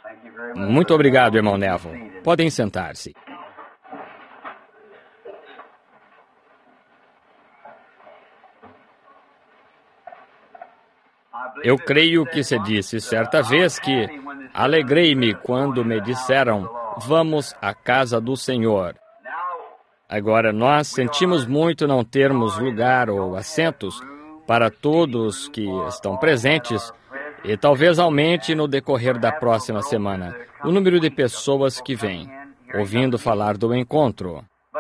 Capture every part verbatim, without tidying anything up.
Muito obrigado, irmão Neville. Podem sentar-se. Eu creio que se disse certa vez que alegrei-me quando me disseram, vamos à casa do Senhor. Agora, nós sentimos muito não termos lugar ou assentos para todos que estão presentes e talvez aumente no decorrer da próxima semana o número de pessoas que vêm, ouvindo falar do encontro.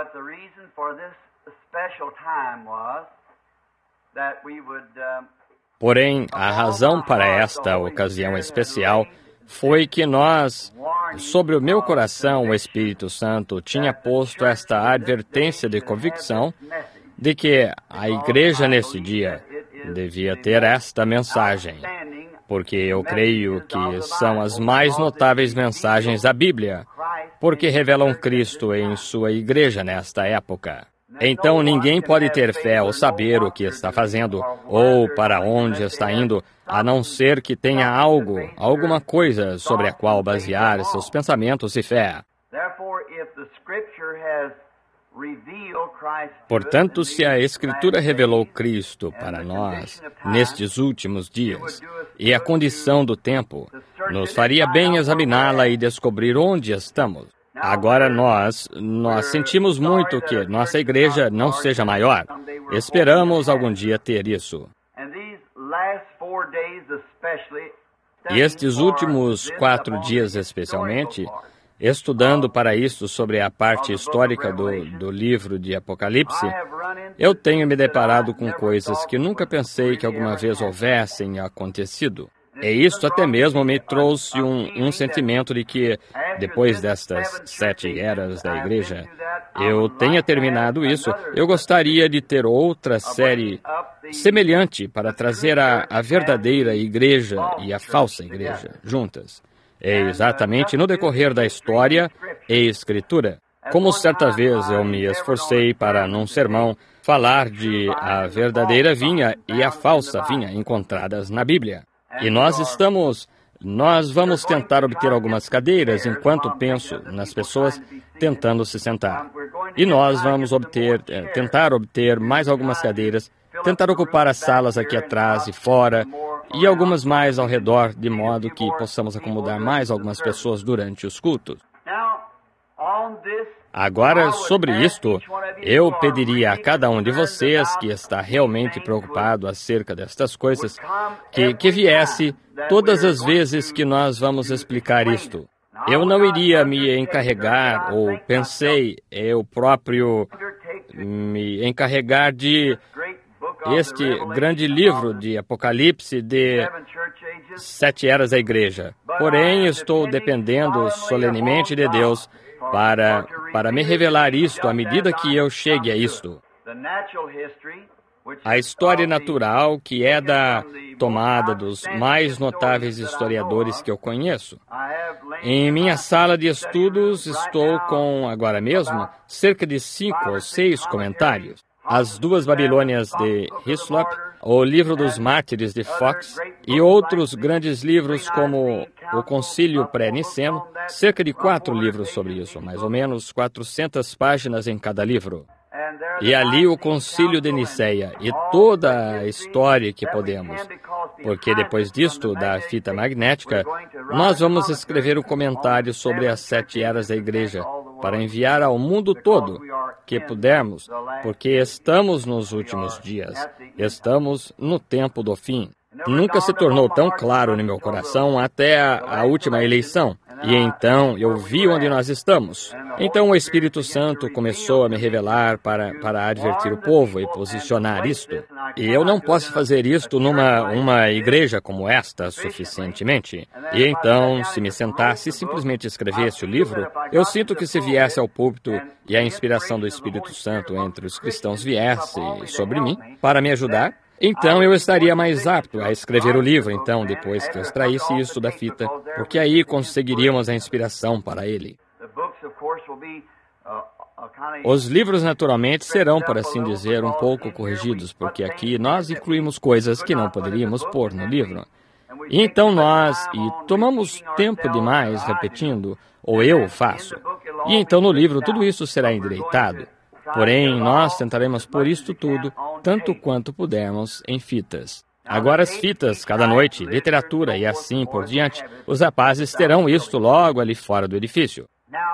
Porém, a razão para esta ocasião especial foi que nós, sobre o meu coração, o Espírito Santo tinha posto esta advertência de convicção de que a igreja nesse dia devia ter esta mensagem, porque eu creio que são as mais notáveis mensagens da Bíblia, porque revelam Cristo em sua igreja nesta época. Então, ninguém pode ter fé ou saber o que está fazendo ou para onde está indo, a não ser que tenha algo, alguma coisa sobre a qual basear seus pensamentos e fé. Portanto, se a Escritura revelou Cristo para nós nestes últimos dias e a condição do tempo, nos faria bem examiná-la e descobrir onde estamos. Agora nós, nós sentimos muito que nossa igreja não seja maior. Esperamos algum dia ter isso. E estes últimos quatro dias especialmente, estudando para isso sobre a parte histórica do, do livro de Apocalipse, eu tenho me deparado com coisas que nunca pensei que alguma vez houvessem acontecido. E isso até mesmo me trouxe um, um sentimento de que, depois destas sete eras da igreja, eu tenha terminado isso, eu gostaria de ter outra série semelhante para trazer a, a verdadeira igreja e a falsa igreja juntas. É exatamente no decorrer da história e escritura. Como certa vez eu me esforcei para, num sermão, falar de a verdadeira vinha e a falsa vinha encontradas na Bíblia. E nós estamos, nós vamos tentar obter algumas cadeiras enquanto penso nas pessoas tentando se sentar. E nós vamos obter, é, tentar obter mais algumas cadeiras, tentar ocupar as salas aqui atrás e fora, e algumas mais ao redor, de modo que possamos acomodar mais algumas pessoas durante os cultos. Agora, sobre isto, eu pediria a cada um de vocês que está realmente preocupado acerca destas coisas, que, que viesse todas as vezes que nós vamos explicar isto. Eu não iria me encarregar, ou pensei eu próprio me encarregar de este grande livro de Apocalipse de sete eras da igreja. Porém, estou dependendo solenemente de Deus para, para me revelar isto à medida que eu chegue a isto. A história natural, que é da tomada dos mais notáveis historiadores que eu conheço. Em minha sala de estudos, estou com, agora mesmo, cerca de cinco ou seis comentários. As Duas Babilônias de Hislop, o Livro dos Mártires de Fox e outros grandes livros como o Concílio Pré-Niceno, cerca de quatro livros sobre isso, mais ou menos quatrocentas páginas em cada livro. E ali o Concílio de Niceia e toda a história que podemos, porque depois disto, da fita magnética, nós vamos escrever um comentário sobre as sete eras da igreja, para enviar ao mundo todo que pudermos, porque estamos nos últimos dias, estamos no tempo do fim. Nunca se tornou tão claro no meu coração até a, a última eleição. E então eu vi onde nós estamos. Então o Espírito Santo começou a me revelar para, para advertir o povo e posicionar isto. E eu não posso fazer isto numa uma igreja como esta suficientemente. E então, se me sentasse e simplesmente escrevesse o livro, eu sinto que se viesse ao púlpito e a inspiração do Espírito Santo entre os cristãos viesse sobre mim para me ajudar, então eu estaria mais apto a escrever o livro, então, depois que eu extraísse isso da fita, porque aí conseguiríamos a inspiração para ele. Os livros, naturalmente, serão, por assim dizer, um pouco corrigidos, porque aqui nós incluímos coisas que não poderíamos pôr no livro. E então nós, e tomamos tempo demais repetindo, ou eu faço. E então no livro tudo isso será endireitado. Porém, nós tentaremos pôr isto tudo, tanto quanto pudermos, em fitas. Agora as fitas, cada noite, literatura e assim por diante, os rapazes terão isto logo ali fora do edifício.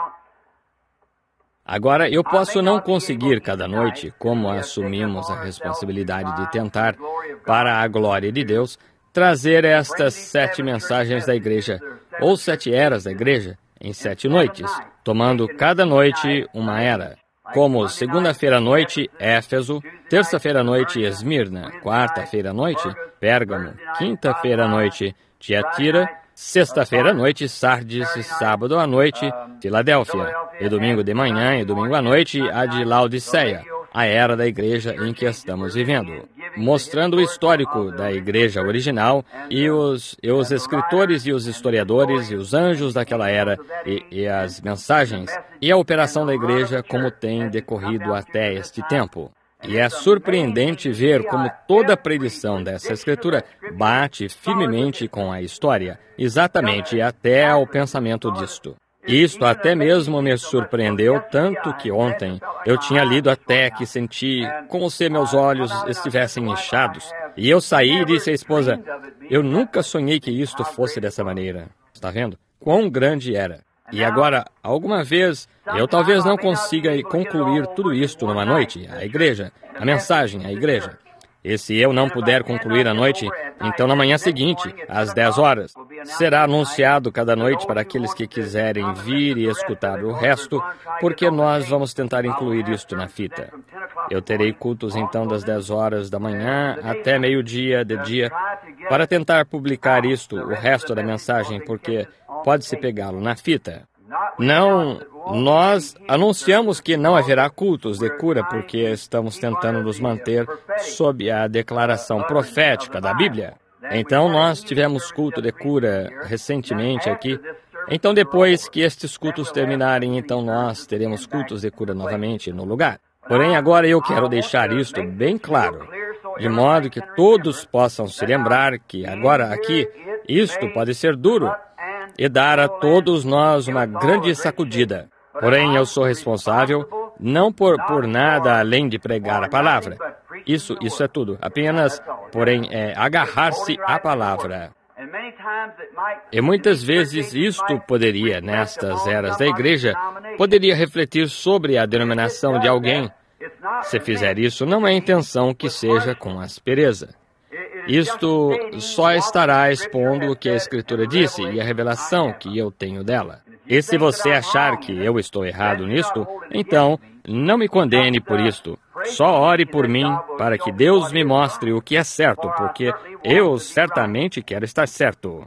Agora, eu posso não conseguir cada noite, como assumimos a responsabilidade de tentar, para a glória de Deus, trazer estas sete mensagens da igreja, ou sete eras da igreja, em sete noites, tomando cada noite uma era. Como segunda-feira à noite, Éfeso, terça-feira à noite, Esmirna, quarta-feira à noite, Pérgamo, quinta-feira à noite, Tiatira, sexta-feira à noite, Sardes, e sábado à noite, Filadélfia, e domingo de manhã e domingo à noite, a de Laodiceia, a era da igreja em que estamos vivendo, mostrando o histórico da igreja original e os, e os escritores e os historiadores e os anjos daquela era e, e as mensagens e a operação da igreja como tem decorrido até este tempo. E é surpreendente ver como toda a predição dessa escritura bate firmemente com a história, exatamente até ao pensamento disto. Isto até mesmo me surpreendeu tanto que ontem eu tinha lido até que senti como se meus olhos estivessem inchados. E eu saí e disse à esposa, eu nunca sonhei que isto fosse dessa maneira. Está vendo? Quão grande era. E agora, alguma vez, eu talvez não consiga concluir tudo isto numa noite, a igreja, a mensagem, a igreja. E se eu não puder concluir à noite, então na manhã seguinte, às dez horas, será anunciado cada noite para aqueles que quiserem vir e escutar o resto, porque nós vamos tentar incluir isto na fita. Eu terei cultos então das dez horas da manhã até meio-dia de dia, para tentar publicar isto, o resto da mensagem, porque pode-se pegá-lo na fita. Não, nós anunciamos que não haverá cultos de cura porque estamos tentando nos manter sob a declaração profética da Bíblia. Então nós tivemos culto de cura recentemente aqui. Então depois que estes cultos terminarem, então nós teremos cultos de cura novamente no lugar. Porém agora eu quero deixar isto bem claro, de modo que todos possam se lembrar que agora aqui, isto pode ser duro, e dar a todos nós uma grande sacudida. Porém, eu sou responsável não por, por nada além de pregar a palavra. Isso, isso é tudo. Apenas, porém, é agarrar-se à palavra. E muitas vezes isto poderia, nestas eras da igreja, poderia refletir sobre a denominação de alguém. Se fizer isso, não é a intenção que seja com aspereza. Isto só estará expondo o que a Escritura disse e a revelação que eu tenho dela. E se você achar que eu estou errado nisto, então não me condene por isto. Só ore por mim para que Deus me mostre o que é certo, porque eu certamente quero estar certo.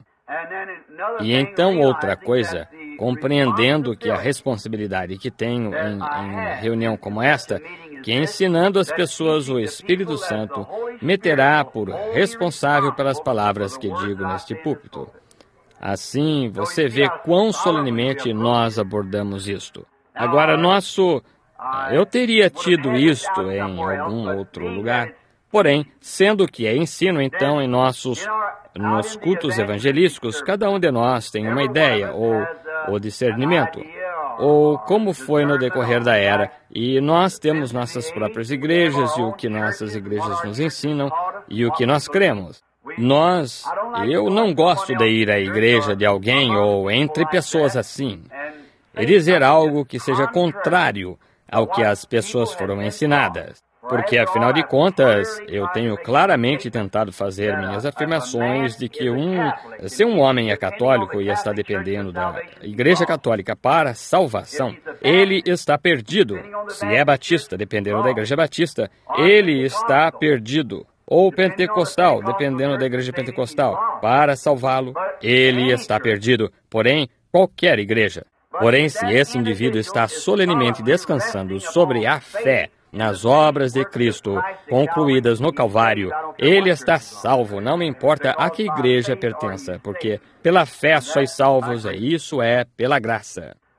E então outra coisa, compreendendo que a responsabilidade que tenho em, em uma reunião como esta, que ensinando as pessoas o Espírito Santo, me terá por responsável pelas palavras que digo neste púlpito. Assim, você vê quão solenemente nós abordamos isto. Agora, nosso... Eu teria tido isto em algum outro lugar. Porém, sendo que é ensino, então, em nossos nos cultos evangelísticos, cada um de nós tem uma ideia, ou o discernimento, ou como foi no decorrer da era, e nós temos nossas próprias igrejas, e o que nossas igrejas nos ensinam, e o que nós cremos. Nós, eu não gosto de ir à igreja de alguém, ou entre pessoas assim, e dizer algo que seja contrário ao que as pessoas foram ensinadas. Porque, afinal de contas, eu tenho claramente tentado fazer minhas afirmações de que um, se um homem é católico e está dependendo da Igreja Católica para salvação, ele está perdido. Se é batista, dependendo da Igreja Batista, ele está perdido. Ou pentecostal, dependendo da Igreja Pentecostal, para salvá-lo, ele está perdido. Porém, qualquer igreja. Porém, se esse indivíduo está solenemente descansando sobre a fé, nas obras de Cristo, concluídas no Calvário, ele está salvo, não me importa a que igreja pertença, porque pela fé sois salvos, e isso é pela graça.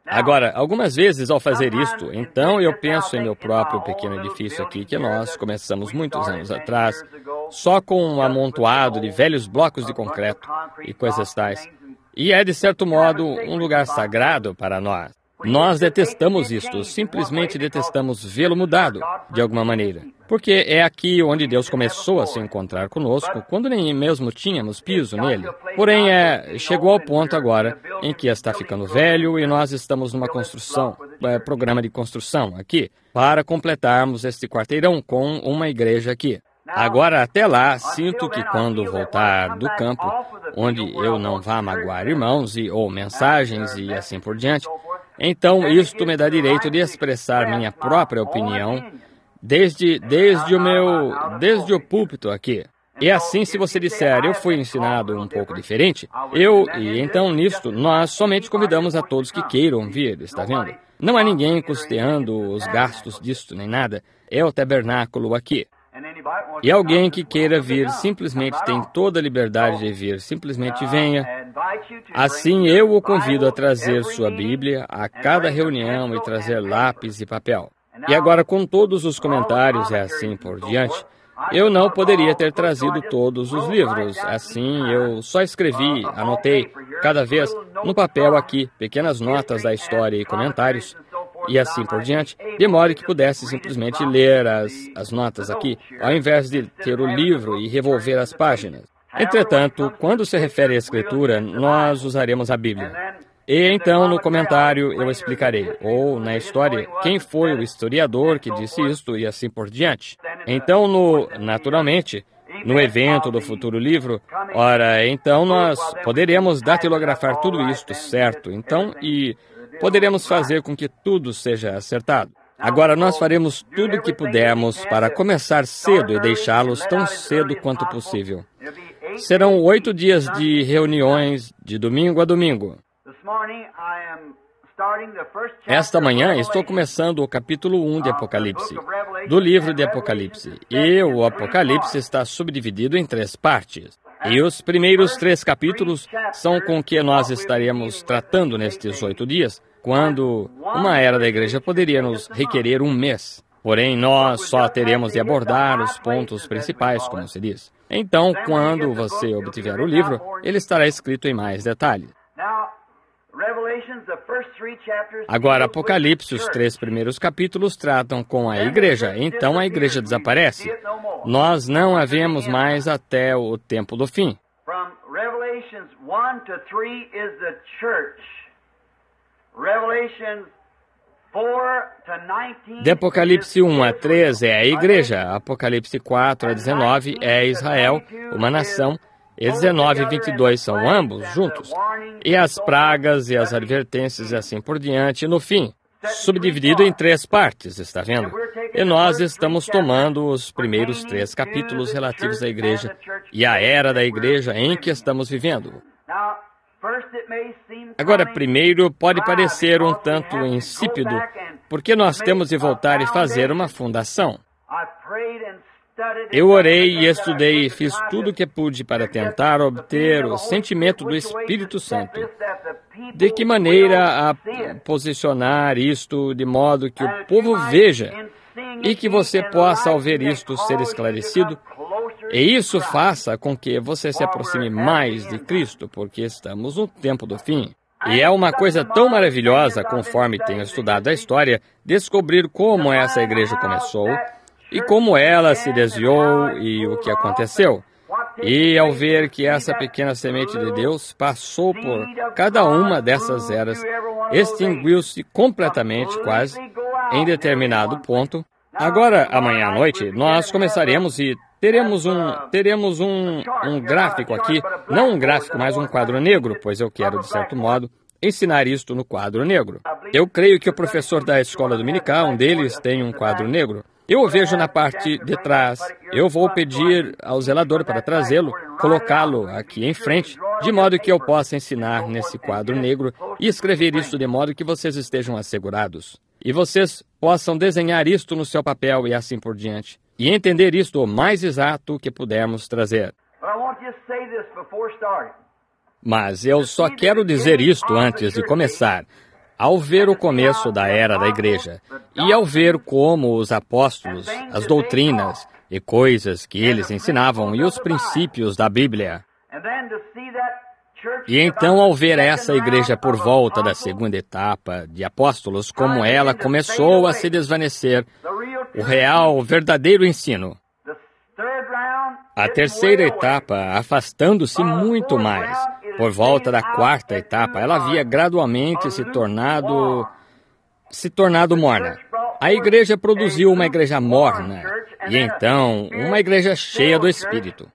Agora, algumas vezes ao fazer isto, então eu penso em meu próprio pequeno edifício aqui, que nós começamos muitos anos atrás, só com um amontoado de velhos blocos de concreto e coisas tais. E é, de certo modo, um lugar sagrado para nós. Nós detestamos isto, simplesmente detestamos vê-lo mudado, de alguma maneira. Porque é aqui onde Deus começou a se encontrar conosco, quando nem mesmo tínhamos piso nele. Porém, é, chegou ao ponto agora em que está ficando velho e nós estamos numa construção, é, programa de construção aqui, para completarmos este quarteirão com uma igreja aqui. Agora, até lá, sinto que quando voltar do campo, onde eu não vá magoar irmãos e ou mensagens e assim por diante, então isto me dá direito de expressar minha própria opinião desde, desde o meu, desde o púlpito aqui. E assim, se você disser, eu fui ensinado um pouco diferente, eu, e então nisto, nós somente convidamos a todos que queiram vir, está vendo? Não há ninguém custeando os gastos disto nem nada, é o tabernáculo aqui. E alguém que queira vir simplesmente tem toda a liberdade de vir, simplesmente venha. Assim eu o convido a trazer sua Bíblia a cada reunião e trazer lápis e papel. E agora, com todos os comentários e assim por diante, eu não poderia ter trazido todos os livros. Assim, eu só escrevi, anotei, cada vez, no papel aqui, pequenas notas da história e comentários, e assim por diante, de modo que pudesse simplesmente ler as, as notas aqui, ao invés de ter o livro e revolver as páginas. Entretanto, quando se refere à Escritura, nós usaremos a Bíblia. E então, no comentário, eu explicarei, ou na história, quem foi o historiador que disse isto e assim por diante. Então, no, naturalmente, no evento do futuro livro, ora, então nós poderemos datilografar tudo isto, certo? Então, e poderemos fazer com que tudo seja acertado. Agora, nós faremos tudo o que pudermos para começar cedo e deixá-los tão cedo quanto possível. Serão oito dias de reuniões, de domingo a domingo. Esta manhã estou começando o capítulo um de Apocalipse, do livro de Apocalipse. E o Apocalipse está subdividido em três partes. E os primeiros três capítulos são com que nós estaremos tratando nestes oito dias, quando uma era da igreja poderia nos requerer um mês. Porém, nós só teremos de abordar os pontos principais, como se diz. Então, quando você obtiver o livro, ele estará escrito em mais detalhes. Agora, Apocalipse, os três primeiros capítulos tratam com a igreja. Então, a igreja desaparece. Nós não a vemos mais até o tempo do fim. De Apocalipse um a três é a igreja. Apocalipse quatro a dezenove é Israel, uma nação. E dezenove e vinte e dois são ambos juntos. E as pragas e as advertências e assim por diante no fim. Subdividido em três partes, está vendo? E nós estamos tomando os primeiros três capítulos relativos à igreja e à era da igreja em que estamos vivendo. Agora, primeiro, pode parecer um tanto insípido, porque nós temos de voltar e fazer uma fundação. Eu orei e estudei e fiz tudo o que pude para tentar obter o sentimento do Espírito Santo. De que maneira a posicionar isto de modo que o povo veja e que você possa, ao ver isto, ser esclarecido, e isso faça com que você se aproxime mais de Cristo, porque estamos no tempo do fim. E é uma coisa tão maravilhosa, conforme tenho estudado a história, descobrir como essa igreja começou, e como ela se desviou e o que aconteceu. E ao ver que essa pequena semente de Deus passou por cada uma dessas eras, extinguiu-se completamente, quase, em determinado ponto. Agora, amanhã à noite, nós começaremos e teremos um, teremos um, um gráfico aqui, não um gráfico, mas um quadro negro, pois eu quero, de certo modo, ensinar isto no quadro negro. Eu creio que o professor da escola dominical, um deles, tem um quadro negro. Eu o vejo na parte de trás. Eu vou pedir ao zelador para trazê-lo, colocá-lo aqui em frente, de modo que eu possa ensinar nesse quadro negro e escrever isso de modo que vocês estejam assegurados. E vocês possam desenhar isto no seu papel e assim por diante. E entender isto o mais exato que pudermos trazer. Mas eu só quero dizer isto antes de começar. Ao ver o começo da era da igreja, e ao ver como os apóstolos, as doutrinas e coisas que eles ensinavam e os princípios da Bíblia, e então ao ver essa igreja por volta da segunda etapa de apóstolos, como ela começou a se desvanecer, o real, verdadeiro ensino, a terceira etapa afastando-se muito mais. Por volta da quarta etapa, ela havia gradualmente se tornado, se tornado morna. A igreja produziu uma igreja morna, e então uma igreja cheia do Espírito.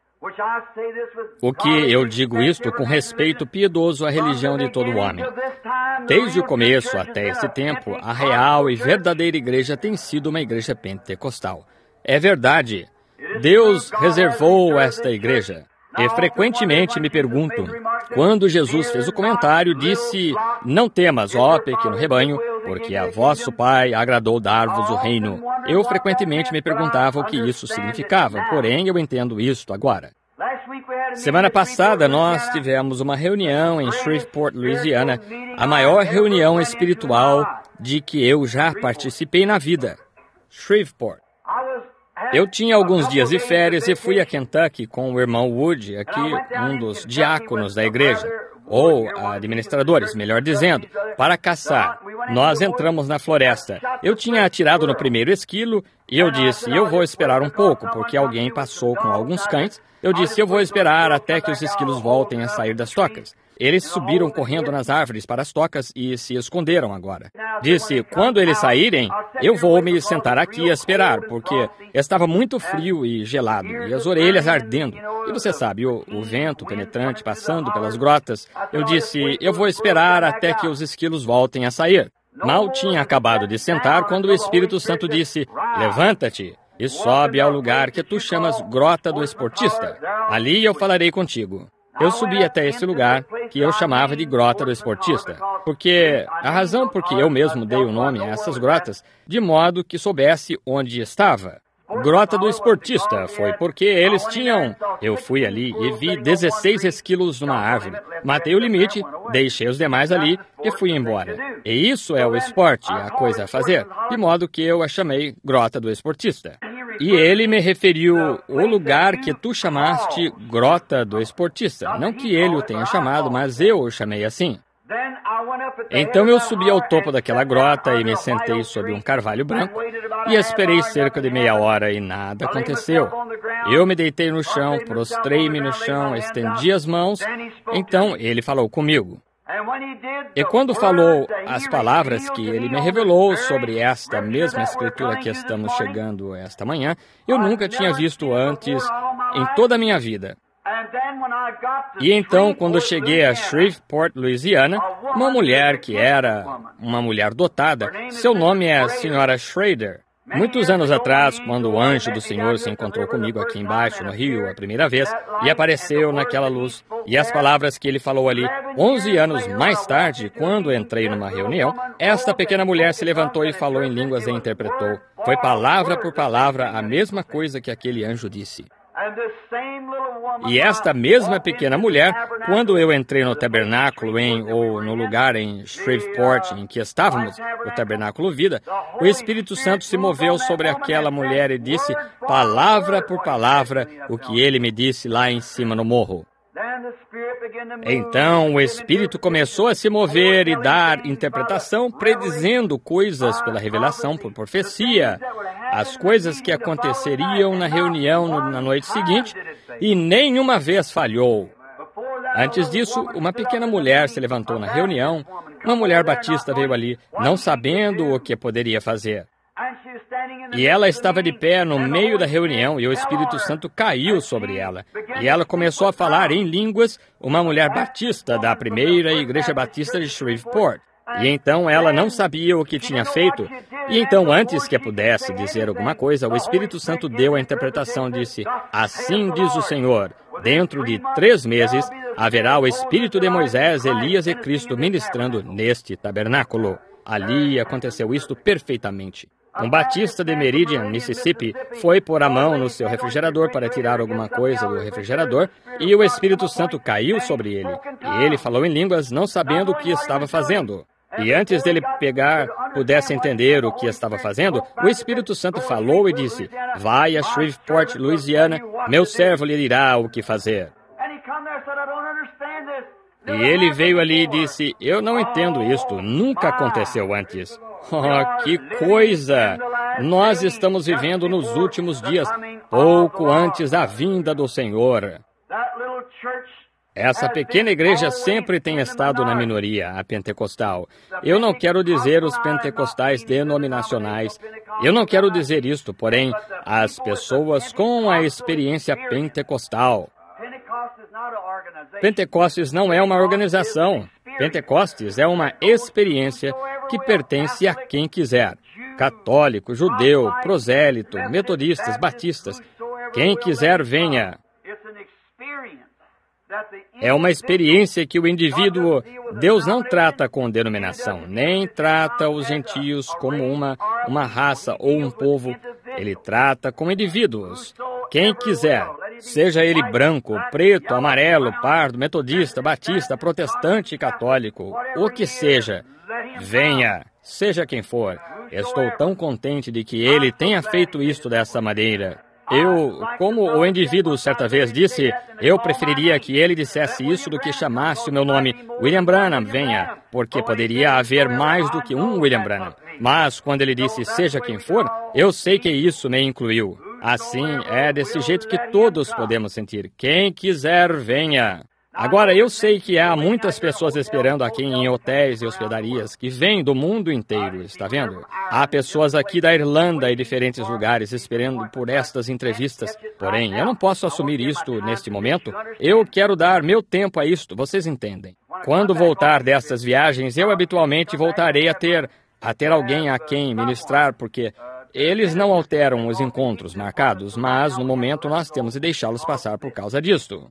O que eu digo isto com respeito piedoso à religião de todo homem. Desde o começo até esse tempo, a real e verdadeira igreja tem sido uma igreja pentecostal. É verdade. Deus reservou esta igreja. E frequentemente me pergunto, quando Jesus fez o comentário, disse, não temas, ó pequeno rebanho, porque a vosso Pai agradou dar-vos o reino. Eu frequentemente me perguntava o que isso significava, porém eu entendo isto agora. Semana passada nós tivemos uma reunião em Shreveport, Louisiana, a maior reunião espiritual de que eu já participei na vida. Shreveport. Eu tinha alguns dias de férias e fui a Kentucky com o irmão Wood, aqui um dos diáconos da igreja, ou administradores, melhor dizendo, para caçar. Nós entramos na floresta. Eu tinha atirado no primeiro esquilo e eu disse, eu vou esperar um pouco, porque alguém passou com alguns cães. Eu disse, eu vou esperar até que os esquilos voltem a sair das tocas. Eles subiram correndo nas árvores para as tocas e se esconderam agora. Disse, quando eles saírem, eu vou me sentar aqui e esperar, porque estava muito frio e gelado, e as orelhas ardendo. E você sabe, o, o vento penetrante passando pelas grotas. Eu disse, eu vou esperar até que os esquilos voltem a sair. Mal tinha acabado de sentar quando o Espírito Santo disse, levanta-te e sobe ao lugar que tu chamas Grota do Esportista. Ali eu falarei contigo. Eu subi até esse lugar, que eu chamava de Grota do Esportista, porque a razão por que eu mesmo dei o nome a essas grotas, de modo que soubesse onde estava. Grota do Esportista foi porque eles tinham... Eu fui ali e vi dezesseis esquilos numa árvore. Matei o limite, deixei os demais ali e fui embora. E isso é o esporte, a coisa a fazer, de modo que eu a chamei Grota do Esportista. E ele me referiu o lugar que tu chamaste Grota do Esportista. Não que ele o tenha chamado, mas eu o chamei assim. Então eu subi ao topo daquela grota e me sentei sob um carvalho branco e esperei cerca de meia hora e nada aconteceu. Eu me deitei no chão, prostrei-me no chão, estendi as mãos. Então ele falou comigo. E quando falou as palavras que ele me revelou sobre esta mesma escritura que estamos chegando esta manhã, eu nunca tinha visto antes em toda a minha vida. E então, quando cheguei a Shreveport, Louisiana, uma mulher que era uma mulher dotada, seu nome é a senhora Schrader. Muitos anos atrás, quando o anjo do Senhor se encontrou comigo aqui embaixo, no rio, a primeira vez, e apareceu naquela luz, e as palavras que ele falou ali, onze anos mais tarde, quando entrei numa reunião, esta pequena mulher se levantou e falou em línguas e interpretou. Foi palavra por palavra a mesma coisa que aquele anjo disse. E esta mesma pequena mulher, quando eu entrei no tabernáculo em, ou no lugar em Shreveport em que estávamos, o tabernáculo Vida, o Espírito Santo se moveu sobre aquela mulher e disse, palavra por palavra, o que ele me disse lá em cima no morro. Então o Espírito começou a se mover e dar interpretação, predizendo coisas pela revelação, por profecia, as coisas que aconteceriam na reunião na noite seguinte, e nenhuma vez falhou. Antes disso, uma pequena mulher se levantou na reunião, uma mulher batista veio ali, não sabendo o que poderia fazer. E ela estava de pé no meio da reunião e o Espírito Santo caiu sobre ela. E ela começou a falar em línguas, uma mulher batista da primeira igreja batista de Shreveport. E então ela não sabia o que tinha feito. E então, antes que pudesse dizer alguma coisa, o Espírito Santo deu a interpretação, disse, assim diz o Senhor, dentro de três meses haverá o Espírito de Moisés, Elias e Cristo ministrando neste tabernáculo. Ali aconteceu isto perfeitamente. Um batista de Meridian, Mississippi, foi pôr a mão no seu refrigerador para tirar alguma coisa do refrigerador e o Espírito Santo caiu sobre ele. E ele falou em línguas, não sabendo o que estava fazendo. E antes dele pegar, pudesse entender o que estava fazendo, o Espírito Santo falou e disse: vai a Shreveport, Louisiana, meu servo lhe dirá o que fazer. E ele veio ali e disse: eu não entendo isto, nunca aconteceu antes. Oh, que coisa! Nós estamos vivendo nos últimos dias, pouco antes da vinda do Senhor. Essa pequena igreja sempre tem estado na minoria, a pentecostal. Eu não quero dizer os pentecostais denominacionais. Eu não quero dizer isto, porém, as pessoas com a experiência pentecostal. Pentecostes não é uma organização. Pentecostes é uma experiência que pertence a quem quiser. Católico, judeu, prosélito, metodistas, batistas. Quem quiser, venha. É uma experiência que o indivíduo... Deus não trata com denominação, nem trata os gentios como uma, uma raça ou um povo. Ele trata com indivíduos. Quem quiser, seja ele branco, preto, amarelo, pardo, metodista, batista, protestante, católico, o que seja, venha, seja quem for. Estou tão contente de que ele tenha feito isto dessa maneira. Eu, como o indivíduo certa vez disse, eu preferiria que ele dissesse isso do que chamasse o meu nome William Branham, venha, porque poderia haver mais do que um William Branham. Mas quando ele disse seja quem for, eu sei que isso me incluiu. Assim, é desse jeito que todos podemos sentir. Quem quiser, venha. Agora, eu sei que há muitas pessoas esperando aqui em hotéis e hospedarias que vêm do mundo inteiro, está vendo? Há pessoas aqui da Irlanda e diferentes lugares esperando por estas entrevistas. Porém, eu não posso assumir isto neste momento. Eu quero dar meu tempo a isto, vocês entendem. Quando voltar destas viagens, eu habitualmente voltarei a ter, a ter alguém a quem ministrar, porque eles não alteram os encontros marcados, mas no momento nós temos de deixá-los passar por causa disto.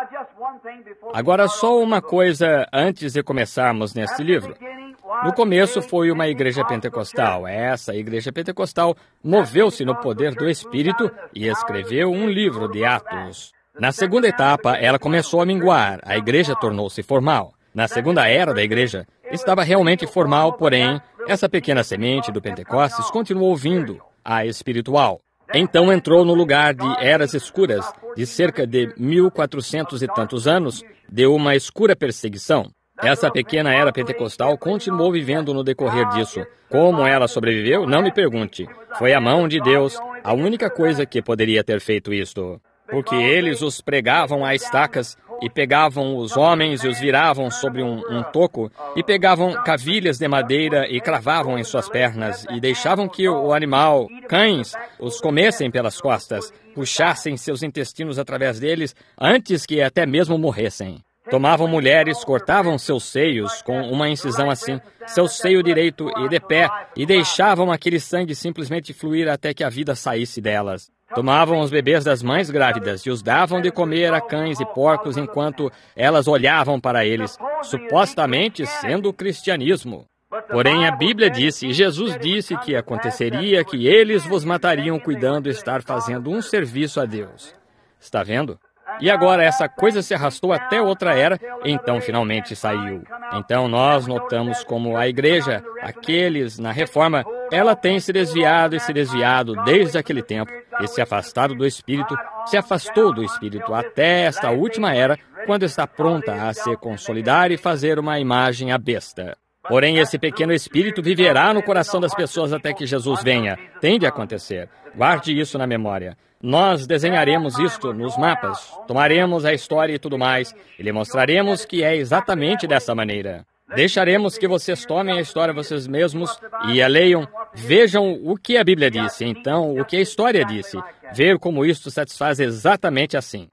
Agora, só uma coisa antes de começarmos neste livro. No começo foi uma igreja pentecostal. Essa igreja pentecostal moveu-se no poder do Espírito e escreveu um livro de Atos. Na segunda etapa, ela começou a minguar. A igreja tornou-se formal. Na segunda era da igreja, estava realmente formal, porém, essa pequena semente do Pentecostes continuou vindo, a espiritual. Então entrou no lugar de eras escuras, de cerca de mil e quatrocentos e tantos anos, de uma escura perseguição. Essa pequena era pentecostal continuou vivendo no decorrer disso. Como ela sobreviveu, não me pergunte. Foi a mão de Deus, a única coisa que poderia ter feito isto. Porque eles os pregavam a estacas e pegavam os homens e os viravam sobre um, um toco e pegavam cavilhas de madeira e cravavam em suas pernas e deixavam que o animal, cães, os comessem pelas costas, puxassem seus intestinos através deles antes que até mesmo morressem. Tomavam mulheres, cortavam seus seios com uma incisão assim, seu seio direito e de pé, e deixavam aquele sangue simplesmente fluir até que a vida saísse delas. Tomavam os bebês das mães grávidas e os davam de comer a cães e porcos enquanto elas olhavam para eles, supostamente sendo o cristianismo. Porém, a Bíblia disse, e Jesus disse que aconteceria que eles vos matariam cuidando estar fazendo um serviço a Deus. Está vendo? E agora essa coisa se arrastou até outra era, então finalmente saiu. Então nós notamos como a igreja, aqueles na reforma, ela tem se desviado e se desviado desde aquele tempo e se afastado do Espírito, se afastou do Espírito até esta última era, quando está pronta a se consolidar e fazer uma imagem à besta. Porém, esse pequeno espírito viverá no coração das pessoas até que Jesus venha. Tem de acontecer. Guarde isso na memória. Nós desenharemos isto nos mapas, tomaremos a história e tudo mais, e lhe mostraremos que é exatamente dessa maneira. Deixaremos que vocês tomem a história vocês mesmos e a leiam, vejam o que a Bíblia disse, então o que a história disse, ver como isto satisfaz exatamente assim.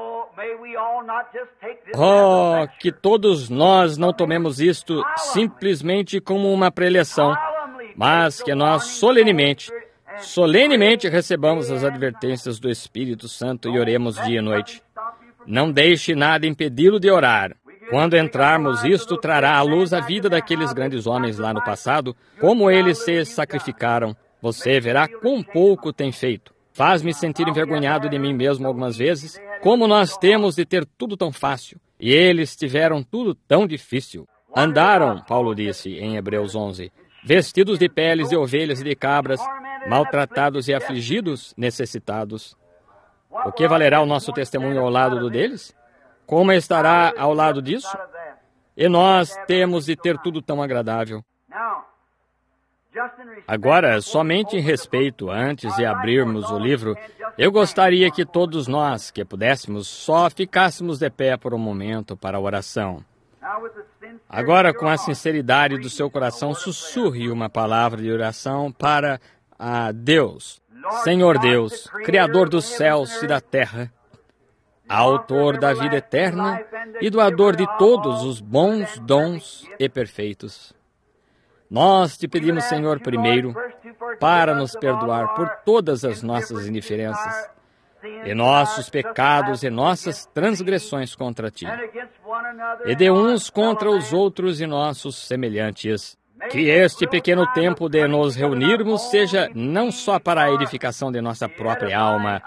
Oh, que todos nós não tomemos isto simplesmente como uma preleção, mas que nós solenemente, solenemente recebamos as advertências do Espírito Santo e oremos dia e noite. Não deixe nada impedi-lo de orar. Quando entrarmos, isto trará à luz a vida daqueles grandes homens lá no passado, como eles se sacrificaram. Você verá quão pouco tem feito. Faz-me sentir envergonhado de mim mesmo algumas vezes, como nós temos de ter tudo tão fácil, e eles tiveram tudo tão difícil. Andaram, Paulo disse em Hebreus onze, vestidos de peles de ovelhas e de cabras, maltratados e afligidos, necessitados. O que valerá o nosso testemunho ao lado do deles? Como estará ao lado disso? E nós temos de ter tudo tão agradável. Agora, somente em respeito, antes de abrirmos o livro, eu gostaria que todos nós, que pudéssemos, só ficássemos de pé por um momento para a oração. Agora, com a sinceridade do seu coração, sussurre uma palavra de oração para a Deus. Senhor Deus, Criador dos céus e da terra, Autor da vida eterna e doador de todos os bons dons e perfeitos. Nós te pedimos, Senhor, primeiro, para nos perdoar por todas as nossas indiferenças, e nossos pecados e nossas transgressões contra ti, e de uns contra os outros e nossos semelhantes. Que este pequeno tempo de nos reunirmos seja não só para a edificação de nossa própria alma,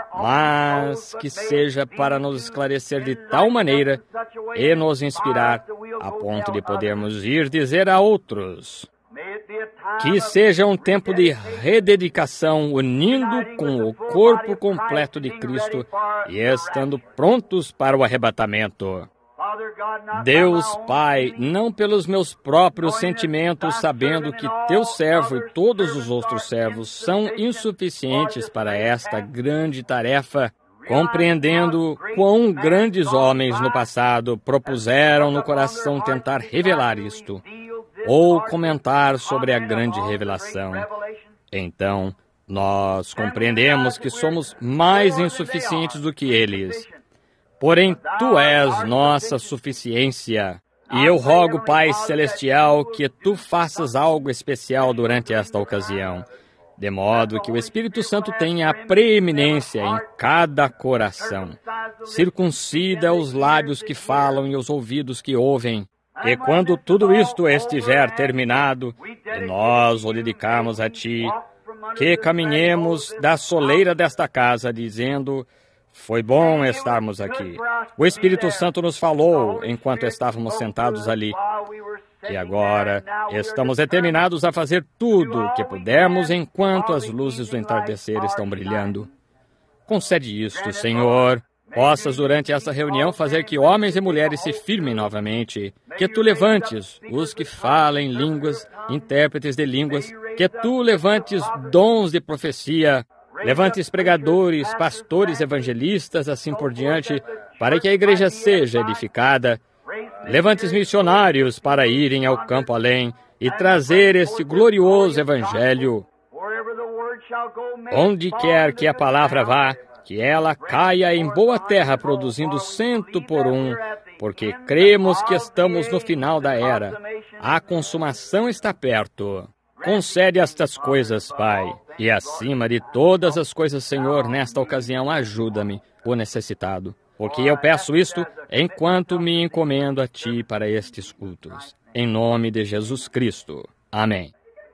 mas que seja para nos esclarecer de tal maneira e nos inspirar a ponto de podermos ir dizer a outros. Que seja um tempo de rededicação, unindo com o corpo completo de Cristo e estando prontos para o arrebatamento. Deus, Pai, não pelos meus próprios sentimentos, sabendo que teu servo e todos os outros servos são insuficientes para esta grande tarefa, compreendendo quão grandes homens no passado propuseram no coração tentar revelar isto, ou comentar sobre a grande revelação. Então, nós compreendemos que somos mais insuficientes do que eles. Porém, tu és nossa suficiência. E eu rogo, Pai Celestial, que tu faças algo especial durante esta ocasião, de modo que o Espírito Santo tenha a preeminência em cada coração. Circuncida os lábios que falam e os ouvidos que ouvem. E quando tudo isto estiver terminado, e nós o dedicarmos a ti, que caminhemos da soleira desta casa, dizendo: foi bom estarmos aqui. O Espírito Santo nos falou enquanto estávamos sentados ali. E agora estamos determinados a fazer tudo o que pudermos enquanto as luzes do entardecer estão brilhando. Concede isto, Senhor. Possas, durante essa reunião, fazer que homens e mulheres se firmem novamente. Que tu levantes os que falem línguas, intérpretes de línguas. Que tu levantes dons de profecia. Levantes pregadores, pastores, evangelistas, assim por diante, para que a igreja seja edificada. Levantes missionários para irem ao campo além e trazer este glorioso evangelho. Onde quer que a palavra vá, que ela caia em boa terra, produzindo cento por um, porque cremos que estamos no final da era. A consumação está perto. Concede estas coisas, Pai, e acima de todas as coisas, Senhor, nesta ocasião, ajuda-me, o necessitado, porque eu peço isto enquanto me encomendo a Ti para estes cultos. Em nome de Jesus Cristo. Amém.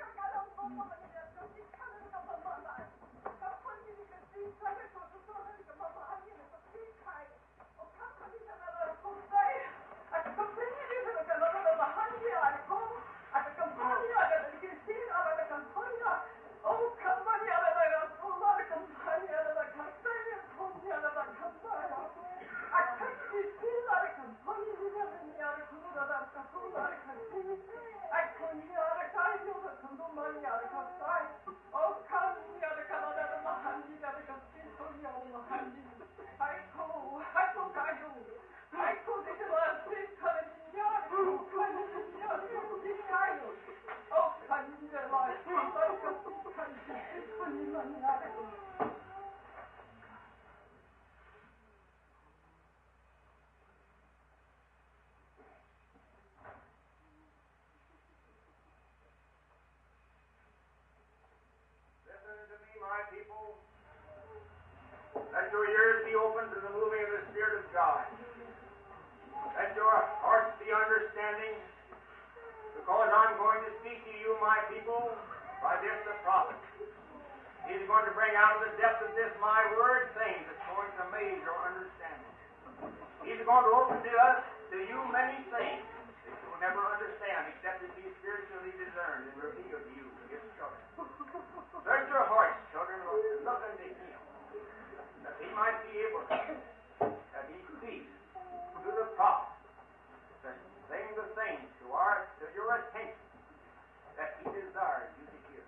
Let your ears be open to the moving of the Spirit of God. Let your hearts be understanding, because I'm going to speak to you, my people, by this the prophet. He's going to bring out of the depth of this my word things that's going to amaze your understanding. He's going to open to us, to you, many things that you'll never understand except it be spiritually discerned and revealed to you, his children. Search your hearts, children, look unto him, that he might be able to, that he speaks to the prophet, to sing the things to our, to your attention, that he desires you to hear.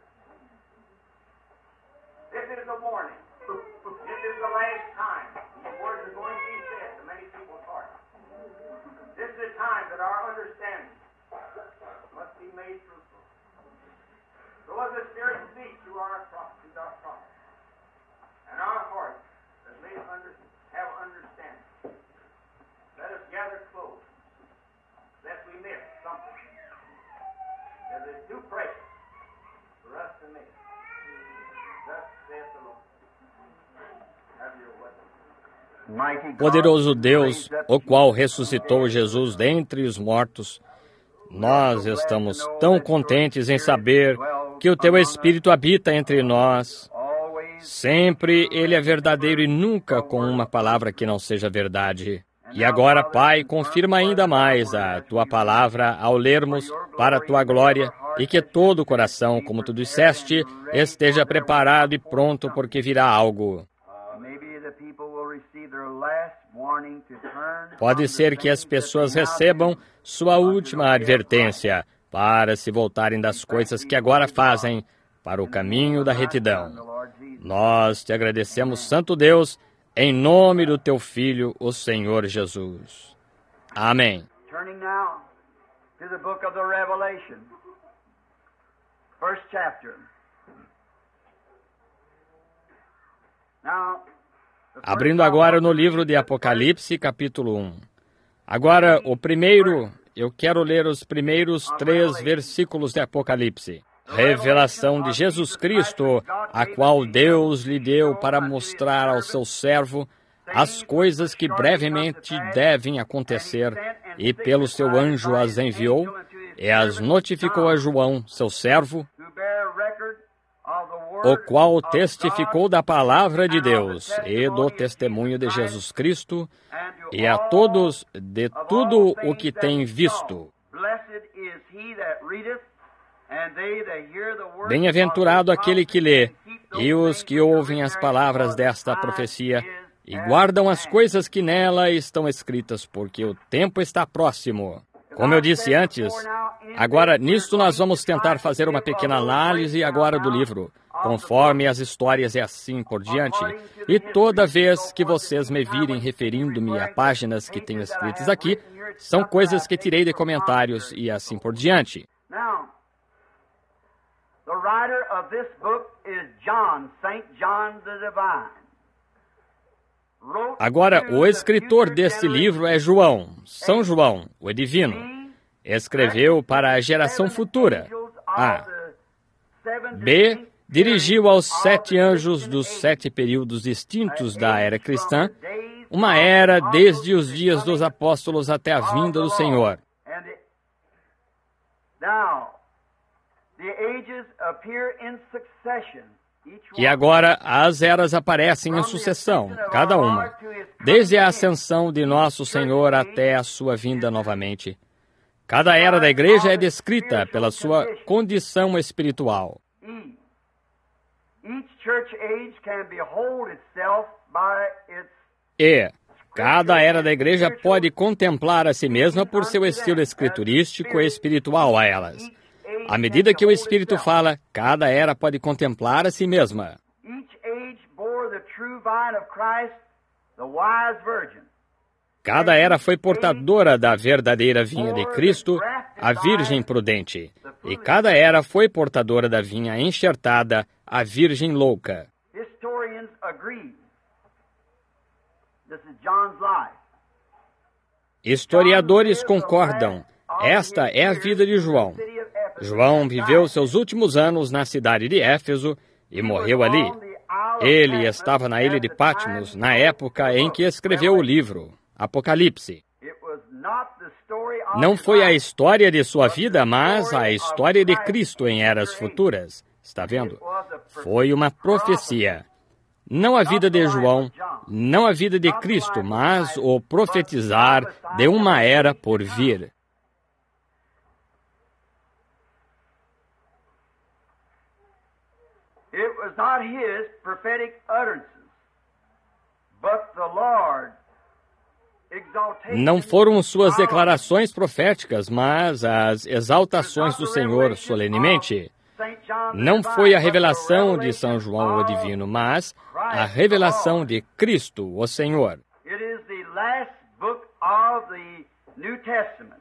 This is the warning. This is the last time these words are going to be said to many people's hearts. This is the time that our understanding must be made fruitful. So as the Spirit speaks to our prophets, to our prophets, and our hearts that may under, have understanding, let us gather close, lest we miss something that is too precious for us to miss. Thus saith the Lord. Have your way. Poderoso Deus, o qual ressuscitou Jesus dentre os mortos, nós estamos tão contentes em saber que o Teu Espírito habita entre nós. Sempre Ele é verdadeiro e nunca com uma palavra que não seja verdade. E agora, Pai, confirma ainda mais a Tua palavra ao lermos para a Tua glória e que todo o coração, como Tu disseste, esteja preparado e pronto porque virá algo. Pode ser que as pessoas recebam sua última advertência para se voltarem das coisas que agora fazem para o caminho da retidão. Nós te agradecemos, Santo Deus, em nome do Teu Filho, o Senhor Jesus. Amém. Turning now to the book of the Revelation, first chapter. Now, Abrindo agora no livro de Apocalipse, capítulo um. Agora, o primeiro, eu quero ler os primeiros três versículos de Apocalipse. Revelação de Jesus Cristo, a qual Deus lhe deu para mostrar ao seu servo as coisas que brevemente devem acontecer, e pelo seu anjo as enviou, e as notificou a João, seu servo, o qual testificou da palavra de Deus e do testemunho de Jesus Cristo, e a todos de tudo o que tem visto. Bem-aventurado aquele que lê, e os que ouvem as palavras desta profecia, e guardam as coisas que nela estão escritas, porque o tempo está próximo. Como eu disse antes, agora nisto nós vamos tentar fazer uma pequena análise agora do livro, conforme as histórias e assim por diante. E toda vez que vocês me virem referindo-me a páginas que tenho escritas aqui, são coisas que tirei de comentários e assim por diante. The writer of this book is John, Saint John the Divine. Agora, o escritor deste livro é João, São João, o Divino. Escreveu para a geração futura. A. B. Dirigiu aos sete anjos dos sete períodos distintos da era cristã, uma era desde os dias dos apóstolos até a vinda do Senhor. E agora as eras aparecem em sucessão, cada uma, desde a ascensão de nosso Senhor até a sua vinda novamente. Cada era da igreja é descrita pela sua condição espiritual. E cada era da igreja pode contemplar a si mesma por seu estilo escriturístico e espiritual a elas. À medida que o Espírito fala, cada era pode contemplar a si mesma. Cada era foi portadora da verdadeira vinha de Cristo, a Virgem prudente. E cada era foi portadora da vinha enxertada, a Virgem louca. Historiadores concordam. Esta é a vida de João. João viveu seus últimos anos na cidade de Éfeso e morreu ali. Ele estava na ilha de Patmos na época em que escreveu o livro, Apocalipse. Não foi a história de sua vida, mas a história de Cristo em eras futuras. Está vendo? Foi uma profecia. Não a vida de João, não a vida de Cristo, mas o profetizar de uma era por vir. It was not his prophetic utterances, but the Lord exaltation. Não foram suas declarações proféticas, mas as exaltações do Senhor solenemente. Não foi a revelação de São João o Divino, mas a revelação de Cristo, o Senhor. It is the last book of the New Testament.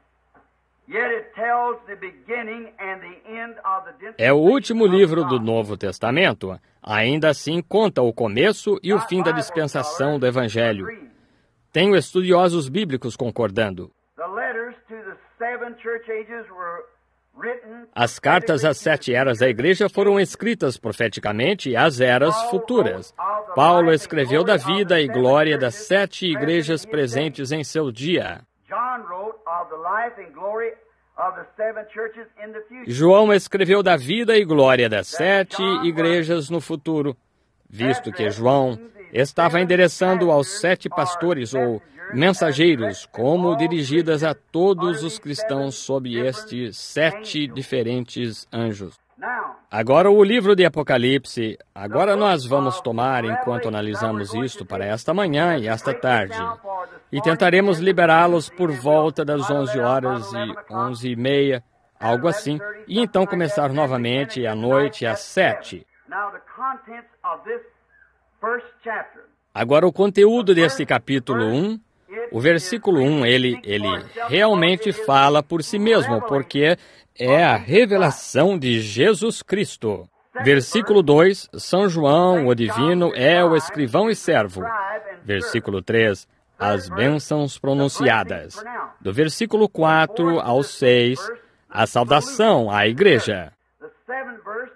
Yet it tells the beginning and the end of the É o último livro do Novo Testamento. Ainda assim, conta o começo e o fim da dispensação do Evangelho. Tenho estudiosos bíblicos concordando. The letters to the seven church ages were written. As cartas às sete eras da igreja foram escritas profeticamente às eras futuras. Paulo escreveu da vida e glória das sete igrejas presentes em seu dia. John wrote of the life and glory of the seven churches in the future. João escreveu da vida e glória das sete igrejas no futuro, visto que João estava endereçando aos sete pastores ou mensageiros como dirigidas a todos os cristãos sob estes sete diferentes anjos. Now, Agora o livro de Apocalipse, agora nós vamos tomar enquanto analisamos isto para esta manhã e esta tarde. E tentaremos liberá-los por volta das onze horas e onze e meia, algo assim, e então começar novamente à noite às sete. now the contents of this first chapter. Agora o conteúdo deste capítulo um, o versículo um, ele, ele realmente fala por si mesmo, porque é a revelação de Jesus Cristo. Versículo dois, São João, o divino, é o escrivão e servo. Versículo três, as bênçãos pronunciadas. Do versículo quatro ao seis, a saudação à igreja. The seventh verse,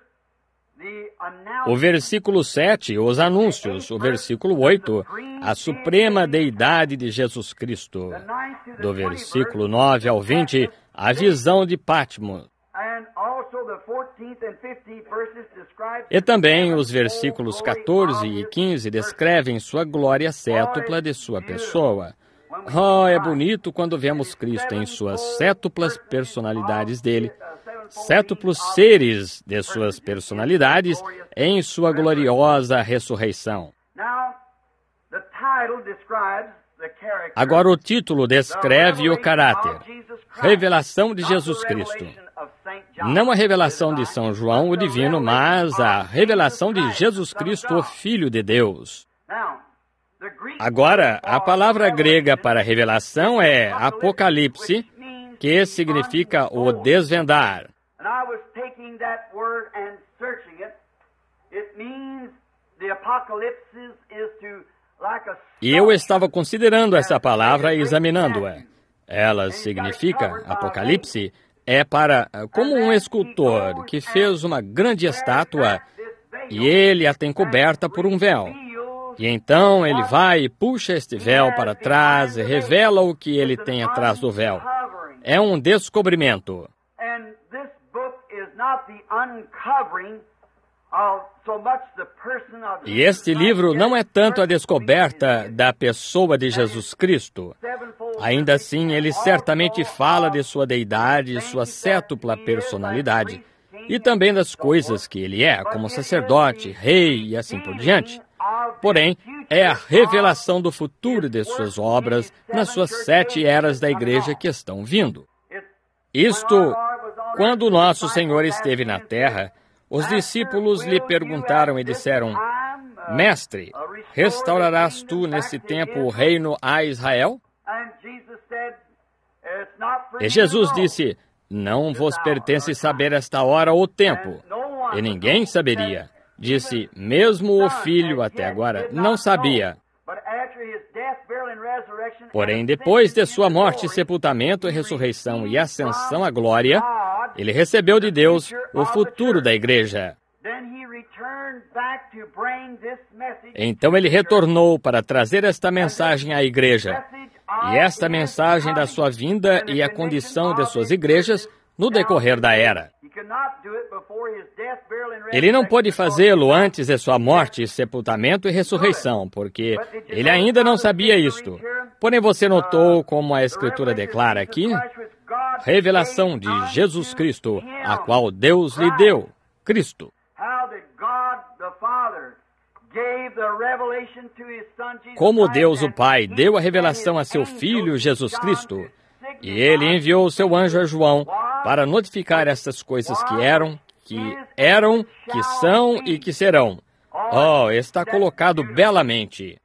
the announcement. O versículo sete, os anúncios. O versículo oito, a suprema deidade de Jesus Cristo. Do versículo nove ao vinte, a visão de Patmos. And also the fourteenth and fifteenth verses describe E também os versículos quatorze e quinze descrevem sua glória sétupla de sua pessoa. Oh, é bonito quando vemos Cristo em suas sétuplas personalidades dele, sétuplos seres de suas personalidades em sua gloriosa ressurreição. Now, the title describes the character. Agora o título descreve o caráter. Revelação de Jesus Cristo. Não a revelação de São João, o divino, mas a revelação de Jesus Cristo, o Filho de Deus. Agora, a palavra grega para revelação é apocalipse, que significa o desvendar. E eu estava considerando essa palavra e examinando-a. Ela significa, apocalipse, é para, como um escultor que fez uma grande estátua e ele a tem coberta por um véu. E então ele vai e puxa este véu para trás e revela o que ele tem atrás do véu. É um descobrimento. E este livro não é tanto a descoberta da pessoa de Jesus Cristo. Ainda assim, ele certamente fala de sua deidade, sua sétupla personalidade, e também das coisas que ele é, como sacerdote, rei e assim por diante. Porém, é a revelação do futuro de suas obras nas suas sete eras da igreja que estão vindo. Isto, quando o nosso Senhor esteve na terra, os discípulos lhe perguntaram e disseram: Mestre, restaurarás tu nesse tempo o reino a Israel? E Jesus disse: Não vos pertence saber esta hora ou tempo, e ninguém saberia. Disse, mesmo o Filho até agora não sabia. Porém, depois de sua morte, sepultamento, ressurreição e ascensão à glória, ele recebeu de Deus o futuro da igreja. Então ele retornou para trazer esta mensagem à igreja. E esta mensagem da sua vinda e a condição de suas igrejas no decorrer da era. Ele não pôde fazê-lo antes de sua morte, sepultamento e ressurreição, porque ele ainda não sabia isto. Porém, você notou como a Escritura declara aqui? Revelação de Jesus Cristo, a qual Deus lhe deu, Cristo. Como Deus o Pai deu a revelação a seu Filho Jesus Cristo, e Ele enviou o seu anjo a João para notificar estas coisas que eram, que eram, que são e que serão. Oh, está colocado belamente.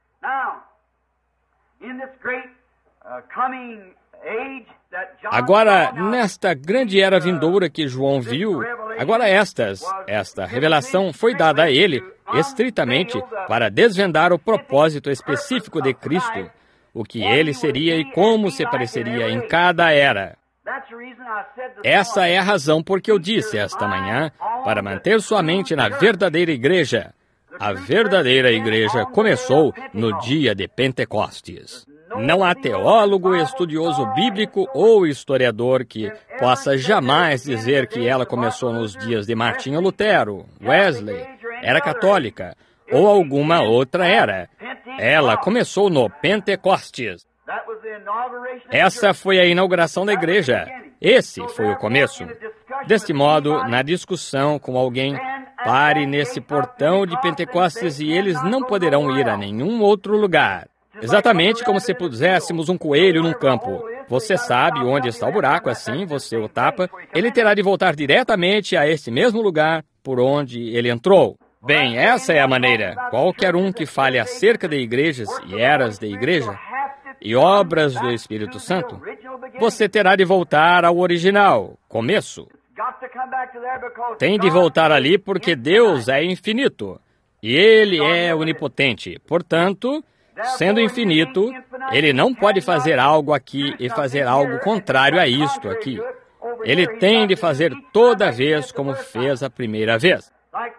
Agora, nesta grande era vindoura que João viu, agora estas, esta revelação foi dada a ele estritamente para desvendar o propósito específico de Cristo, o que ele seria e como se pareceria em cada era. Essa é a razão por que eu disse esta manhã, para manter sua mente na verdadeira igreja. A verdadeira igreja começou no dia de Pentecostes. Não há teólogo, estudioso bíblico ou historiador que possa jamais dizer que ela começou nos dias de Martinho Lutero, Wesley, era católica, ou alguma outra era. Ela começou no Pentecostes. Essa foi a inauguração da igreja. Esse foi o começo. Deste modo, na discussão com alguém, pare nesse portão de Pentecostes e eles não poderão ir a nenhum outro lugar. Exatamente como se puséssemos um coelho num campo. Você sabe onde está o buraco, assim você o tapa. Ele terá de voltar diretamente a esse mesmo lugar por onde ele entrou. Bem, essa é a maneira. Qualquer um que fale acerca de igrejas e eras de igreja e obras do Espírito Santo, você terá de voltar ao original, começo. Tem de voltar ali porque Deus é infinito e Ele é onipotente. Portanto, sendo infinito, Ele não pode fazer algo aqui e fazer algo contrário a isto aqui. Ele tem de fazer toda vez como fez a primeira vez.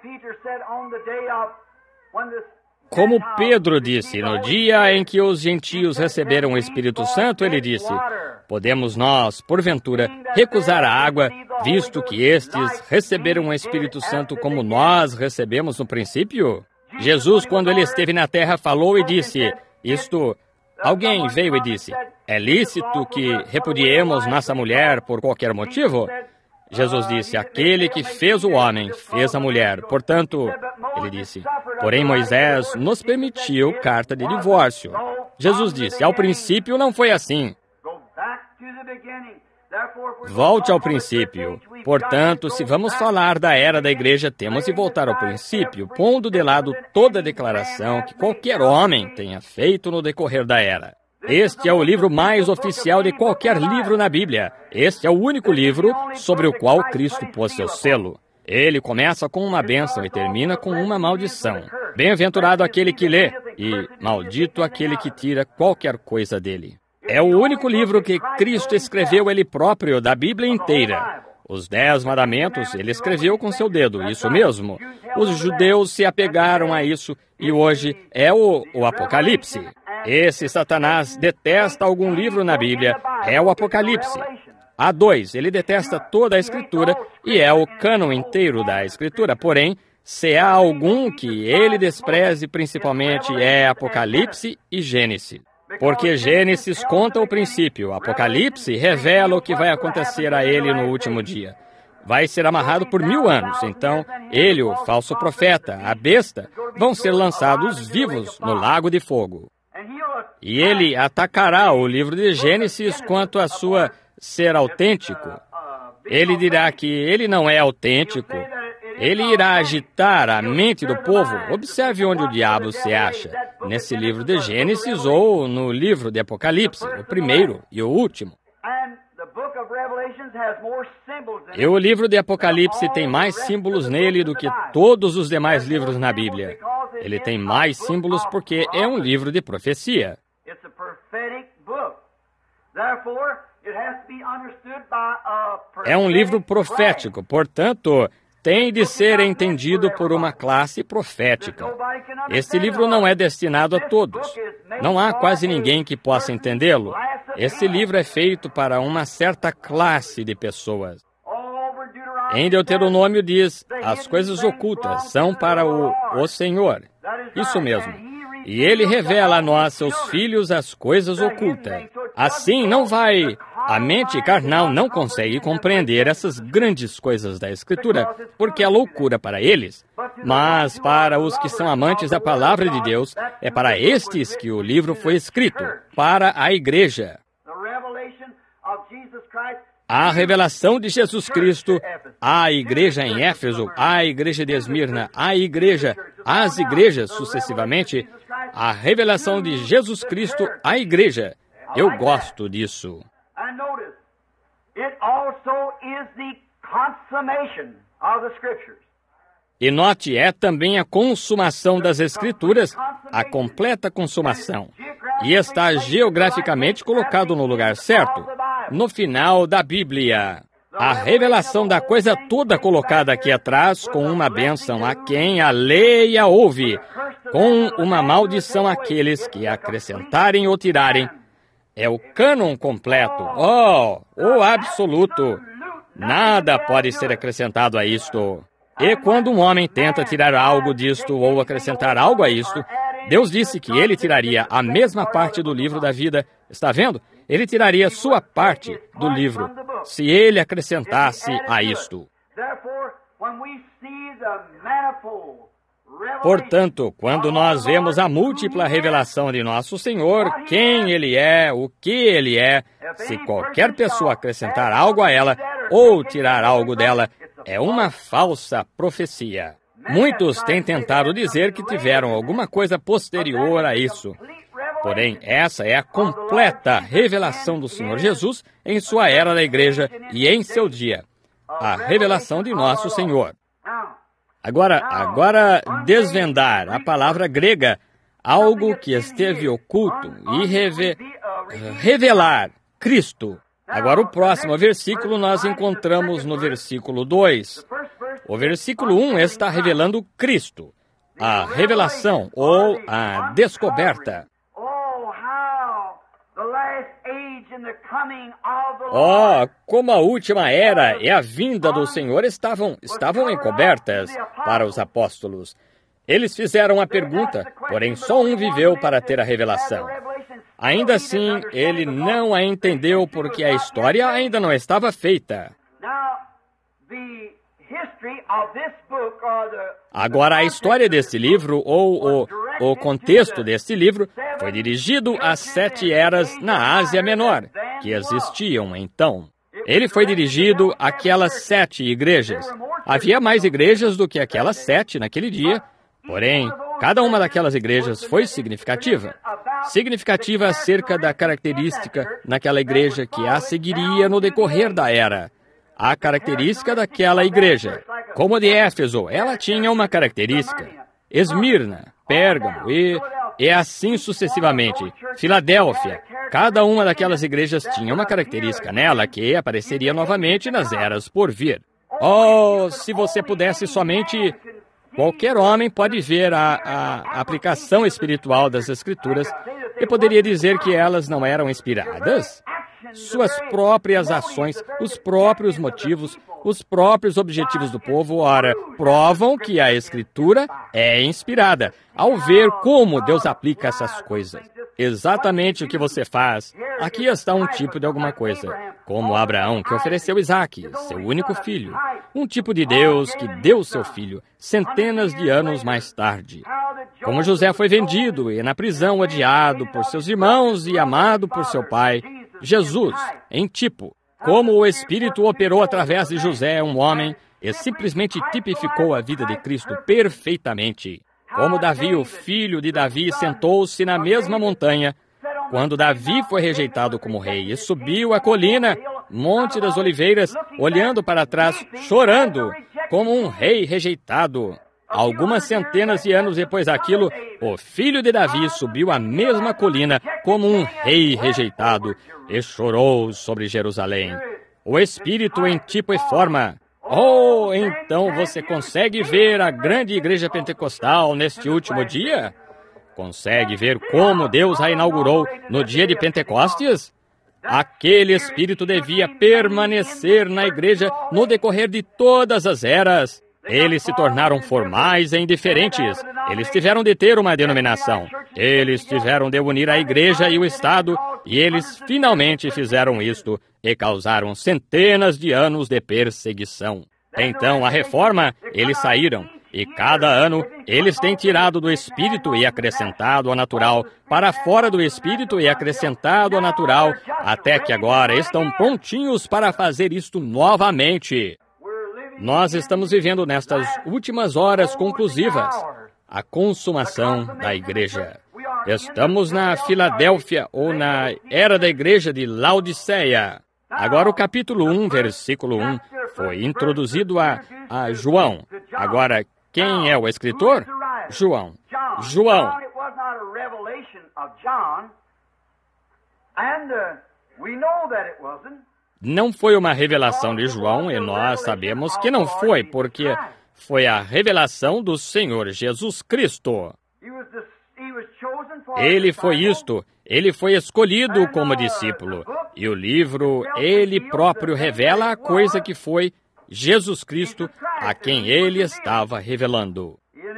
Como Pedro disse, no dia em que os gentios receberam o Espírito Santo, ele disse, podemos nós, porventura, recusar a água, visto que estes receberam o Espírito Santo como nós recebemos no princípio? Jesus, quando ele esteve na terra, falou e disse, isto, alguém veio e disse, é lícito que repudiemos nossa mulher por qualquer motivo? Jesus disse, aquele que fez o homem, fez a mulher. Portanto, ele disse, porém Moisés nos permitiu carta de divórcio. Jesus disse, ao princípio não foi assim. Volte ao princípio. Portanto, se vamos falar da era da igreja, temos de voltar ao princípio, pondo de lado toda a declaração que qualquer homem tenha feito no decorrer da era. Este é o livro mais oficial de qualquer livro na Bíblia. Este é o único livro sobre o qual Cristo pôs seu selo. Ele começa com uma bênção e termina com uma maldição. Bem-aventurado aquele que lê, e maldito aquele que tira qualquer coisa dele. É o único livro que Cristo escreveu ele próprio da Bíblia inteira. Os Dez Mandamentos ele escreveu com seu dedo, isso mesmo. Os judeus se apegaram a isso e hoje é o, o Apocalipse. Esse Satanás detesta algum livro na Bíblia, é o Apocalipse. Há dois, ele detesta toda a Escritura e é o cânon inteiro da Escritura. Porém, se há algum que ele despreze principalmente é Apocalipse e Gênesis. Porque Gênesis conta o princípio, Apocalipse revela o que vai acontecer a ele no último dia. Vai ser amarrado por mil anos, então ele, o falso profeta, a besta, vão ser lançados vivos no lago de fogo. E ele atacará o livro de Gênesis quanto a sua ser autêntico. Ele dirá que ele não é autêntico. Ele irá agitar a mente do povo. Observe onde o diabo se acha, nesse livro de Gênesis ou no livro de Apocalipse, o primeiro e o último. E o livro de Apocalipse tem mais símbolos nele do que todos os demais livros na Bíblia. Ele tem mais símbolos porque é um livro de profecia. É um livro profético, portanto, tem de ser entendido por uma classe profética. Este livro não é destinado a todos. Não há quase ninguém que possa entendê-lo. Este livro é feito para uma certa classe de pessoas. Em Deuteronômio diz, as coisas ocultas são para o, o Senhor. Isso mesmo. E Ele revela a nós, seus filhos, as coisas ocultas. Assim, não vai A mente carnal não consegue compreender essas grandes coisas da Escritura, porque é loucura para eles. Mas para os que são amantes da palavra de Deus, é para estes que o livro foi escrito, para a igreja. A revelação de Jesus Cristo, à igreja em Éfeso, à igreja de Esmirna, à igreja, às igrejas sucessivamente, a revelação de Jesus Cristo à igreja. Eu gosto disso. E note, é também a consumação das Escrituras, a completa consumação. E está geograficamente colocado no lugar certo, no final da Bíblia. A revelação da coisa toda colocada aqui atrás, com uma bênção a quem a lê e a ouve, com uma maldição àqueles que acrescentarem ou tirarem. É o cânon completo, oh, o absoluto. Nada pode ser acrescentado a isto. E quando um homem tenta tirar algo disto ou acrescentar algo a isto, Deus disse que ele tiraria a mesma parte do livro da vida. Está vendo? Ele tiraria sua parte do livro, se ele acrescentasse a isto. Portanto, quando nós vemos a múltipla revelação de nosso Senhor, quem Ele é, o que Ele é, se qualquer pessoa acrescentar algo a ela ou tirar algo dela, é uma falsa profecia. Muitos têm tentado dizer que tiveram alguma coisa posterior a isso. Porém, essa é a completa revelação do Senhor Jesus em sua era da igreja e em seu dia. A revelação de nosso Senhor. Agora, agora desvendar a palavra grega, algo que esteve oculto, e reve, revelar Cristo. Agora, o próximo versículo nós encontramos no versículo dois. O versículo um está revelando Cristo, a revelação ou a descoberta. Oh, como a última era e a vinda do Senhor estavam, estavam encobertas para os apóstolos. Eles fizeram a pergunta, porém só um viveu para ter a revelação. Ainda assim, ele não a entendeu porque a história ainda não estava feita. Agora, a história desse livro, ou o, o contexto desse livro, foi dirigido às sete eras na Ásia Menor, que existiam então. Ele foi dirigido àquelas sete igrejas. Havia mais igrejas do que aquelas sete naquele dia, porém, cada uma daquelas igrejas foi significativa. Significativa acerca da característica naquela igreja que a seguiria no decorrer da era. A característica daquela igreja. Como a de Éfeso, ela tinha uma característica. Esmirna, Pérgamo e, e assim sucessivamente. Filadélfia, cada uma daquelas igrejas tinha uma característica nela que apareceria novamente nas eras por vir. Oh, se você pudesse somente... Qualquer homem pode ver a, a aplicação espiritual das Escrituras e poderia dizer que elas não eram inspiradas. Suas próprias ações, os próprios motivos, os próprios objetivos do povo, ora, provam que a Escritura é inspirada, ao ver como Deus aplica essas coisas. Exatamente o que você faz. Aqui está um tipo de alguma coisa, como Abraão, que ofereceu Isaque, seu único filho. Um tipo de Deus que deu seu filho, centenas de anos mais tarde. Como José foi vendido e na prisão odiado por seus irmãos e amado por seu pai, Jesus, em tipo. Como o Espírito operou através de José, um homem, e simplesmente tipificou a vida de Cristo perfeitamente. Como Davi, o filho de Davi, sentou-se na mesma montanha, quando Davi foi rejeitado como rei, e subiu a colina, Monte das Oliveiras, olhando para trás, chorando, como um rei rejeitado. Algumas centenas de anos depois daquilo, o filho de Davi subiu a mesma colina como um rei rejeitado e chorou sobre Jerusalém. O Espírito em tipo e forma. Oh, então você consegue ver a grande igreja pentecostal neste último dia? Consegue ver como Deus a inaugurou no dia de Pentecostes? Aquele Espírito devia permanecer na igreja no decorrer de todas as eras. Eles se tornaram formais e indiferentes. Eles tiveram de ter uma denominação. Eles tiveram de unir a igreja e o Estado, e eles finalmente fizeram isto e causaram centenas de anos de perseguição. Então, a reforma, eles saíram, e cada ano eles têm tirado do espírito e acrescentado ao natural, para fora do espírito e acrescentado ao natural, até que agora estão prontinhos para fazer isto novamente. Nós estamos vivendo nestas últimas horas conclusivas, a consumação da igreja. Estamos na Filadélfia ou na era da igreja de Laodiceia. Agora o capítulo um, versículo um, foi introduzido a, a João. Agora, quem é o escritor? João. João. Não foi uma revelação de João, e nós sabemos que não foi, porque foi a revelação do Senhor Jesus Cristo. Ele foi isto, ele foi escolhido como discípulo, e o livro, ele próprio revela a coisa que foi Jesus Cristo, a quem ele estava revelando.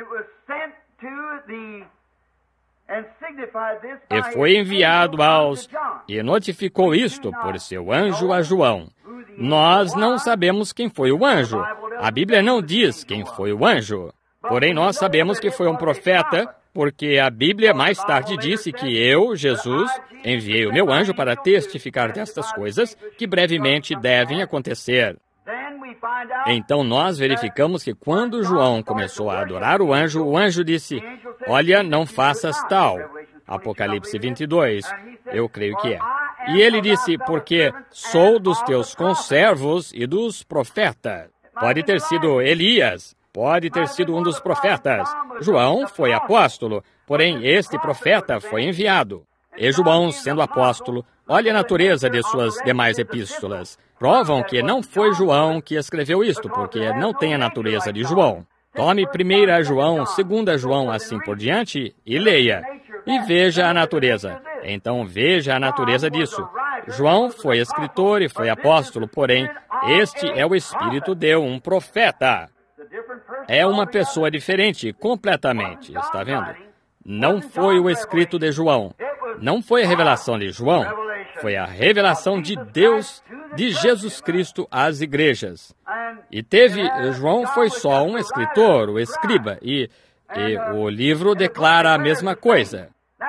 E foi enviado aos... e notificou isto por seu anjo a João. Nós não sabemos quem foi o anjo. A Bíblia não diz quem foi o anjo. Porém, nós sabemos que foi um profeta, porque a Bíblia mais tarde disse que eu, Jesus, enviei o meu anjo para testificar destas coisas que brevemente devem acontecer. Então nós verificamos que quando João começou a adorar o anjo, o anjo disse, olha, não faças tal. Apocalipse vinte e dois, eu creio que é. E ele disse, porque sou dos teus conservos e dos profetas. Pode ter sido Elias, pode ter sido um dos profetas. João foi apóstolo, porém este profeta foi enviado. E João, sendo apóstolo, olha a natureza de suas demais epístolas. Provam que não foi João que escreveu isto, porque não tem a natureza de João. Tome primeira João, segunda João, assim por diante, e leia. E veja a natureza. Então veja a natureza disso. João foi escritor e foi apóstolo, porém, este é o espírito de um profeta. É uma pessoa diferente, completamente, está vendo? Não foi o escrito de João. Não foi a revelação de João. Foi a revelação de Deus, de Jesus Cristo às igrejas. E teve, João foi só um escritor, o escriba, e, e o livro declara a mesma coisa.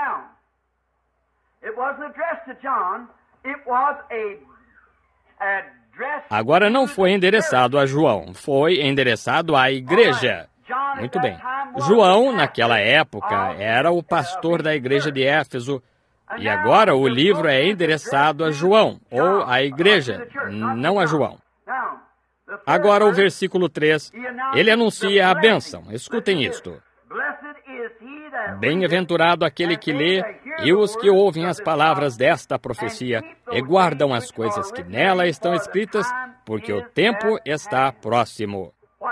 Agora não foi endereçado a João, foi endereçado à igreja. Muito bem. João, naquela época, era o pastor da igreja de Éfeso, e agora o livro é endereçado a João, ou à igreja, não a João. Agora o versículo três, ele anuncia a bênção. Escutem isto. Bem-aventurado aquele que lê e os que ouvem as palavras desta profecia e guardam as coisas que nela estão escritas, porque o tempo está próximo.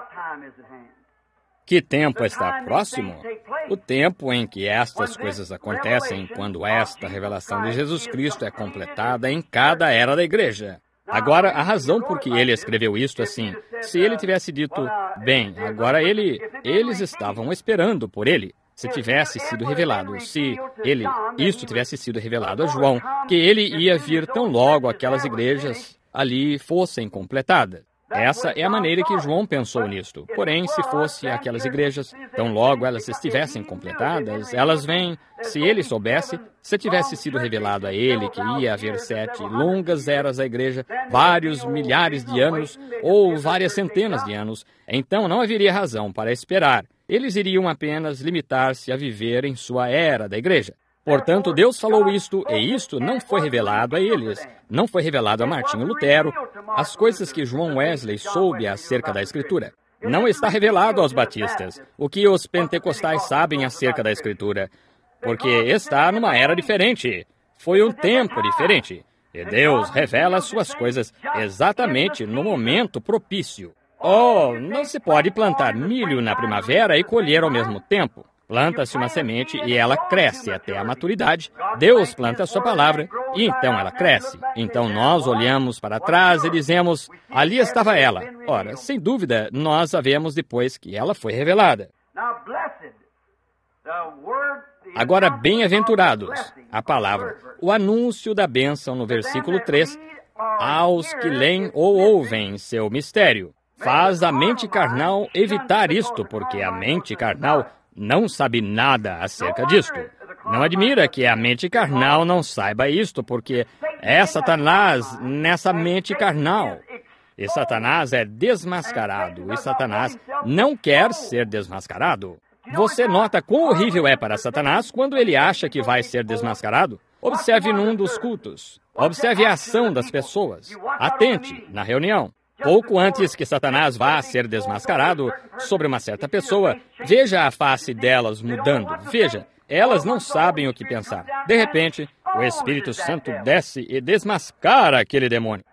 Que tempo está próximo? O tempo em que estas coisas acontecem, quando esta revelação de Jesus Cristo é completada em cada era da igreja. Agora, a razão por que ele escreveu isto assim, se ele tivesse dito, bem, agora ele, eles estavam esperando por ele, se tivesse sido revelado, se ele, isto tivesse sido revelado a João, que ele ia vir tão logo aquelas igrejas ali fossem completadas. Essa é a maneira que João pensou nisto. Porém, se fosse aquelas igrejas, tão logo elas estivessem completadas, elas vêm, se ele soubesse, se tivesse sido revelado a ele que ia haver sete longas eras da igreja, vários milhares de anos, ou várias centenas de anos, então não haveria razão para esperar. Eles iriam apenas limitar-se a viver em sua era da igreja. Portanto, Deus falou isto, e isto não foi revelado a eles. Não foi revelado a Martinho Lutero. As coisas que João Wesley soube acerca da Escritura. Não está revelado aos batistas. O que os pentecostais sabem acerca da Escritura. Porque está numa era diferente. Foi um tempo diferente. E Deus revela suas coisas exatamente no momento propício. Oh, não se pode plantar milho na primavera e colher ao mesmo tempo. Planta-se uma semente e ela cresce até a maturidade. Deus planta a sua palavra e então ela cresce. Então nós olhamos para trás e dizemos, ali estava ela. Ora, sem dúvida, nós a vemos depois que ela foi revelada. Agora, bem-aventurados, a palavra, o anúncio da bênção no versículo três, aos que leem ou ouvem seu mistério. Faz a mente carnal evitar isto, porque a mente carnal não sabe nada acerca disto. Não admira que a mente carnal não saiba isto, porque é Satanás nessa mente carnal. E Satanás é desmascarado, e Satanás não quer ser desmascarado. Você nota quão horrível é para Satanás quando ele acha que vai ser desmascarado? Observe num dos cultos. Observe a ação das pessoas. Atente na reunião. Pouco antes que Satanás vá ser desmascarado sobre uma certa pessoa, veja a face delas mudando. Veja, elas não sabem o que pensar. De repente, o Espírito Santo desce e desmascara aquele demônio.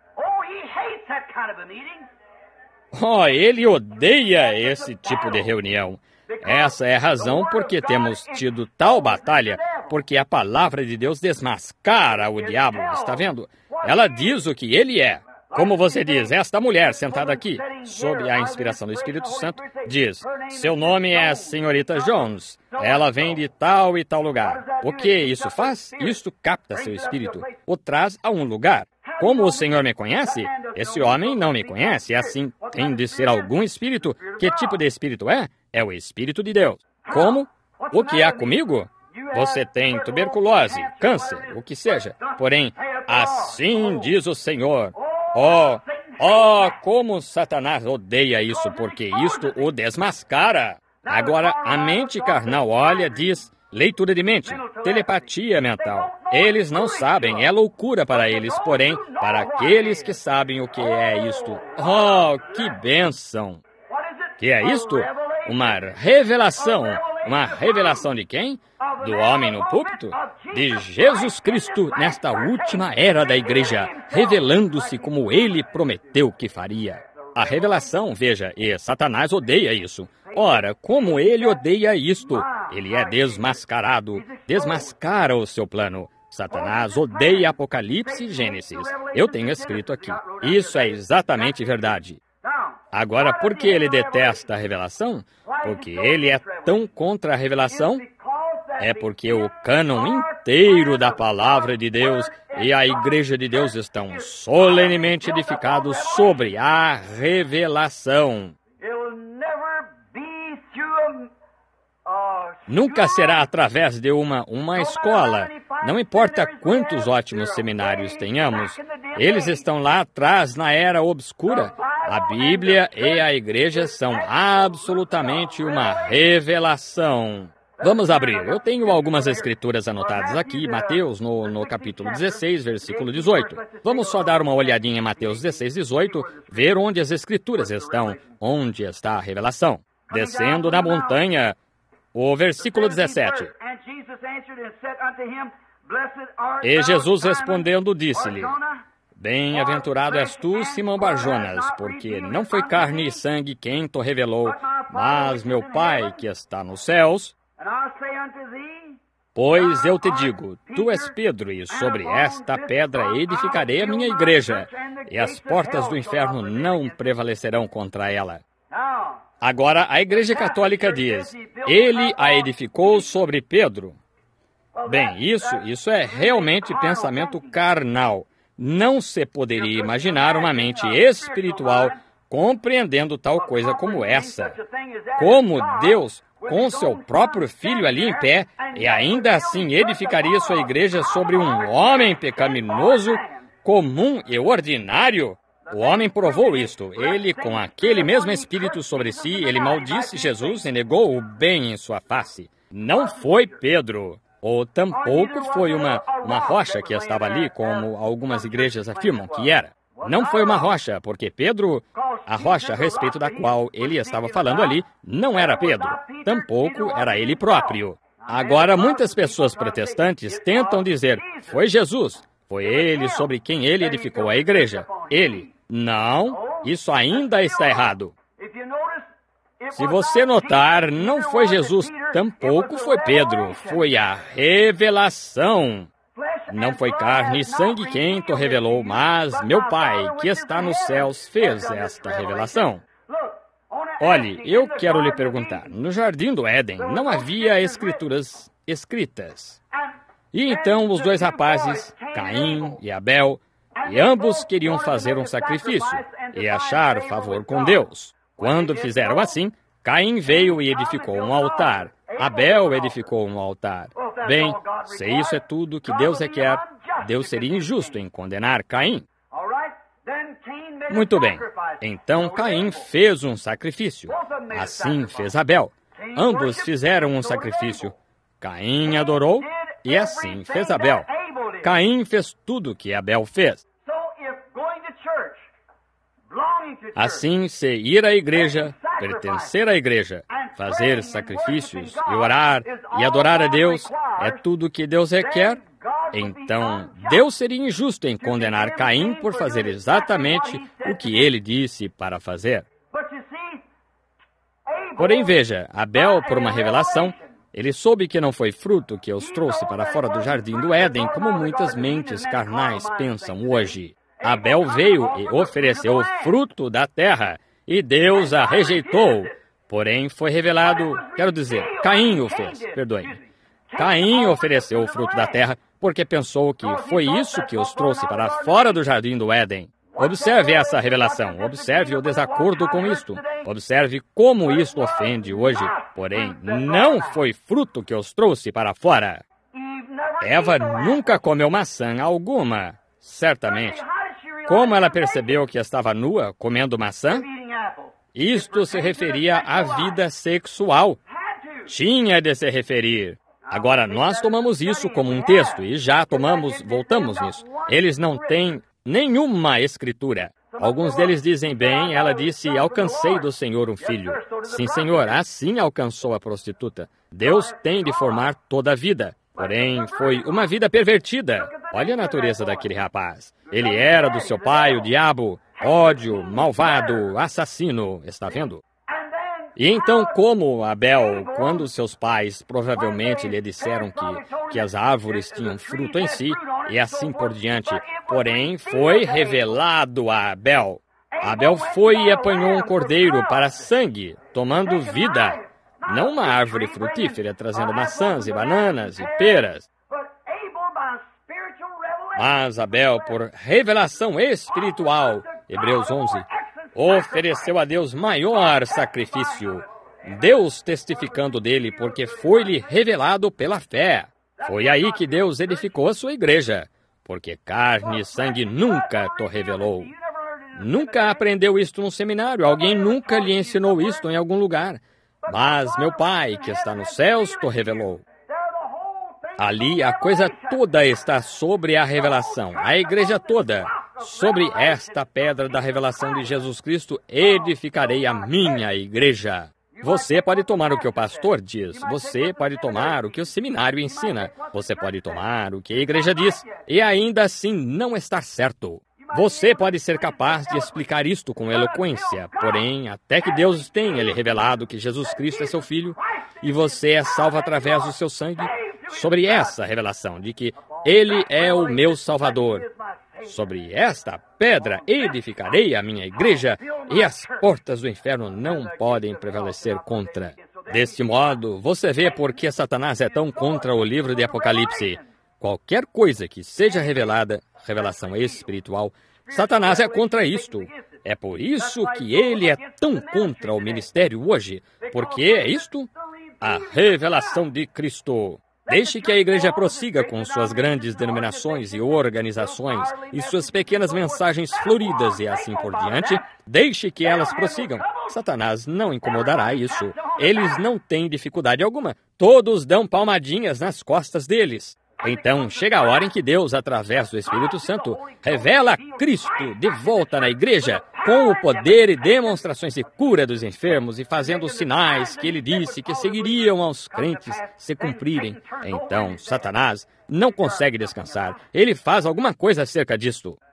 Oh, ele odeia esse tipo de reunião. Essa é a razão por que temos tido tal batalha, porque a palavra de Deus desmascara o diabo, está vendo? Ela diz o que ele é. Como você diz, esta mulher sentada aqui, sob a inspiração do Espírito Santo, diz, seu nome é Senhorita Jones, ela vem de tal e tal lugar. O que isso faz? Isto capta seu espírito, o traz a um lugar. Como o Senhor me conhece, esse homem não me conhece, assim tem de ser algum espírito. Que tipo de espírito é? É o Espírito de Deus. Como? O que há comigo? Você tem tuberculose, câncer, o que seja. Porém, assim diz o Senhor. Oh, oh, como Satanás odeia isso, porque isto o desmascara. Agora, a mente carnal olha, diz, leitura de mente, telepatia mental. Eles não sabem, é loucura para eles, porém, para aqueles que sabem o que é isto. Oh, que bênção! Que é isto? Uma revelação. Uma revelação de quem? Do homem no púlpito? De Jesus Cristo nesta última era da igreja, revelando-se como ele prometeu que faria. A revelação, veja, e Satanás odeia isso. Ora, como ele odeia isto? Ele é desmascarado, desmascara o seu plano. Satanás odeia Apocalipse e Gênesis. Eu tenho escrito aqui. Isso é exatamente verdade. Agora, por que ele detesta a revelação? Porque ele é tão contra a revelação? É porque o cânon inteiro da palavra de Deus e a igreja de Deus estão solenemente edificados sobre a revelação. Nunca será através de uma, uma escola. Não importa quantos ótimos seminários tenhamos, eles estão lá atrás na era obscura. A Bíblia e a igreja são absolutamente uma revelação. Vamos abrir. Eu tenho algumas escrituras anotadas aqui, Mateus, no, no capítulo dezesseis, versículo dezoito. Vamos só dar uma olhadinha em Mateus dezesseis, dezoito, ver onde as escrituras estão, onde está a revelação. Descendo na montanha, o versículo dezessete. E Jesus respondendo disse-lhe, bem-aventurado és tu, Simão Barjonas, porque não foi carne e sangue quem te revelou, mas meu Pai que está nos céus. Pois eu te digo, tu és Pedro, e sobre esta pedra edificarei a minha igreja, e as portas do inferno não prevalecerão contra ela. Agora, a Igreja Católica diz, ele a edificou sobre Pedro. Bem, isso, isso é realmente pensamento carnal. Não se poderia imaginar uma mente espiritual compreendendo tal coisa como essa. Como Deus, com seu próprio filho ali em pé, e ainda assim edificaria sua igreja sobre um homem pecaminoso, comum e ordinário? O homem provou isto. Ele, com aquele mesmo espírito sobre si, ele maldisse Jesus e negou o bem em sua face. Não foi Pedro. Ou tampouco foi uma, uma rocha que estava ali, como algumas igrejas afirmam que era. Não foi uma rocha, porque Pedro, a rocha a respeito da qual ele estava falando ali, não era Pedro. Tampouco era ele próprio. Agora, muitas pessoas protestantes tentam dizer, foi Jesus, foi ele sobre quem ele edificou a igreja. Ele. Não, isso ainda está errado. Se você notar, não foi Jesus Tampouco foi Pedro, foi a revelação. Não foi carne e sangue quem te revelou, mas meu Pai, que está nos céus, fez esta revelação. Olhe, eu quero lhe perguntar, no Jardim do Éden não havia escrituras escritas. E então os dois rapazes, Caim e Abel, e ambos queriam fazer um sacrifício e achar favor com Deus. Quando fizeram assim, Caim veio e edificou um altar. Abel edificou um altar. Bem, se isso é tudo que Deus requer, Deus seria injusto em condenar Caim. Muito bem. Então Caim fez um sacrifício. Assim fez Abel. Ambos fizeram um sacrifício. Caim adorou e assim fez Abel. Caim fez tudo que Abel fez. Assim, se ir à igreja, pertencer à igreja, fazer sacrifícios e orar e adorar a Deus é tudo que Deus requer, então Deus seria injusto em condenar Caim por fazer exatamente o que ele disse para fazer. Porém, veja, Abel, por uma revelação, ele soube que não foi fruto que os trouxe para fora do jardim do Éden, como muitas mentes carnais pensam hoje. Abel veio e ofereceu o fruto da terra, e Deus a rejeitou. Porém, foi revelado, quero dizer, Caim o fez, perdoe-me. Caim ofereceu o fruto da terra porque pensou que foi isso que os trouxe para fora do jardim do Éden. Observe essa revelação, observe o desacordo com isto. Observe como isto ofende hoje. Porém, não foi fruto que os trouxe para fora. Eva nunca comeu maçã alguma, certamente. Como ela percebeu que estava nua comendo maçã? Isto se referia à vida sexual. Tinha de se referir. Agora, nós tomamos isso como um texto e já tomamos, voltamos nisso. Eles não têm nenhuma escritura. Alguns deles dizem, bem, ela disse, alcancei do Senhor um filho. Sim, Senhor, assim alcançou a prostituta. Deus tem de formar toda a vida. Porém, foi uma vida pervertida. Olha a natureza daquele rapaz. Ele era do seu pai, o diabo, ódio, malvado, assassino, está vendo? E então, como Abel, quando seus pais provavelmente lhe disseram que, que as árvores tinham fruto em si, e assim por diante, porém, foi revelado a Abel. Abel foi e apanhou um cordeiro para sangue, tomando vida, não uma árvore frutífera, trazendo maçãs e bananas e peras. Mas Abel, por revelação espiritual, Hebreus onze, ofereceu a Deus maior sacrifício, Deus testificando dele, porque foi-lhe revelado pela fé. Foi aí que Deus edificou a sua igreja, porque carne e sangue nunca te revelou. Nunca aprendeu isto no seminário, alguém nunca lhe ensinou isto em algum lugar. Mas meu Pai, que está nos céus, te revelou. Ali a coisa toda está sobre a revelação, a igreja toda. Sobre esta pedra da revelação de Jesus Cristo, edificarei a minha igreja. Você pode tomar o que o pastor diz, você pode tomar o que o seminário ensina, você pode tomar o que a igreja diz, e ainda assim não estar certo. Você pode ser capaz de explicar isto com eloquência, porém, até que Deus tenha lhe revelado que Jesus Cristo é seu Filho, e você é salvo através do seu sangue, sobre essa revelação de que Ele é o meu Salvador. Sobre esta pedra edificarei a minha igreja, e as portas do inferno não podem prevalecer contra. Deste modo, você vê por que Satanás é tão contra o livro de Apocalipse. Qualquer coisa que seja revelada, revelação espiritual, Satanás é contra isto. É por isso que ele é tão contra o ministério hoje, porque é isto, a revelação de Cristo. Deixe que a igreja prossiga com suas grandes denominações e organizações e suas pequenas mensagens floridas e assim por diante. Deixe que elas prossigam. Satanás não incomodará isso. Eles não têm dificuldade alguma. Todos dão palmadinhas nas costas deles. Então, chega a hora em que Deus, através do Espírito Santo, revela Cristo de volta na igreja, com o poder e demonstrações de cura dos enfermos e fazendo os sinais que ele disse que seguiriam aos crentes se cumprirem. Então, Satanás não consegue descansar. Ele faz alguma coisa acerca disto.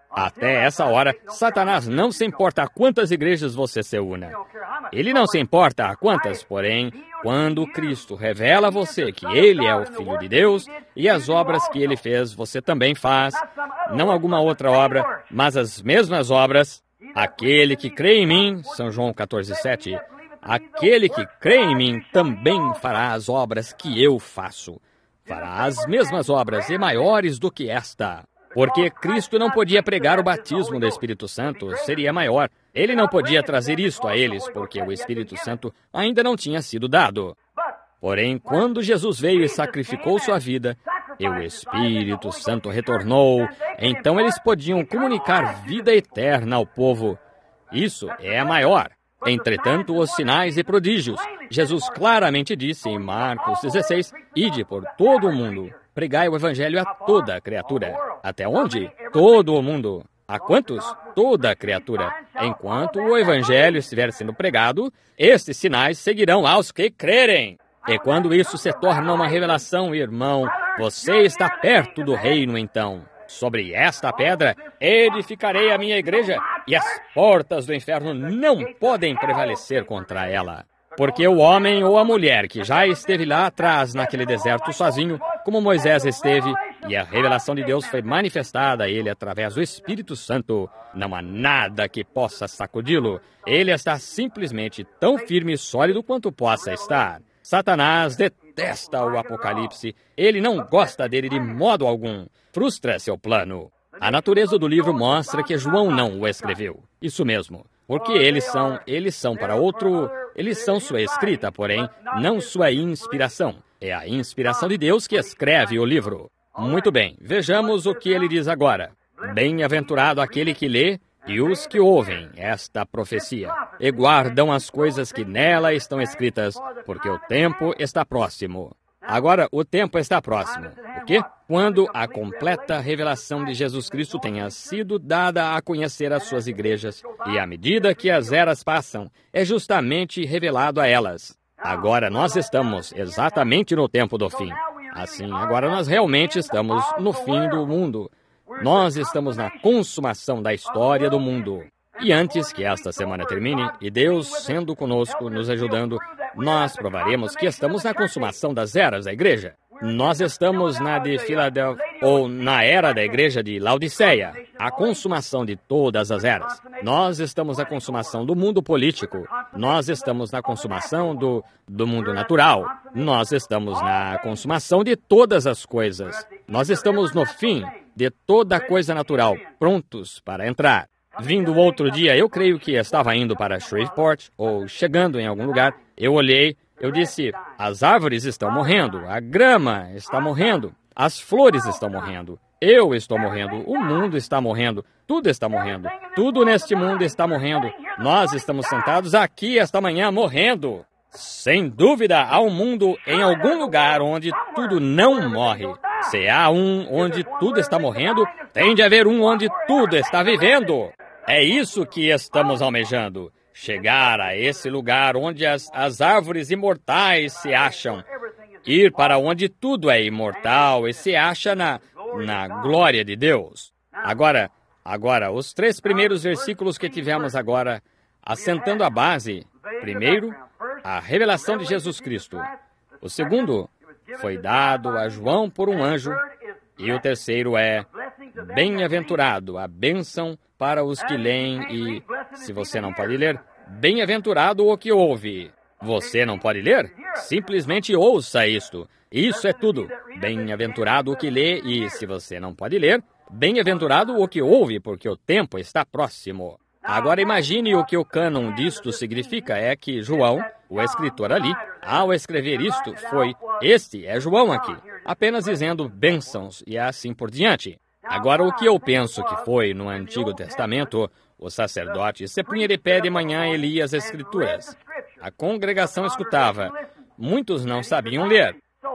Até essa hora, Satanás não se importa a quantas igrejas você se una. Ele não se importa a quantas, porém, quando Cristo revela a você que Ele é o Filho de Deus e as obras que Ele fez, você também faz, não alguma outra obra, mas as mesmas obras. Aquele que crê em mim, São João quatorze, sete, aquele que crê em mim também fará as obras que eu faço. Fará as mesmas obras e maiores do que esta. Porque Cristo não podia pregar o batismo do Espírito Santo, seria maior. Ele não podia trazer isto a eles, porque o Espírito Santo ainda não tinha sido dado. Porém, quando Jesus veio e sacrificou sua vida, e o Espírito Santo retornou, então eles podiam comunicar vida eterna ao povo. Isso é a maior. Entretanto, os sinais e prodígios. Jesus claramente disse em Marcos dezesseis, ide por todo o mundo, pregai o evangelho a toda a criatura. Até onde? Todo o mundo. A quantos? Toda a criatura. Enquanto o evangelho estiver sendo pregado, estes sinais seguirão aos que crerem. E quando isso se torna uma revelação, irmão, você está perto do reino então. Sobre esta pedra edificarei a minha igreja, e as portas do inferno não podem prevalecer contra ela. Porque o homem ou a mulher que já esteve lá atrás naquele deserto sozinho, como Moisés esteve, e a revelação de Deus foi manifestada a ele através do Espírito Santo, não há nada que possa sacudi-lo. Ele está simplesmente tão firme e sólido quanto possa estar. Satanás detesta o Apocalipse. Ele não gosta dele de modo algum. Frustra seu plano. A natureza do livro mostra que João não o escreveu. Isso mesmo. Porque eles são, eles são para outro, eles são sua escrita, porém, não sua inspiração. É a inspiração de Deus que escreve o livro. Muito bem, vejamos o que ele diz agora. Bem-aventurado aquele que lê e os que ouvem esta profecia, e guardam as coisas que nela estão escritas, porque o tempo está próximo. Agora, o tempo está próximo. O quê? Quando a completa revelação de Jesus Cristo tenha sido dada a conhecer às suas igrejas, e à medida que as eras passam, é justamente revelado a elas. Agora nós estamos exatamente no tempo do fim. Assim, agora nós realmente estamos no fim do mundo. Nós estamos na consumação da história do mundo. E antes que esta semana termine, e Deus sendo conosco, nos ajudando, nós provaremos que estamos na consumação das eras da igreja. Nós estamos na de Filadélfia, ou na era da igreja de Laodiceia, a consumação de todas as eras. Nós estamos na consumação do mundo político. Nós estamos na consumação do, do mundo natural. Nós estamos na consumação de todas as coisas. Nós estamos no fim de toda coisa natural, prontos para entrar. Vindo outro dia, eu creio que estava indo para Shreveport, ou chegando em algum lugar, eu olhei, eu disse, as árvores estão morrendo, a grama está morrendo, as flores estão morrendo, eu estou morrendo, o mundo está morrendo, tudo está morrendo, tudo neste mundo está morrendo. Nós estamos sentados aqui esta manhã morrendo. Sem dúvida, há um mundo em algum lugar onde tudo não morre. Se há um onde tudo está morrendo, tem de haver um onde tudo está vivendo. É isso que estamos almejando. Chegar a esse lugar onde as, as árvores imortais se acham. Ir para onde tudo é imortal e se acha na, na glória de Deus. Agora, agora, os três primeiros versículos que tivemos agora, assentando a base. Primeiro, a revelação de Jesus Cristo. O segundo, foi dado a João por um anjo. E o terceiro é, bem-aventurado, a bênção para os que leem e, se você não pode ler, bem-aventurado o que ouve. Você não pode ler? Simplesmente ouça isto. Isso é tudo. Bem-aventurado o que lê e, se você não pode ler, bem-aventurado o que ouve, porque o tempo está próximo. Agora imagine o que o cânon disto significa. É que João, o escritor ali, ao escrever isto, foi, este é João aqui, apenas dizendo bênçãos e assim por diante. Agora, o que eu penso que foi no Antigo Testamento, o sacerdote se punha de pé de manhã e lia as Escrituras. A congregação escutava. Muitos não sabiam ler.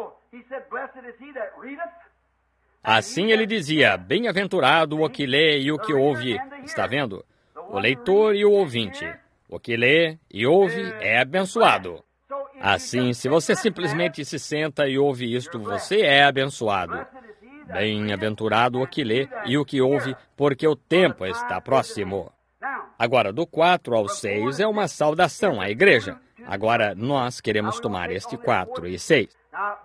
Assim ele dizia, bem-aventurado o que lê e o que ouve. Está vendo? O leitor e o ouvinte. O que lê e ouve é abençoado. Assim, se você simplesmente se senta e ouve isto, você é abençoado. Bem-aventurado o que lê e o que ouve, porque o tempo está próximo. Agora, do quatro ao seis é uma saudação à igreja. Agora, nós queremos tomar este quatro e seis.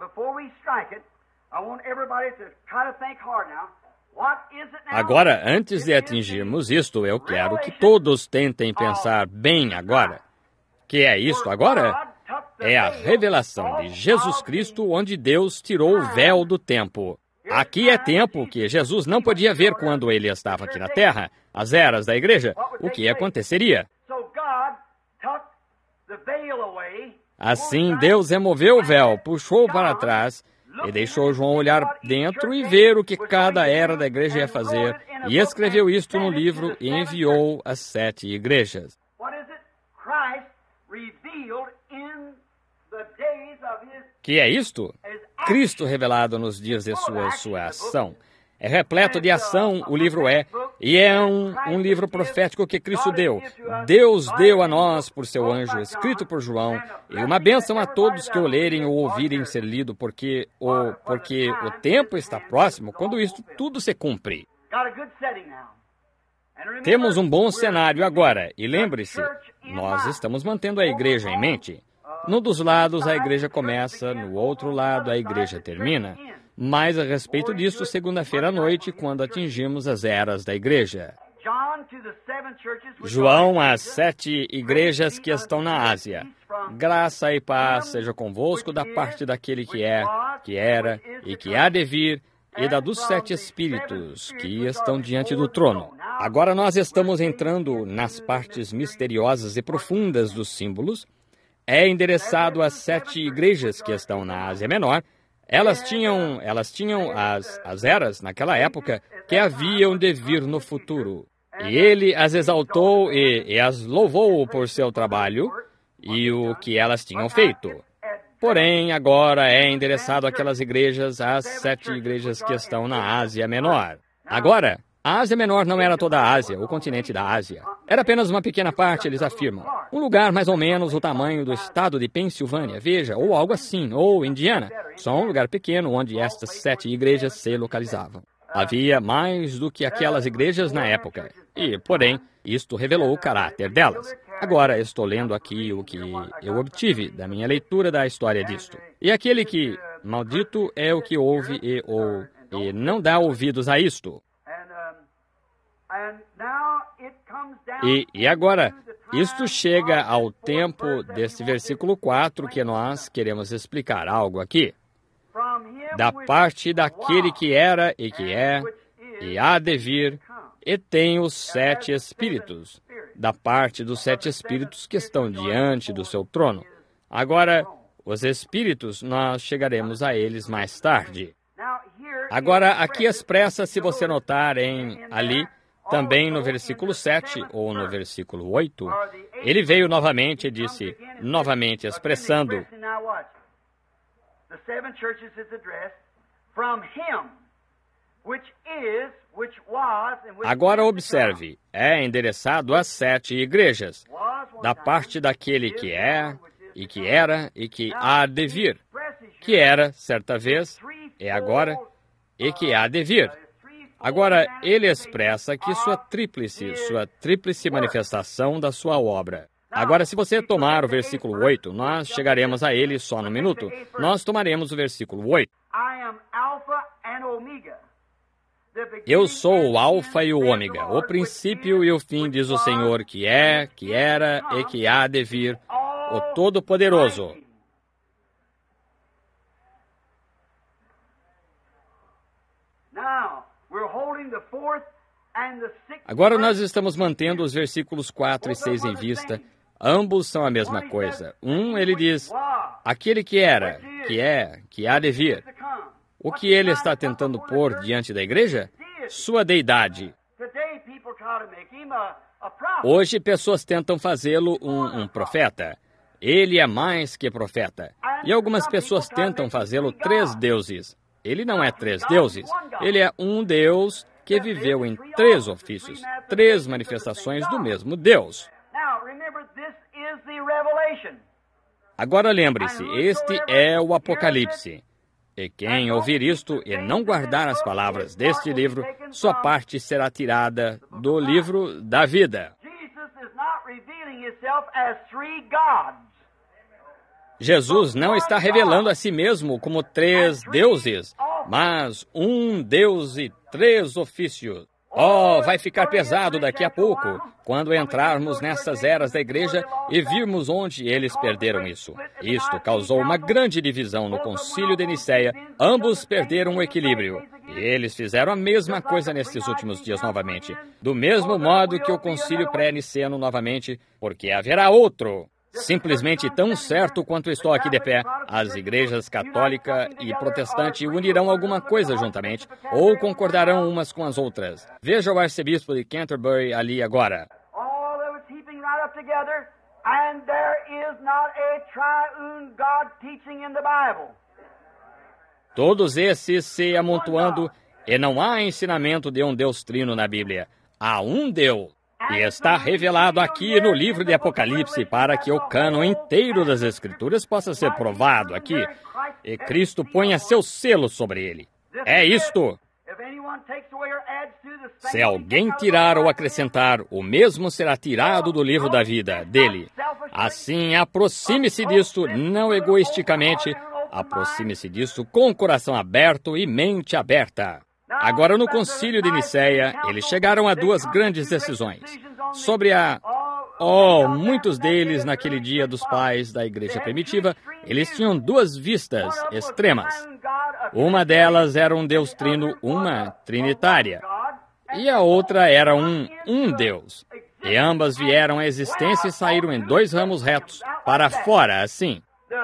Agora, antes de atingirmos isto, eu quero que todos tentem pensar bem agora. Que é isto agora? É a revelação de Jesus Cristo, onde Deus tirou o véu do tempo. Aqui é tempo que Jesus não podia ver quando ele estava aqui na terra, as eras da igreja, o que aconteceria. Assim, Deus removeu o véu, puxou para trás e deixou João olhar dentro e ver o que cada era da igreja ia fazer, e escreveu isto no livro e enviou às sete igrejas. Que é isto? Cristo revelado nos dias de sua, sua ação. É repleto de ação, o livro é, e é um, um livro profético que Cristo deu. Deus deu a nós por seu anjo, escrito por João, e uma bênção a todos que o lerem ou ouvirem ser lido, porque o, porque o tempo está próximo quando isto tudo se cumpre. Temos um bom cenário agora, e lembre-se, nós estamos mantendo a igreja em mente. Num dos lados a igreja começa, no outro lado a igreja termina. Mais a respeito disso, segunda-feira à noite, quando atingimos as eras da igreja. João às sete igrejas que estão na Ásia. Graça e paz seja convosco da parte daquele que é, que era e que há de vir, e da dos sete espíritos que estão diante do trono. Agora nós estamos entrando nas partes misteriosas e profundas dos símbolos. É endereçado às sete igrejas que estão na Ásia Menor. Elas tinham, elas tinham as, as eras, naquela época, que haviam de vir no futuro. E ele as exaltou e, e as louvou por seu trabalho e o que elas tinham feito. Porém, agora é endereçado àquelas igrejas, às sete igrejas que estão na Ásia Menor. Agora, a Ásia Menor não era toda a Ásia, o continente da Ásia. Era apenas uma pequena parte, eles afirmam. Um lugar mais ou menos o tamanho do estado de Pensilvânia, veja, ou algo assim, ou Indiana. Só um lugar pequeno onde estas sete igrejas se localizavam. Havia mais do que aquelas igrejas na época. E, porém, isto revelou o caráter delas. Agora estou lendo aqui o que eu obtive da minha leitura da história disto. E aquele que, maldito é o que ouve e, ou, e não dá ouvidos a isto. E, e agora, isto chega ao tempo deste versículo quatro que nós queremos explicar algo aqui. Da parte daquele que era e que é, e há de vir, e tem os sete espíritos, da parte dos sete espíritos que estão diante do seu trono. Agora, os espíritos, nós chegaremos a eles mais tarde. Agora, aqui expressa, se você notar em ali, também no versículo sete ou no versículo oito, ele veio novamente e disse, novamente expressando, agora observe, é endereçado às sete igrejas, da parte daquele que é, e que era, e que há de vir, que era, certa vez, é agora, e que há de vir. Agora, ele expressa que sua tríplice, sua tríplice manifestação da sua obra. Agora, se você tomar o versículo oito, nós chegaremos a ele só no minuto. Nós tomaremos o versículo oito. Eu sou o Alfa e o Ômega, o princípio e o fim, diz o Senhor, que é, que era e que há de vir, o Todo-Poderoso. Agora nós estamos mantendo os versículos quatro e seis em vista. Ambos são a mesma coisa. Um, ele diz, aquele que era, que é, que há de vir. O que ele está tentando pôr diante da igreja? Sua deidade. Hoje, pessoas tentam fazê-lo um, um profeta. Ele é mais que profeta. E algumas pessoas tentam fazê-lo três deuses. Ele não é três deuses. Ele é um Deus que viveu em três ofícios, três manifestações do mesmo Deus. Agora lembre-se, este é o Apocalipse. E quem ouvir isto e não guardar as palavras deste livro, sua parte será tirada do livro da vida. Jesus não está revelando a si mesmo como três deuses, mas um Deus e três ofícios. Oh, vai ficar pesado daqui a pouco, quando entrarmos nessas eras da igreja e virmos onde eles perderam isso. Isto causou uma grande divisão no Concílio de Nicéia. Ambos perderam o equilíbrio. E eles fizeram a mesma coisa nestes últimos dias novamente. Do mesmo modo que o Concílio pré-niceno novamente, porque haverá outro. Simplesmente tão certo quanto estou aqui de pé, as igrejas católica e protestante unirão alguma coisa juntamente, ou concordarão umas com as outras. Veja o arcebispo de Canterbury ali agora. Todos esses se amontoando, e não há ensinamento de um Deus trino na Bíblia. Há um Deus. E está revelado aqui no livro de Apocalipse para que o cânon inteiro das Escrituras possa ser provado aqui. E Cristo ponha seu selo sobre ele. É isto. Se alguém tirar ou acrescentar, o mesmo será tirado do livro da vida dele. Assim, aproxime-se disto, não egoisticamente, aproxime-se disto com o coração aberto e mente aberta. Agora, no Concílio de Nicéia, eles chegaram a duas grandes decisões. Sobre a... Oh, muitos deles, naquele dia dos pais da igreja primitiva, eles tinham duas vistas extremas. Uma delas era um Deus trino, uma trinitária. E a outra era um, um Deus. E ambas vieram à existência e saíram em dois ramos retos, para fora, assim.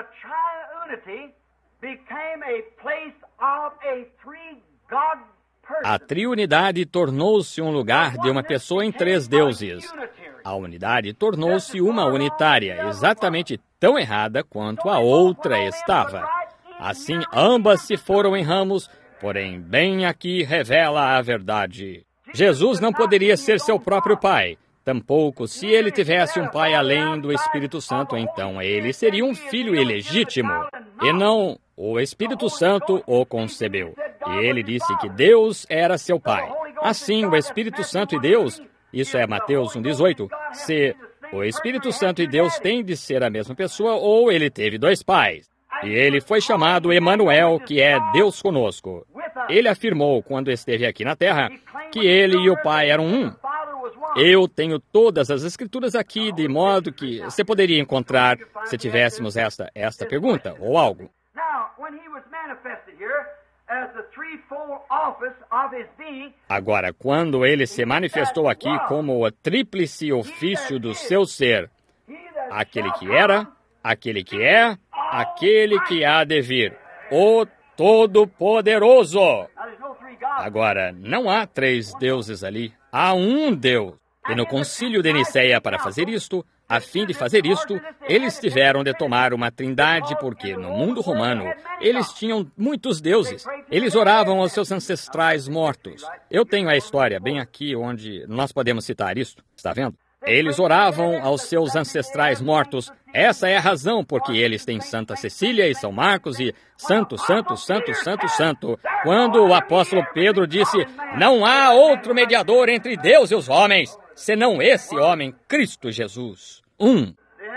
A triunidade tornou-se um lugar de uma pessoa em três deuses. A unidade tornou-se uma unitária, exatamente tão errada quanto a outra estava. Assim, ambas se foram em ramos, porém, bem aqui revela a verdade. Jesus não poderia ser seu próprio pai. Tampouco, se ele tivesse um pai além do Espírito Santo, então ele seria um filho ilegítimo. E não, o Espírito Santo o concebeu. E ele disse que Deus era seu pai. Assim, o Espírito Santo e Deus, isso é Mateus um, dezoito, se o Espírito Santo e Deus têm de ser a mesma pessoa, ou ele teve dois pais. E ele foi chamado Emanuel, que é Deus conosco. Ele afirmou, quando esteve aqui na terra, que ele e o pai eram um. Eu tenho todas as escrituras aqui, de modo que você poderia encontrar se tivéssemos esta, esta pergunta, ou algo. Agora, quando ele se manifestou aqui como o tríplice ofício do seu ser, aquele que era, aquele que é, aquele que há de vir, o Todo-Poderoso. Agora, não há três deuses ali, há um Deus. E no Concílio de Nicéia, para fazer isto, a fim de fazer isto, eles tiveram de tomar uma trindade, porque no mundo romano, eles tinham muitos deuses. Eles oravam aos seus ancestrais mortos. Eu tenho a história bem aqui onde nós podemos citar isto. Está vendo? Eles oravam aos seus ancestrais mortos. Essa é a razão porque eles têm Santa Cecília e São Marcos e Santo, Santo, Santo, Santo, Santo. Quando o apóstolo Pedro disse, não há outro mediador entre Deus e os homens, senão esse homem, Cristo Jesus. Um.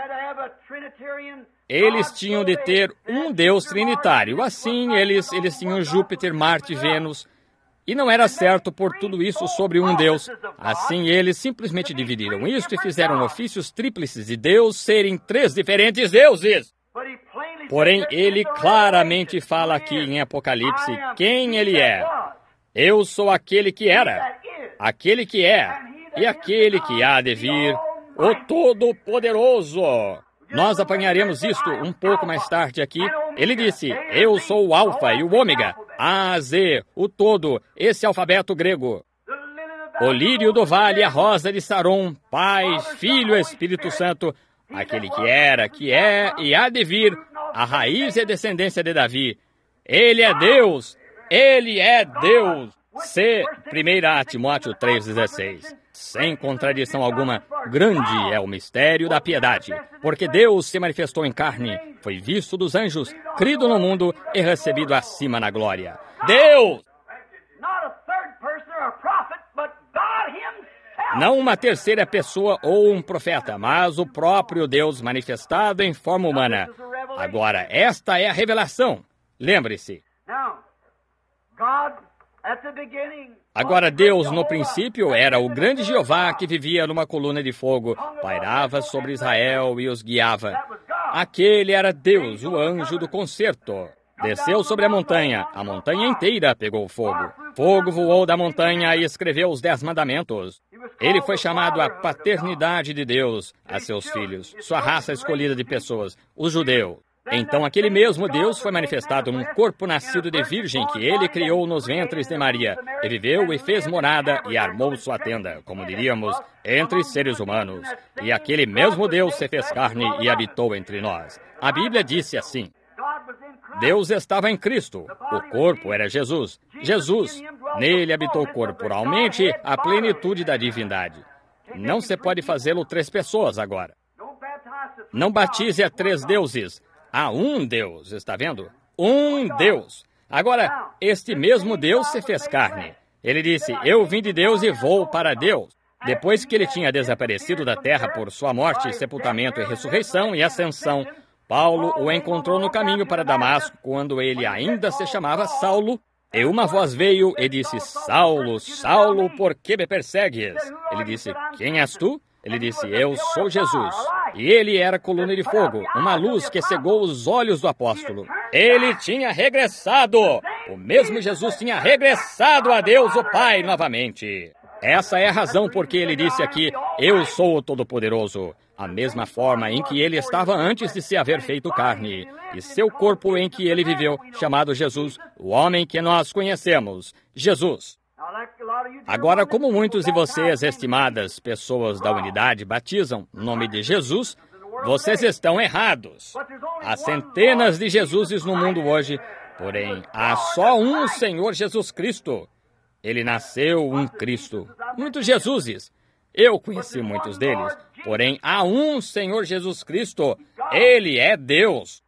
Eles tinham de ter um Deus trinitário. Assim, eles, eles tinham Júpiter, Marte, Vênus. E não era certo pôr tudo isso sobre um Deus. Assim, eles simplesmente dividiram isto e fizeram ofícios tríplices de Deus serem três diferentes deuses. Porém, ele claramente fala aqui em Apocalipse quem ele é. Eu sou aquele que era, aquele que é, e aquele que há de vir, o Todo-Poderoso. Nós apanharemos isto um pouco mais tarde aqui. Ele disse, eu sou o Alfa e o Ômega, A, Z, o todo, esse alfabeto grego. O lírio do vale, a rosa de Saron, Pai, Filho e Espírito Santo, aquele que era, que é e há de vir, a raiz e a descendência de Davi. Ele é Deus, ele é Deus. C, primeira Timóteo três, dezesseis. Sem contradição alguma, grande é o mistério da piedade, porque Deus se manifestou em carne, foi visto dos anjos, crido no mundo e recebido acima na glória. Deus! Não uma terceira pessoa ou um profeta, mas o próprio Deus manifestado em forma humana. Agora, esta é a revelação. Lembre-se. Agora, Deus, no princípio, era o grande Jeová que vivia numa coluna de fogo, pairava sobre Israel e os guiava. Aquele era Deus, o anjo do concerto. Desceu sobre a montanha, a montanha inteira pegou fogo. Fogo voou da montanha e escreveu os Dez Mandamentos. Ele foi chamado a paternidade de Deus a seus filhos, sua raça escolhida de pessoas, os judeus. Então aquele mesmo Deus foi manifestado num corpo nascido de virgem que ele criou nos ventres de Maria, e viveu e fez morada e armou sua tenda, como diríamos, entre seres humanos. E aquele mesmo Deus se fez carne e habitou entre nós. A Bíblia disse assim: Deus estava em Cristo, o corpo era Jesus. Jesus, nele habitou corporalmente a plenitude da divindade. Não se pode fazê-lo três pessoas agora. Não batize a três deuses. Há um Deus, está vendo? Um Deus. Agora, este mesmo Deus se fez carne. Ele disse, eu vim de Deus e vou para Deus. Depois que ele tinha desaparecido da terra por sua morte, sepultamento e ressurreição e ascensão, Paulo o encontrou no caminho para Damasco, quando ele ainda se chamava Saulo, e uma voz veio e disse, Saulo, Saulo, por que me persegues? Ele disse, quem és tu? Ele disse, eu sou Jesus. E ele era coluna de fogo, uma luz que cegou os olhos do apóstolo. Ele tinha regressado. O mesmo Jesus tinha regressado a Deus o Pai novamente. Essa é a razão por que ele disse aqui, eu sou o Todo-Poderoso. A mesma forma em que ele estava antes de se haver feito carne. E seu corpo em que ele viveu, chamado Jesus, o homem que nós conhecemos, Jesus. Agora, como muitos de vocês, estimadas pessoas da unidade, batizam no nome de Jesus, vocês estão errados. Há centenas de Jesuses no mundo hoje, porém, há só um Senhor Jesus Cristo. Ele nasceu um Cristo. Muitos Jesuses. Eu conheci muitos deles, porém, há um Senhor Jesus Cristo. Ele é Deus.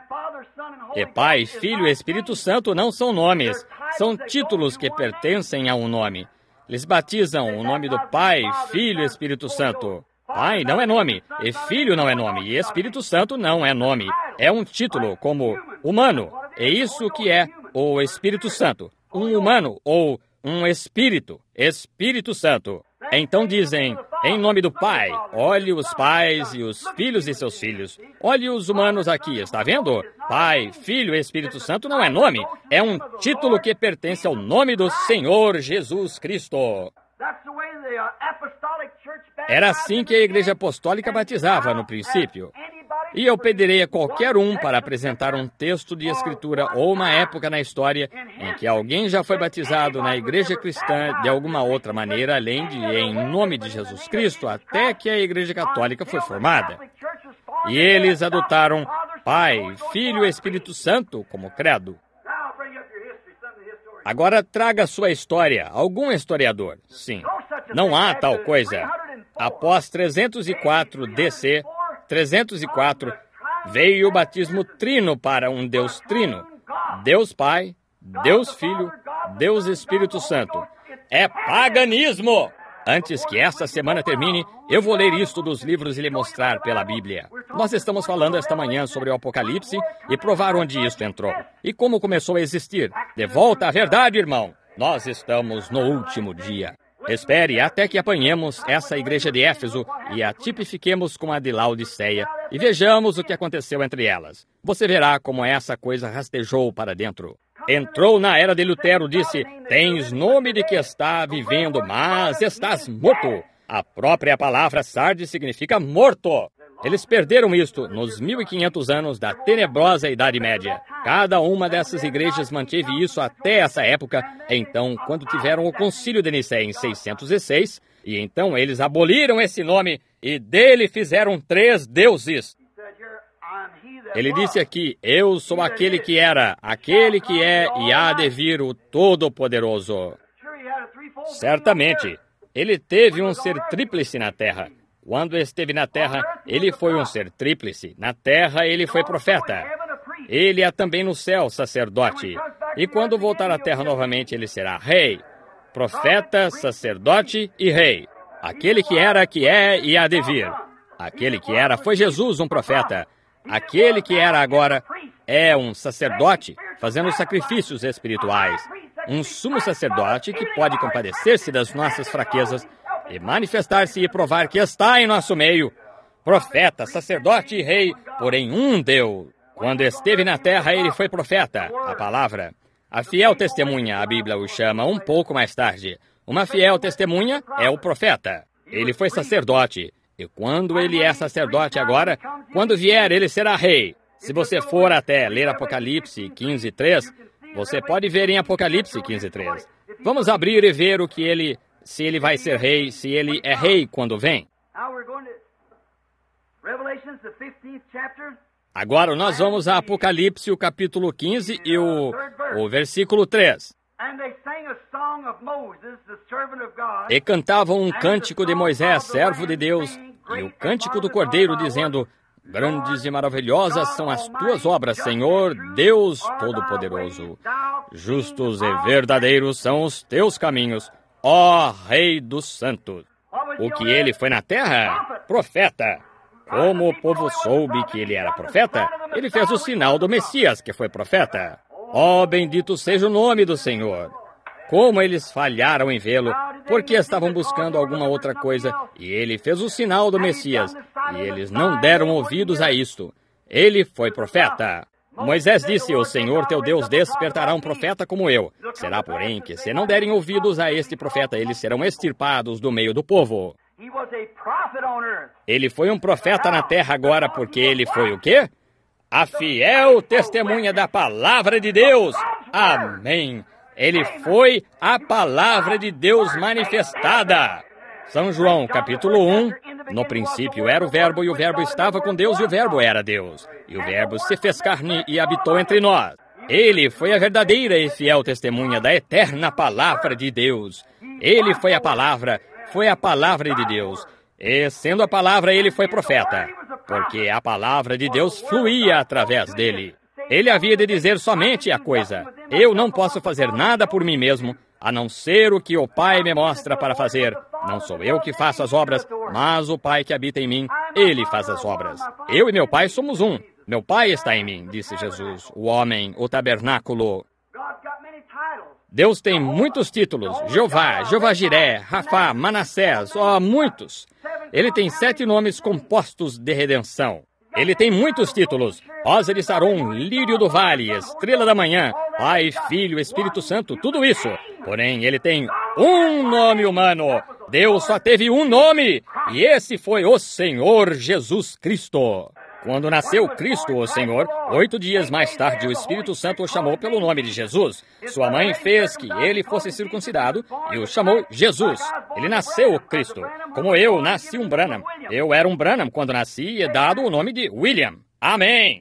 E Pai, Filho e Espírito Santo não são nomes, são títulos que pertencem a um nome. Eles batizam o nome do Pai, Filho e Espírito Santo. Pai não é nome, e Filho não é nome, e Espírito Santo não é nome. É um título como humano. É isso que é o Espírito Santo. Um humano ou um Espírito, Espírito Santo. Então dizem, em nome do Pai, olhe os pais e os filhos de seus filhos. Olhe os humanos aqui, está vendo? Pai, Filho e Espírito Santo não é nome, é um título que pertence ao nome do Senhor Jesus Cristo. Era assim que a Igreja Apostólica batizava no princípio. E eu pedirei a qualquer um para apresentar um texto de escritura ou uma época na história em que alguém já foi batizado na igreja cristã de alguma outra maneira, além de em nome de Jesus Cristo, até que a Igreja Católica foi formada. E eles adotaram Pai, Filho e Espírito Santo como credo. Agora traga sua história, algum historiador. Sim, não há tal coisa. Após trezentos e quatro D C, trezentos e quatro, veio o batismo trino para um Deus trino. Deus Pai, Deus Filho, Deus Espírito Santo. É paganismo! Antes que esta semana termine, eu vou ler isto dos livros e lhe mostrar pela Bíblia. Nós estamos falando esta manhã sobre o Apocalipse e provar onde isto entrou e como começou a existir. De volta à verdade, irmão. Nós estamos no último dia. Espere até que apanhemos essa igreja de Éfeso e a tipifiquemos com a de Laodiceia e vejamos o que aconteceu entre elas. Você verá como essa coisa rastejou para dentro. Entrou na era de Lutero, disse, tens nome de que está vivendo, mas estás morto. A própria palavra sarde significa morto. Eles perderam isto nos mil e quinhentos anos da tenebrosa Idade Média. Cada uma dessas igrejas manteve isso até essa época, então, quando tiveram o Concílio de Nicéia em seiscentos e seis, e então eles aboliram esse nome e dele fizeram três deuses. Ele disse aqui, eu sou aquele que era, aquele que é e há de vir o Todo-Poderoso. Certamente. Ele teve um ser tríplice na terra. Quando esteve na terra, ele foi um ser tríplice. Na terra, ele foi profeta. Ele é também no céu sacerdote. E quando voltar à terra novamente, ele será rei. Profeta, sacerdote e rei. Aquele que era, que é e há de vir. Aquele que era foi Jesus, um profeta. Aquele que era agora é um sacerdote fazendo sacrifícios espirituais. Um sumo sacerdote que pode compadecer-se das nossas fraquezas e manifestar-se e provar que está em nosso meio. Profeta, sacerdote e rei, porém um Deus. Quando esteve na terra, ele foi profeta, a palavra. A fiel testemunha, a Bíblia o chama um pouco mais tarde. Uma fiel testemunha é o profeta. Ele foi sacerdote. E quando ele é sacerdote agora, quando vier, ele será rei. Se você for até ler Apocalipse quinze, três, você pode ver em Apocalipse quinze, três. Vamos abrir e ver o que ele, se ele vai ser rei, se ele é rei quando vem. Agora nós vamos a Apocalipse, o capítulo quinze e o, o versículo três. E cantavam um cântico de Moisés, servo de Deus, e o cântico do Cordeiro, dizendo: Grandes e maravilhosas são as tuas obras, Senhor, Deus Todo-Poderoso. Justos e verdadeiros são os teus caminhos, ó Rei dos Santos. O que ele foi na terra? Profeta. Como o povo soube que ele era profeta, ele fez o sinal do Messias, que foi profeta. Ó, bendito seja o nome do Senhor. Como eles falharam em vê-lo, porque estavam buscando alguma outra coisa, e ele fez o sinal do Messias, e eles não deram ouvidos a isto. Ele foi profeta. Moisés disse: O Senhor teu Deus despertará um profeta como eu. Será, porém, que se não derem ouvidos a este profeta, eles serão extirpados do meio do povo. Ele foi um profeta na terra agora, porque ele foi o quê? A fiel testemunha da palavra de Deus. Amém. Ele foi a palavra de Deus manifestada. São João, capítulo um. No princípio era o Verbo, e o Verbo estava com Deus, e o Verbo era Deus. E o Verbo se fez carne e habitou entre nós. Ele foi a verdadeira e fiel testemunha da eterna palavra de Deus. Ele foi a palavra, foi a palavra de Deus. E sendo a palavra, ele foi profeta, porque a palavra de Deus fluía através dele. Ele havia de dizer somente a coisa: eu não posso fazer nada por mim mesmo, a não ser o que o Pai me mostra para fazer. Não sou eu que faço as obras, mas o Pai que habita em mim, ele faz as obras. Eu e meu Pai somos um. Meu Pai está em mim, disse Jesus, o homem, o tabernáculo. Deus tem muitos títulos: Jeová, Jeová-Jiré, Rafá, Manassés, ó, muitos. Ele tem sete nomes compostos de redenção. Ele tem muitos títulos: Rosa de Saron, Lírio do Vale, Estrela da Manhã, Pai, Filho, Espírito Santo, tudo isso. Porém, ele tem um nome humano. Deus só teve um nome, e esse foi o Senhor Jesus Cristo. Quando nasceu Cristo, o Senhor, oito dias mais tarde, o Espírito Santo o chamou pelo nome de Jesus. Sua mãe fez que ele fosse circuncidado e o chamou Jesus. Ele nasceu o Cristo. Como eu, nasci um Branham. Eu era um Branham quando nasci e é dado o nome de William. Amém.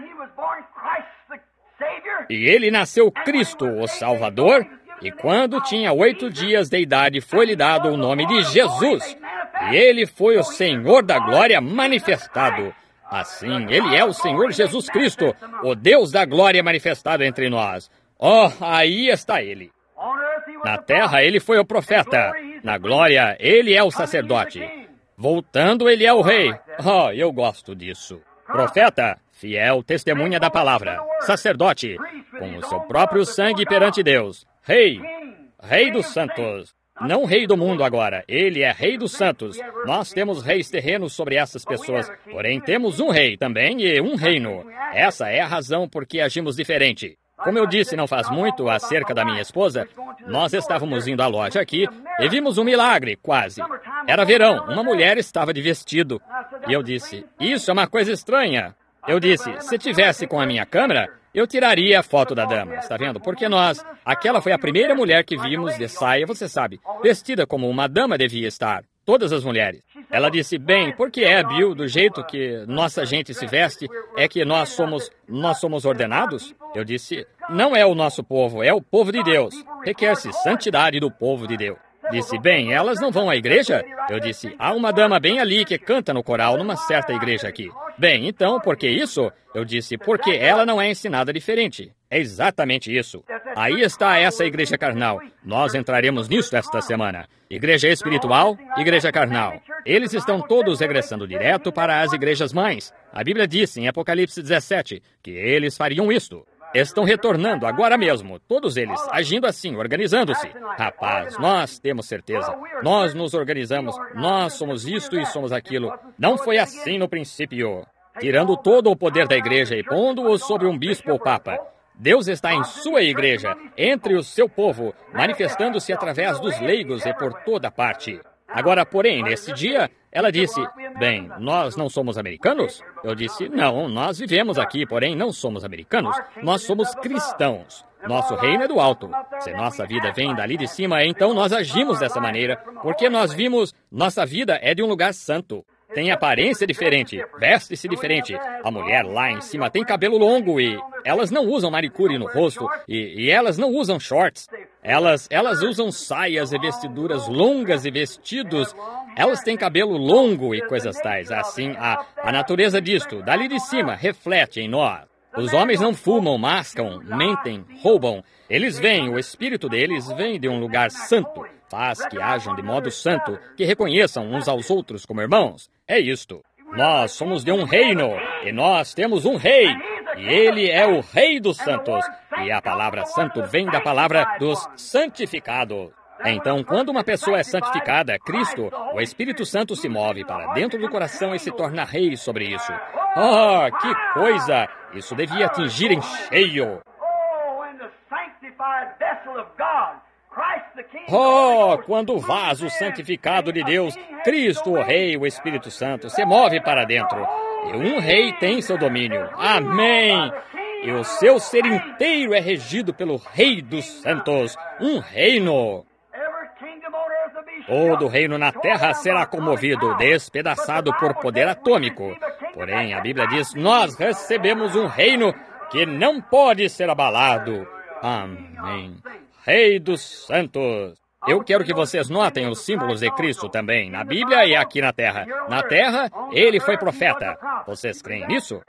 E ele nasceu Cristo, o Salvador, e quando tinha oito dias de idade, foi-lhe dado o nome de Jesus. E ele foi o Senhor da glória manifestado. Assim, ele é o Senhor Jesus Cristo, o Deus da glória manifestado entre nós. Oh, aí está ele. Na terra, ele foi o profeta. Na glória, ele é o sacerdote. Voltando, ele é o rei. Oh, eu gosto disso. Profeta, fiel testemunha da palavra. Sacerdote, com o seu próprio sangue perante Deus. Rei, rei dos santos. Não rei do mundo agora, ele é rei dos santos. Nós temos reis terrenos sobre essas pessoas, porém temos um rei também e um reino. Essa é a razão por que agimos diferente. Como eu disse não faz muito acerca da minha esposa, nós estávamos indo à loja aqui e vimos um milagre, quase. Era verão, uma mulher estava de vestido. E eu disse: isso é uma coisa estranha. Eu disse: se tivesse com a minha câmera, eu tiraria a foto da dama, está vendo? Porque nós, aquela foi a primeira mulher que vimos de saia, você sabe, vestida como uma dama devia estar. Todas as mulheres. Ela disse: bem, porque é, Bill, do jeito que nossa gente se veste, é que nós somos, nós somos ordenados? Eu disse: não é o nosso povo, é o povo de Deus. Requer-se santidade do povo de Deus. Disse, bem, elas não vão à igreja? Eu disse, há uma dama bem ali que canta no coral numa certa igreja aqui. Bem, então, por que isso? Eu disse, porque ela não é ensinada diferente. É exatamente isso. Aí está essa igreja carnal. Nós entraremos nisso esta semana. Igreja espiritual, igreja carnal. Eles estão todos regressando direto para as igrejas mães. A Bíblia diz em Apocalipse dezessete que eles fariam isto. Estão retornando agora mesmo, todos eles, agindo assim, organizando-se. Rapaz, nós temos certeza. Nós nos organizamos, nós somos isto e somos aquilo. Não foi assim no princípio. Tirando todo o poder da igreja e pondo-o sobre um bispo ou papa. Deus está em sua igreja, entre o seu povo, manifestando-se através dos leigos e por toda parte. Agora, porém, nesse dia, ela disse, bem, nós não somos americanos? Eu disse, não, nós vivemos aqui, porém não somos americanos. Nós somos cristãos. Nosso reino é do alto. Se nossa vida vem dali de cima, então nós agimos dessa maneira, porque nós vimos, nossa vida é de um lugar santo. Tem aparência diferente, veste-se diferente. A mulher lá em cima tem cabelo longo e elas não usam manicure no rosto e, e elas não usam shorts. Elas, elas usam saias e vestiduras longas e vestidos. Elas têm cabelo longo e coisas tais. Assim, a, a natureza disto, dali de cima, reflete em nós. Os homens não fumam, mascam, mentem, roubam. Eles vêm, o espírito deles vem de um lugar santo. Faz que ajam de modo santo, que reconheçam uns aos outros como irmãos. É isto. Nós somos de um reino, e nós temos um rei, e ele é o rei dos santos. E a palavra santo vem da palavra dos santificados. Então, quando uma pessoa é santificada, Cristo, o Espírito Santo se move para dentro do coração e se torna rei sobre isso. Oh, que coisa! Isso devia atingir em cheio. Oh, quando o vaso santificado de Deus, Cristo, o Rei, o Espírito Santo, se move para dentro. E um rei tem seu domínio. Amém! E o seu ser inteiro é regido pelo Rei dos Santos, um reino. Todo reino na terra será comovido, despedaçado por poder atômico. Porém, a Bíblia diz, nós recebemos um reino que não pode ser abalado. Amém. Rei dos Santos. Eu quero que vocês notem os símbolos de Cristo também, na Bíblia e aqui na terra. Na terra, ele foi profeta. Vocês creem nisso?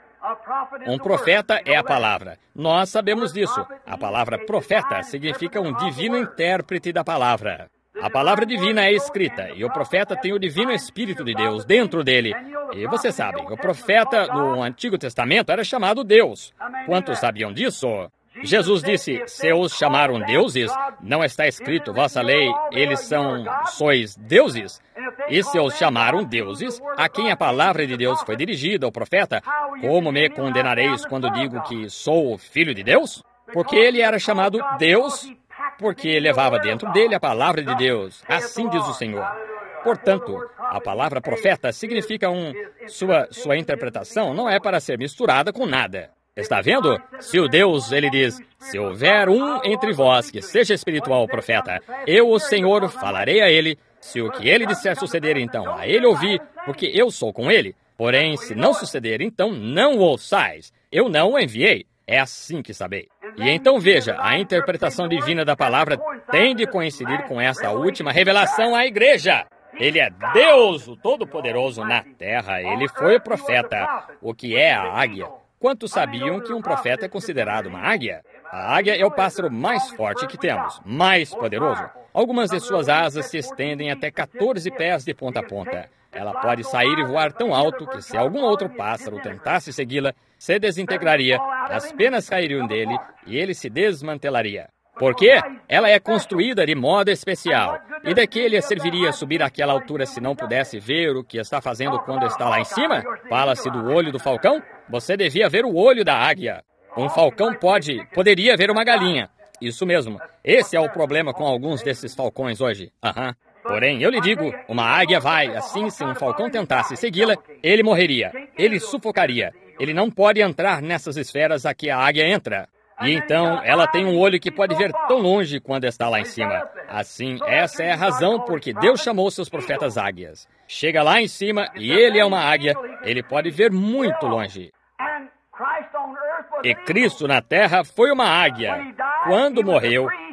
Um profeta é a palavra. Nós sabemos disso. A palavra profeta significa um divino intérprete da palavra. A palavra divina é escrita, e o profeta tem o divino Espírito de Deus dentro dele. E vocês sabem, o profeta do Antigo Testamento era chamado Deus. Quantos sabiam disso? Jesus disse, se os chamaram deuses, não está escrito, vossa lei, eles são, sois deuses. E se os chamaram deuses, a quem a palavra de Deus foi dirigida, o profeta, como me condenareis quando digo que sou o filho de Deus? Porque ele era chamado Deus, porque levava dentro dele a palavra de Deus. Assim diz o Senhor. Portanto, a palavra profeta significa um... Sua, sua interpretação não é para ser misturada com nada. Está vendo? Se o Deus, ele diz, se houver um entre vós que seja espiritual profeta, eu, o Senhor, falarei a ele. Se o que ele disser suceder, então a ele ouvir, porque eu sou com ele. Porém, se não suceder, então não o ouçais. Eu não o enviei. É assim que sabeis. E então veja, a interpretação divina da palavra tem de coincidir com essa última revelação à igreja. Ele é Deus, o Todo-Poderoso na terra. Ele foi o profeta. O que é a águia? Quantos sabiam que um profeta é considerado uma águia? A águia é o pássaro mais forte que temos, mais poderoso. Algumas de suas asas se estendem até quatorze pés de ponta a ponta. Ela pode sair e voar tão alto que se algum outro pássaro tentasse segui-la, se desintegraria, as penas cairiam dele e ele se desmantelaria. Por quê? Ela é construída de modo especial. E de que ele serviria subir àquela altura se não pudesse ver o que está fazendo quando está lá em cima? Fala-se do olho do falcão? Você devia ver o olho da águia. Um falcão pode, poderia ver uma galinha. Isso mesmo. Esse é o problema com alguns desses falcões hoje. Aham. Porém, eu lhe digo, uma águia vai, assim, se um falcão tentasse segui-la, ele morreria. Ele sufocaria. Ele não pode entrar nessas esferas a que a águia entra. E então, ela tem um olho que pode ver tão longe quando está lá em cima. Assim, essa é a razão por que Deus chamou seus profetas águias. Chega lá em cima e ele é uma águia. Ele pode ver muito longe. E Cristo na terra foi uma águia. Quando morreu,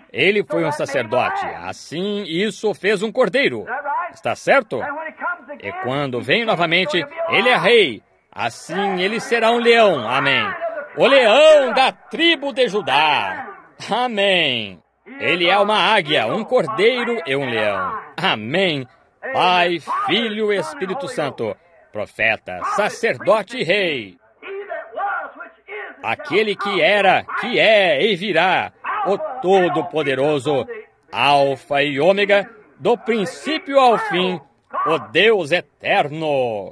Ele foi um sacerdote. Assim, isso fez um cordeiro. Está certo? E quando vem novamente, ele é rei. Assim, ele será um leão. Amém. O leão da tribo de Judá. Amém. Ele é uma águia, um cordeiro e um leão. Amém. Pai, Filho e Espírito Santo. Profeta, sacerdote e rei. Aquele que era, que é e virá. O Todo-Poderoso. Alfa e Ômega. Do princípio ao fim. O Deus eterno.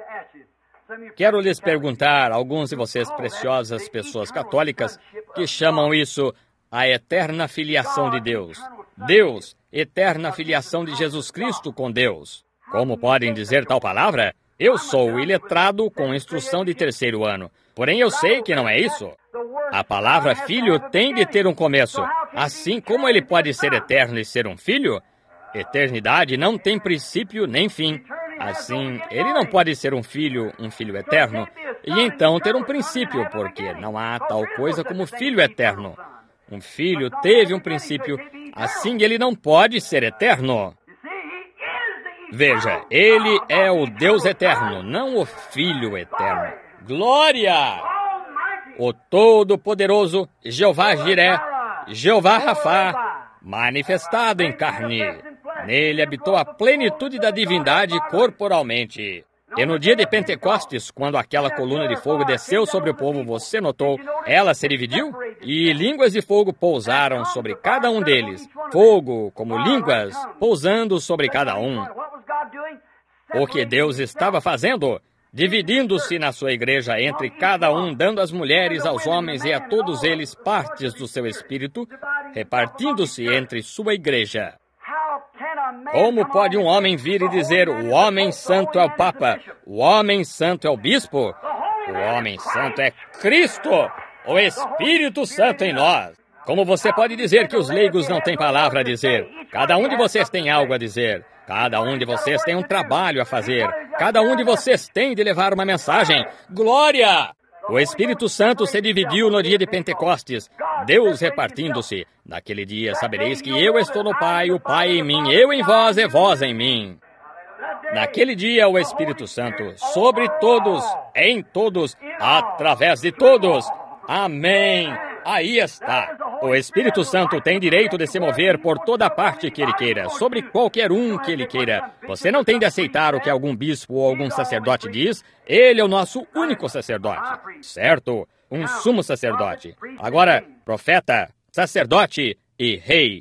Quero lhes perguntar, alguns de vocês preciosas pessoas católicas, que chamam isso a eterna filiação de Deus. Deus, eterna filiação de Jesus Cristo com Deus. Como podem dizer tal palavra? Eu sou iletrado com instrução de terceiro ano. Porém, eu sei que não é isso. A palavra filho tem de ter um começo. Assim como ele pode ser eterno e ser um filho, eternidade não tem princípio nem fim. Assim, ele não pode ser um filho, um filho eterno, e então ter um princípio, porque não há tal coisa como filho eterno. Um filho teve um princípio, assim ele não pode ser eterno. Veja, ele é o Deus eterno, não o Filho eterno. Glória! O Todo-Poderoso, Jeová Jiré, Jeová Rafá, manifestado em carne. Nele habitou a plenitude da divindade corporalmente. E no dia de Pentecostes, quando aquela coluna de fogo desceu sobre o povo, você notou, ela se dividiu? E línguas de fogo pousaram sobre cada um deles. Fogo, como línguas, pousando sobre cada um. O que Deus estava fazendo? Dividindo-se na sua igreja entre cada um, dando às mulheres, aos homens e a todos eles partes do seu espírito, repartindo-se entre sua igreja. Como pode um homem vir e dizer, o homem santo é o Papa, o homem santo é o Bispo? O homem santo é Cristo, o Espírito Santo em nós. Como você pode dizer que os leigos não têm palavra a dizer? Cada um de vocês tem algo a dizer. Cada um de vocês tem um trabalho a fazer. Cada um de vocês tem de levar uma mensagem. Glória! O Espírito Santo se dividiu no dia de Pentecostes, Deus repartindo-se. Naquele dia sabereis que eu estou no Pai, o Pai em mim, eu em vós e vós em mim. Naquele dia o Espírito Santo, sobre todos, em todos, através de todos. Amém. Aí está. O Espírito Santo tem direito de se mover por toda parte que ele queira, sobre qualquer um que ele queira. Você não tem de aceitar o que algum bispo ou algum sacerdote diz. Ele é o nosso único sacerdote. Certo? Um sumo sacerdote. Agora, profeta, sacerdote e rei.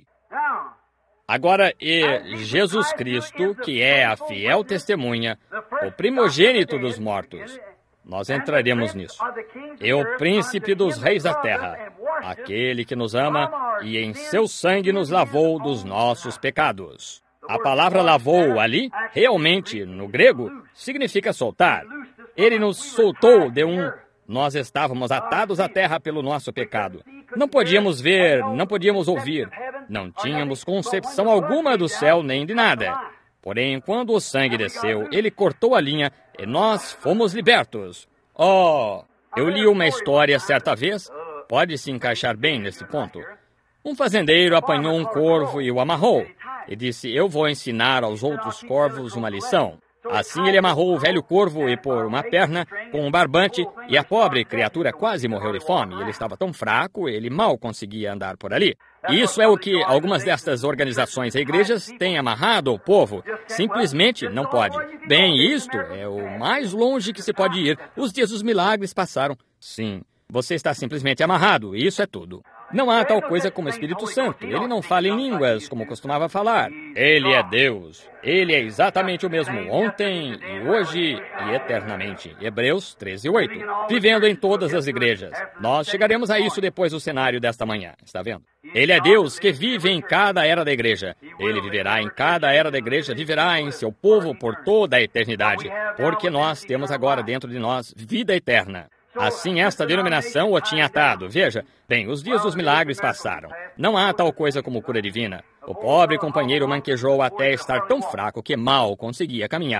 Agora, e Jesus Cristo, que é a fiel testemunha, o primogênito dos mortos. Nós entraremos nisso. E o príncipe dos reis da terra, aquele que nos ama e em seu sangue nos lavou dos nossos pecados. A palavra lavou ali, realmente, no grego, significa soltar. Ele nos soltou de um... Nós estávamos atados à terra pelo nosso pecado. Não podíamos ver, não podíamos ouvir. Não tínhamos concepção alguma do céu nem de nada. Porém, quando o sangue desceu, ele cortou a linha e nós fomos libertos. Oh, eu li uma história certa vez, pode se encaixar bem nesse ponto. Um fazendeiro apanhou um corvo e o amarrou. E disse, eu vou ensinar aos outros corvos uma lição. Assim ele amarrou o velho corvo e por uma perna com um barbante, e a pobre criatura quase morreu de fome. Ele estava tão fraco, ele mal conseguia andar por ali. E isso é o que algumas destas organizações e igrejas têm amarrado o povo. Simplesmente não pode. Bem, isto é o mais longe que se pode ir. Os dias dos milagres passaram. Sim, você está simplesmente amarrado, isso é tudo. Não há tal coisa como Espírito Santo. Ele não fala em línguas, como costumava falar. Ele é Deus. Ele é exatamente o mesmo ontem, e hoje e eternamente. Hebreus treze, oito. Vivendo em todas as igrejas. Nós chegaremos a isso depois do cenário desta manhã. Está vendo? Ele é Deus que vive em cada era da igreja. Ele viverá em cada era da igreja, viverá em seu povo por toda a eternidade. Porque nós temos agora dentro de nós vida eterna. Assim, esta denominação o tinha atado. Veja, bem, os dias dos milagres passaram. Não há tal coisa como cura divina. O pobre companheiro manquejou até estar tão fraco que mal conseguia caminhar.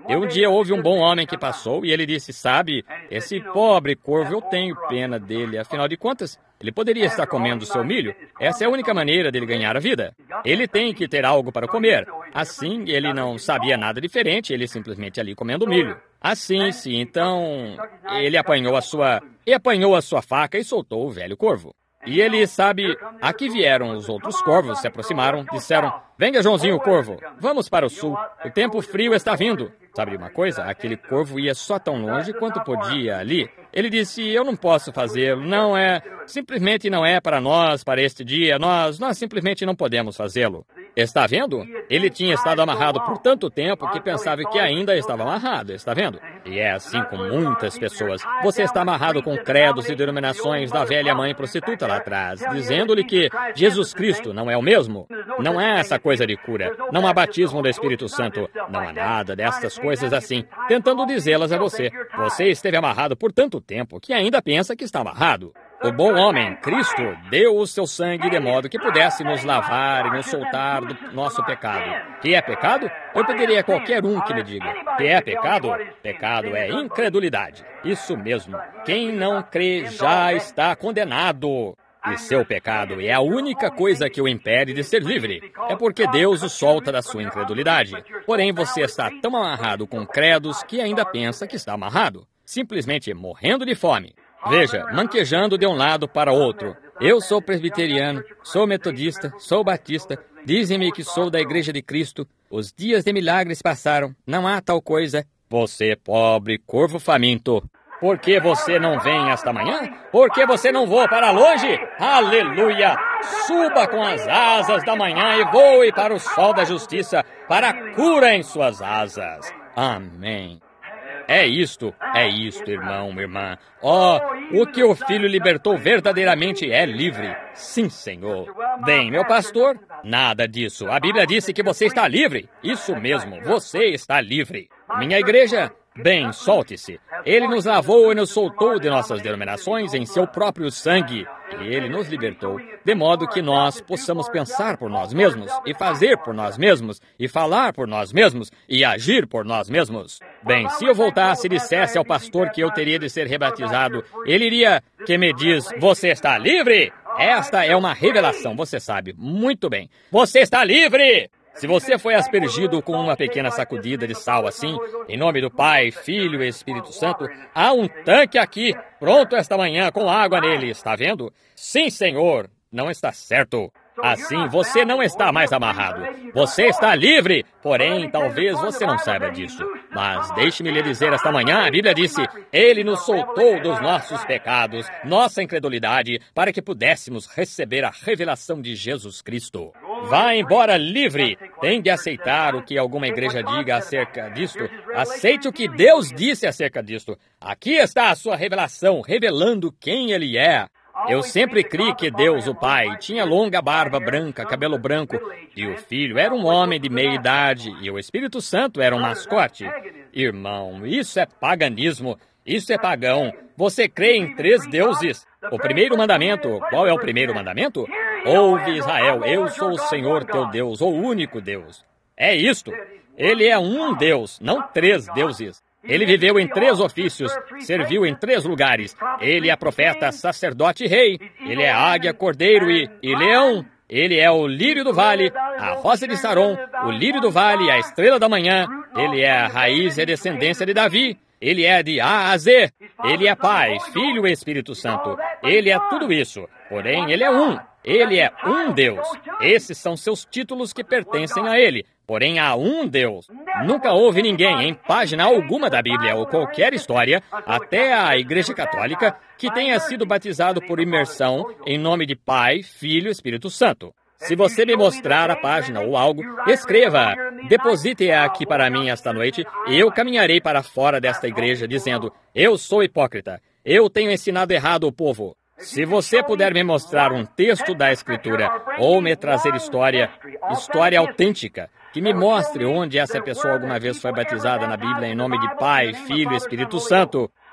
E um dia houve um bom homem que passou e ele disse, sabe, esse pobre corvo, eu tenho pena dele, afinal de contas, ele poderia estar comendo seu milho. Essa é a única maneira dele ganhar a vida. Ele tem que ter algo para comer. Assim, ele não sabia nada diferente, ele simplesmente ali comendo milho. Assim, sim, então, ele apanhou a sua, e apanhou a sua faca e soltou o velho corvo. E ele, sabe, aqui vieram os outros corvos, se aproximaram, disseram, venha, Joãozinho Corvo, vamos para o sul, o tempo frio está vindo. Sabe de uma coisa? Aquele corvo ia só tão longe quanto podia ali. Ele disse, eu não posso fazê-lo, não é, simplesmente não é para nós, para este dia, nós, nós simplesmente não podemos fazê-lo. Está vendo? Ele tinha estado amarrado por tanto tempo que pensava que ainda estava amarrado, está vendo? E é assim com muitas pessoas. Você está amarrado com credos e denominações da velha mãe prostituta lá atrás, dizendo-lhe que Jesus Cristo não é o mesmo. Não é essa coisa de cura, não há batismo do Espírito Santo, não há nada destas coisas assim, tentando dizê-las a você. Você esteve amarrado por tanto tempo que ainda pensa que está amarrado. O bom homem, Cristo, deu o seu sangue de modo que pudesse nos lavar e nos soltar do nosso pecado. Que é pecado? Eu pediria a qualquer um que me diga. Que é pecado? Pecado é incredulidade. Isso mesmo. Quem não crê já está condenado. E seu pecado é a única coisa que o impede de ser livre. É porque Deus o solta da sua incredulidade. Porém, você está tão amarrado com credos que ainda pensa que está amarrado. Simplesmente morrendo de fome. Veja, manquejando de um lado para outro. Eu sou presbiteriano, sou metodista, sou batista. Dizem-me que sou da Igreja de Cristo. Os dias de milagres passaram. Não há tal coisa. Você, pobre corvo faminto. Por que você não vem esta manhã? Por que você não voa para longe? Aleluia! Suba com as asas da manhã e voe para o sol da justiça, para a cura em suas asas. Amém. É isto, é isto, irmão, irmã. Oh, o que o Filho libertou verdadeiramente é livre. Sim, Senhor. Bem, meu pastor, nada disso. A Bíblia disse que você está livre. Isso mesmo, você está livre. Minha igreja, bem, solte-se. Ele nos lavou e nos soltou de nossas denominações em seu próprio sangue. E ele nos libertou, de modo que nós possamos pensar por nós mesmos, e fazer por nós mesmos, e falar por nós mesmos, e agir por nós mesmos. Bem, se eu voltasse e dissesse ao pastor que eu teria de ser rebatizado, ele iria, que me diz, você está livre? Esta é uma revelação, você sabe, muito bem. Você está livre! Se você foi aspergido com uma pequena sacudida de sal assim, em nome do Pai, Filho e Espírito Santo, há um tanque aqui, pronto esta manhã, com água nele, está vendo? Sim, Senhor, não está certo. Assim, você não está mais amarrado. Você está livre, porém, talvez você não saiba disso. Mas deixe-me lhe dizer esta manhã, a Bíblia disse, Ele nos soltou dos nossos pecados, nossa incredulidade, para que pudéssemos receber a revelação de Jesus Cristo. Vá embora livre. Tem de aceitar o que alguma igreja diga acerca disto. Aceite o que Deus disse acerca disto. Aqui está a sua revelação, revelando quem Ele é. Eu sempre criei que Deus, o Pai, tinha longa barba branca, cabelo branco, e o Filho era um homem de meia idade, e o Espírito Santo era um mascote. Irmão, isso é paganismo, isso é pagão. Você crê em três deuses. O primeiro mandamento, qual é o primeiro mandamento? Ouve, Israel, eu sou o Senhor teu Deus, o único Deus. É isto. Ele é um Deus, não três deuses. Ele viveu em três ofícios, serviu em três lugares. Ele é profeta, sacerdote e rei. Ele é águia, cordeiro e, e leão. Ele é o lírio do vale, a rosa de Saron, o lírio do vale, a estrela da manhã. Ele é a raiz e a descendência de Davi. Ele é de A a Z. Ele é Pai, Filho e Espírito Santo. Ele é tudo isso. Porém, Ele é um. Ele é um Deus. Esses são seus títulos que pertencem a Ele. Porém, há um Deus. Nunca houve ninguém em página alguma da Bíblia ou qualquer história, até a Igreja Católica, que tenha sido batizado por imersão em nome de Pai, Filho e Espírito Santo. Se você me mostrar a página ou algo, escreva, deposite-a aqui para mim esta noite e eu caminharei para fora desta igreja dizendo, eu sou hipócrita, eu tenho ensinado errado o povo. Se você puder me mostrar um texto da Escritura ou me trazer história, história autêntica, que me mostre onde essa pessoa alguma vez foi batizada na Bíblia em nome de Pai, Filho e Espírito Santo,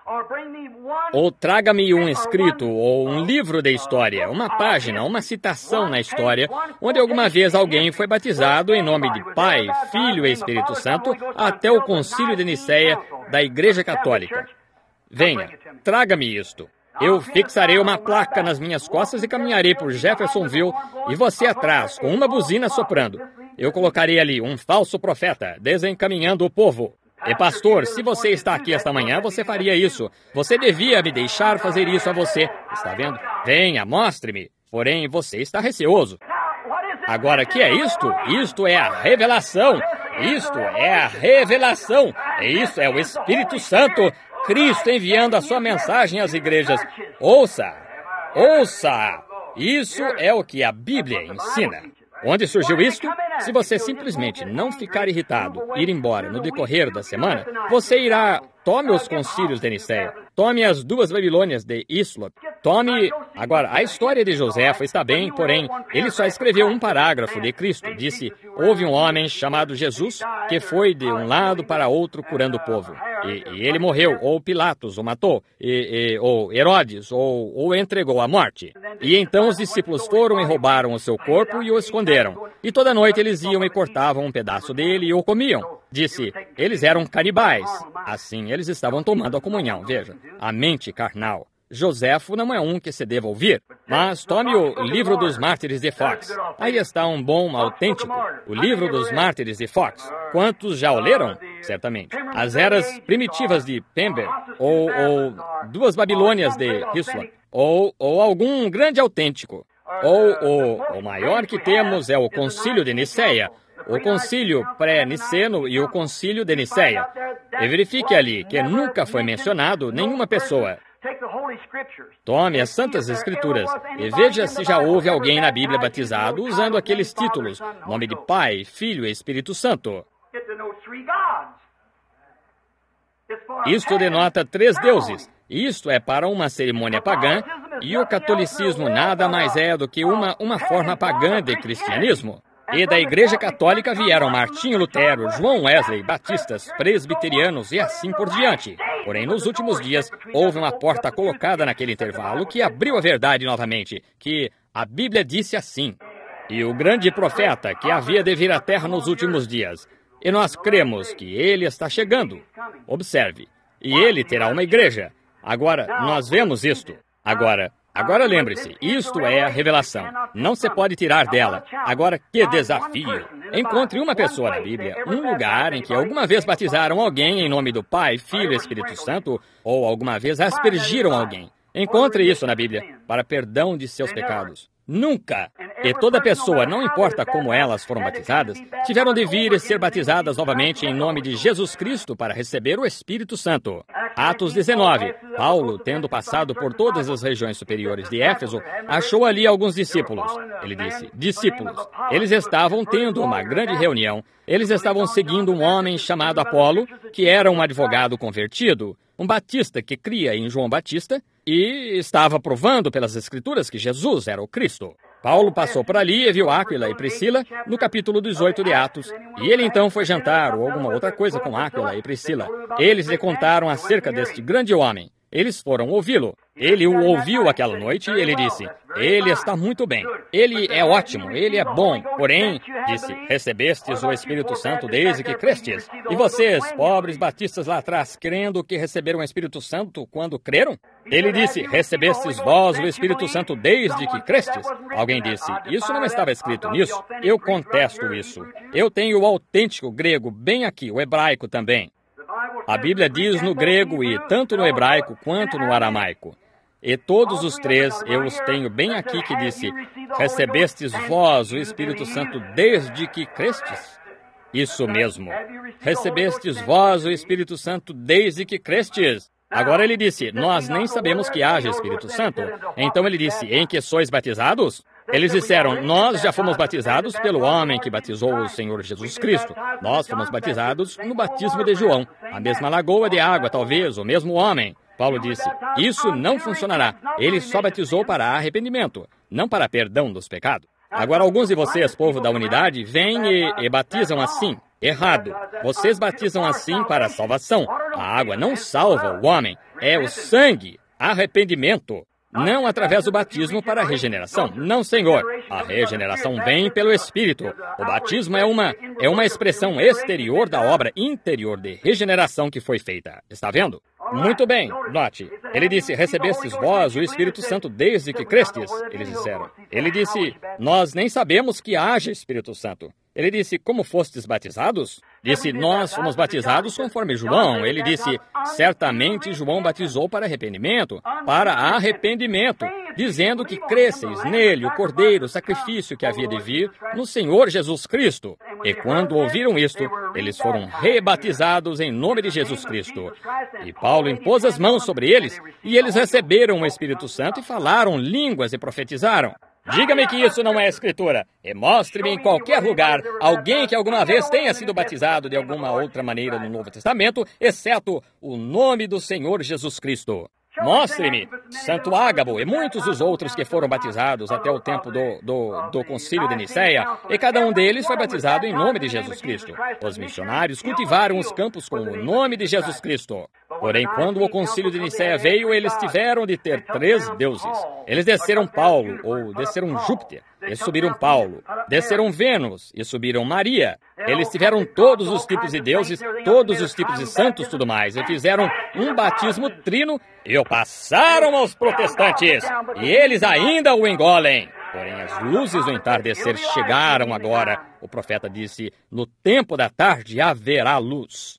Ou traga-me um escrito ou um livro de história, uma página, uma citação na história, onde alguma vez alguém foi batizado em nome de Pai, Filho e Espírito Santo até o Concílio de Nicéia da Igreja Católica. Venha, traga-me isto. Eu fixarei uma placa nas minhas costas e caminharei por Jeffersonville e você atrás, com uma buzina soprando. Eu colocarei ali um falso profeta, desencaminhando o povo. E pastor, se você está aqui esta manhã, você faria isso. Você devia me deixar fazer isso a você. Está vendo? Venha, mostre-me. Porém, você está receoso. Agora, que é isto? Isto é a revelação. Isto é a revelação. E isso é o Espírito Santo, Cristo enviando a sua mensagem às igrejas. Ouça, ouça. Isso é o que a Bíblia ensina. Onde surgiu isto? Se você simplesmente não ficar irritado, ir embora no decorrer da semana, você irá... Tome os concílios de Nicéia. Tome as duas Babilônias de Islop. Tome... Agora, a história de Josefa está bem, porém, ele só escreveu um parágrafo de Cristo. Disse, houve um homem chamado Jesus que foi de um lado para outro curando o povo. E, e ele morreu, ou Pilatos o matou, e, e, ou Herodes, ou o entregou à morte. E então os discípulos foram e roubaram o seu corpo e o esconderam. E toda noite eles iam e cortavam um pedaço dele e o comiam. Disse, eles eram canibais. Assim, eles estavam tomando a comunhão. Veja, a mente carnal. Joséfo não é um que se deva ouvir. Mas tome o Livro dos Mártires de Fox. Aí está um bom autêntico. O Livro dos Mártires de Fox. Quantos já o leram? Certamente. As eras primitivas de Pember, ou, ou duas Babilônias de Hislop, ou, ou algum grande autêntico. Ou o, o maior que temos é o Concílio de Nicéia, o Concílio pré-niceno e o Concílio de Nicéia. E verifique ali que nunca foi mencionado nenhuma pessoa. Tome as Santas Escrituras e veja se já houve alguém na Bíblia batizado usando aqueles títulos, nome de Pai, Filho e Espírito Santo. Isto denota três deuses. Isto é para uma cerimônia pagã, e o catolicismo nada mais é do que uma, uma forma pagã de cristianismo. E da Igreja Católica vieram Martinho Lutero, João Wesley, batistas, presbiterianos e assim por diante. Porém, nos últimos dias, houve uma porta colocada naquele intervalo que abriu a verdade novamente, que a Bíblia disse assim. E o grande profeta que havia de vir à terra nos últimos dias. E nós cremos que ele está chegando. Observe. E ele terá uma igreja. Agora, nós vemos isto. Agora, agora lembre-se, isto é a revelação. Não se pode tirar dela. Agora, que desafio! Encontre uma pessoa na Bíblia, um lugar em que alguma vez batizaram alguém em nome do Pai, Filho e Espírito Santo, ou alguma vez aspergiram alguém. Encontre isso na Bíblia, para perdão de seus pecados. Nunca! E toda pessoa, não importa como elas foram batizadas, tiveram de vir e ser batizadas novamente em nome de Jesus Cristo para receber o Espírito Santo. Atos dezenove. Paulo, tendo passado por todas as regiões superiores de Éfeso, achou ali alguns discípulos. Ele disse, discípulos. Eles estavam tendo uma grande reunião. Eles estavam seguindo um homem chamado Apolo, que era um advogado convertido, um batista que cria em João Batista, e estava provando pelas Escrituras que Jesus era o Cristo. Paulo passou por ali e viu Áquila e Priscila no capítulo dezoito de Atos, e ele então foi jantar ou alguma outra coisa com Áquila e Priscila. Eles lhe contaram acerca deste grande homem. Eles foram ouvi-lo. Ele o ouviu aquela noite e ele disse, ele está muito bem, ele é ótimo, ele é bom. Porém, disse, recebestes o Espírito Santo desde que crestes. E vocês, pobres batistas lá atrás, crendo que receberam o Espírito Santo quando creram? Ele disse, recebestes vós o Espírito Santo desde que crestes? Alguém disse, isso não estava escrito nisso. Eu contesto isso. Eu tenho o autêntico grego bem aqui, o hebraico também. A Bíblia diz no grego e tanto no hebraico quanto no aramaico. E todos os três eu os tenho bem aqui que disse, recebestes vós o Espírito Santo desde que crestes? Isso mesmo. Recebestes vós o Espírito Santo desde que crestes? Agora ele disse, nós nem sabemos que haja Espírito Santo. Então ele disse, em que sois batizados? Eles disseram, nós já fomos batizados pelo homem que batizou o Senhor Jesus Cristo. Nós fomos batizados no batismo de João. A mesma lagoa de água, talvez, o mesmo homem. Paulo disse, isso não funcionará. Ele só batizou para arrependimento, não para perdão dos pecados. Agora, alguns de vocês, povo da unidade, vêm e, e batizam assim. Errado. Vocês batizam assim para a salvação. A água não salva o homem. é o sangue, arrependimento. Não através do batismo para a regeneração. Não, Senhor. A regeneração vem pelo Espírito. O batismo é uma, é uma expressão exterior da obra interior de regeneração que foi feita. Está vendo? Muito bem, note. Ele disse, recebestes vós o Espírito Santo desde que crestes? Eles disseram. Ele disse, nós nem sabemos que haja Espírito Santo. Ele disse, como fostes batizados? Disse, nós fomos batizados conforme João. Ele disse, certamente João batizou para arrependimento, para arrependimento, dizendo que cresceis nele, o Cordeiro, o sacrifício que havia de vir no Senhor Jesus Cristo. E quando ouviram isto, eles foram rebatizados em nome de Jesus Cristo. E Paulo impôs as mãos sobre eles, e eles receberam o Espírito Santo e falaram línguas e profetizaram. Diga-me que isso não é Escritura, e mostre-me em qualquer lugar alguém que alguma vez tenha sido batizado de alguma outra maneira no Novo Testamento, exceto o nome do Senhor Jesus Cristo. Mostre-me Santo Ágabo e muitos dos outros que foram batizados até o tempo do, do, do concílio de Nicéia, e cada um deles foi batizado em nome de Jesus Cristo. Os missionários cultivaram os campos com o nome de Jesus Cristo. Porém, quando o concílio de Nicéia veio, eles tiveram de ter três deuses. Eles desceram Paulo, ou desceram Júpiter, e subiram Paulo. Desceram Vênus, e subiram Maria. Eles tiveram todos os tipos de deuses, todos os tipos de santos, tudo mais. E fizeram um batismo trino, e o passaram aos protestantes. E eles ainda o engolem. Porém, as luzes do entardecer chegaram agora. O profeta disse, no tempo da tarde haverá luz.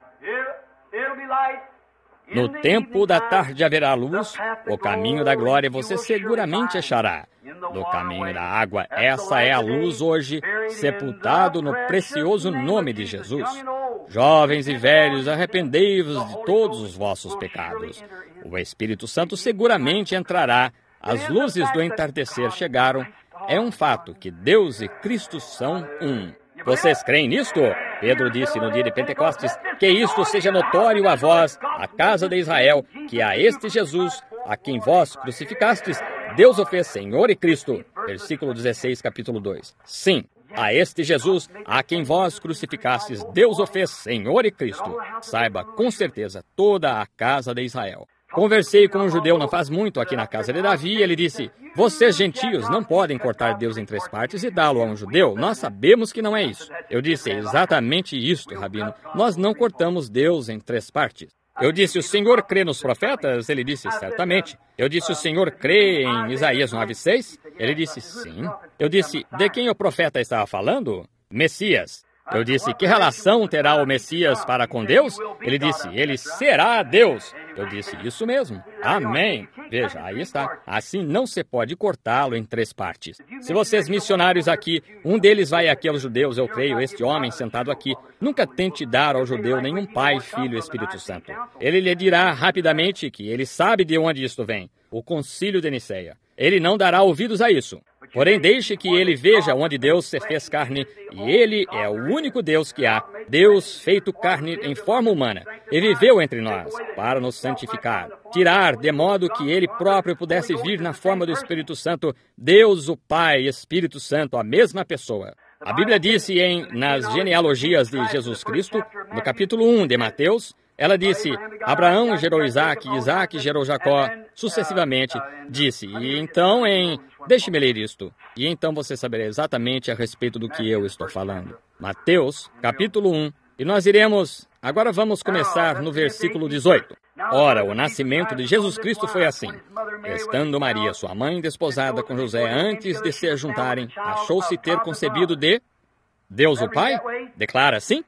No tempo da tarde haverá luz, o caminho da glória você seguramente achará. No caminho da água, essa é a luz hoje, sepultado no precioso nome de Jesus. Jovens e velhos, arrependei-vos de todos os vossos pecados. O Espírito Santo seguramente entrará. As luzes do entardecer chegaram. É um fato que Deus e Cristo são um. Vocês creem nisto? Pedro disse no dia de Pentecostes, que isto seja notório a vós, a casa de Israel, que a este Jesus, a quem vós crucificastes, Deus o fez Senhor e Cristo. Versículo dezesseis, capítulo dois. Sim, a este Jesus, a quem vós crucificastes, Deus o fez Senhor e Cristo. Saiba com certeza toda a casa de Israel. Conversei com um judeu não faz muito aqui na casa de Davi e ele disse, vocês gentios não podem cortar Deus em três partes e dá-lo a um judeu. Nós sabemos que não é isso. Eu disse, exatamente isto, Rabino. Nós não cortamos Deus em três partes. Eu disse, o senhor crê nos profetas? Ele disse, certamente. Eu disse, o senhor crê em Isaías nove seis? Ele disse, sim. Eu disse, de quem o profeta estava falando? Messias. Eu disse, que relação terá o Messias para com Deus? Ele disse, ele será Deus. Eu disse, isso mesmo. Amém. Veja, aí está. Assim não se pode cortá-lo em três partes. Se vocês missionários aqui, um deles vai aqui aos judeus, eu creio, este homem sentado aqui, nunca tente dar ao judeu nenhum Pai, Filho e Espírito Santo. Ele lhe dirá rapidamente que ele sabe de onde isto vem. O concílio de Nicéia. Ele não dará ouvidos a isso. Porém, deixe que ele veja onde Deus se fez carne, e ele é o único Deus que há, Deus feito carne em forma humana, e viveu entre nós, para nos santificar, tirar, de modo que ele próprio pudesse vir na forma do Espírito Santo, Deus o Pai e Espírito Santo, a mesma pessoa. A Bíblia disse em, nas genealogias de Jesus Cristo, no capítulo um de Mateus, ela disse, Abraão gerou Isaac, Isaac gerou Jacó, sucessivamente, disse, e então em... Deixe-me ler isto, e então você saberá exatamente a respeito do que eu estou falando. Mateus, capítulo um, e nós iremos... Agora vamos começar no versículo dezoito. Ora, o nascimento de Jesus Cristo foi assim. Estando Maria, sua mãe, desposada com José, antes de se juntarem, achou-se ter concebido de... Deus o Pai? Declara assim?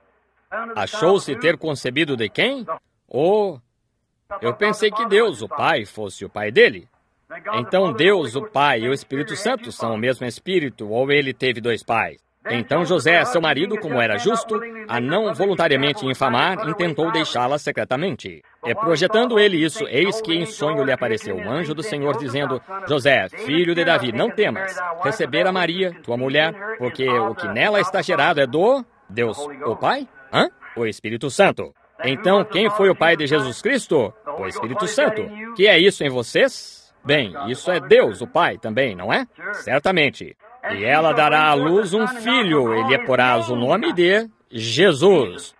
Achou-se ter concebido de quem? Oh, eu pensei que Deus, o Pai, fosse o Pai dele. Então Deus, o Pai e o Espírito Santo são o mesmo Espírito, ou ele teve dois pais? Então José, seu marido, como era justo, a não voluntariamente infamar, intentou deixá-la secretamente. E projetando ele isso, eis que em sonho lhe apareceu um anjo do Senhor dizendo, José, filho de Davi, não temas receber a Maria, tua mulher, porque o que nela está gerado é do Deus, o Pai? Hã? O Espírito Santo. Então, quem foi o Pai de Jesus Cristo? O Espírito Santo. Que é isso em vocês? Bem, isso é Deus, o Pai, também, não é? Certamente. E ela dará à luz um filho, e lhe porás o nome de Jesus.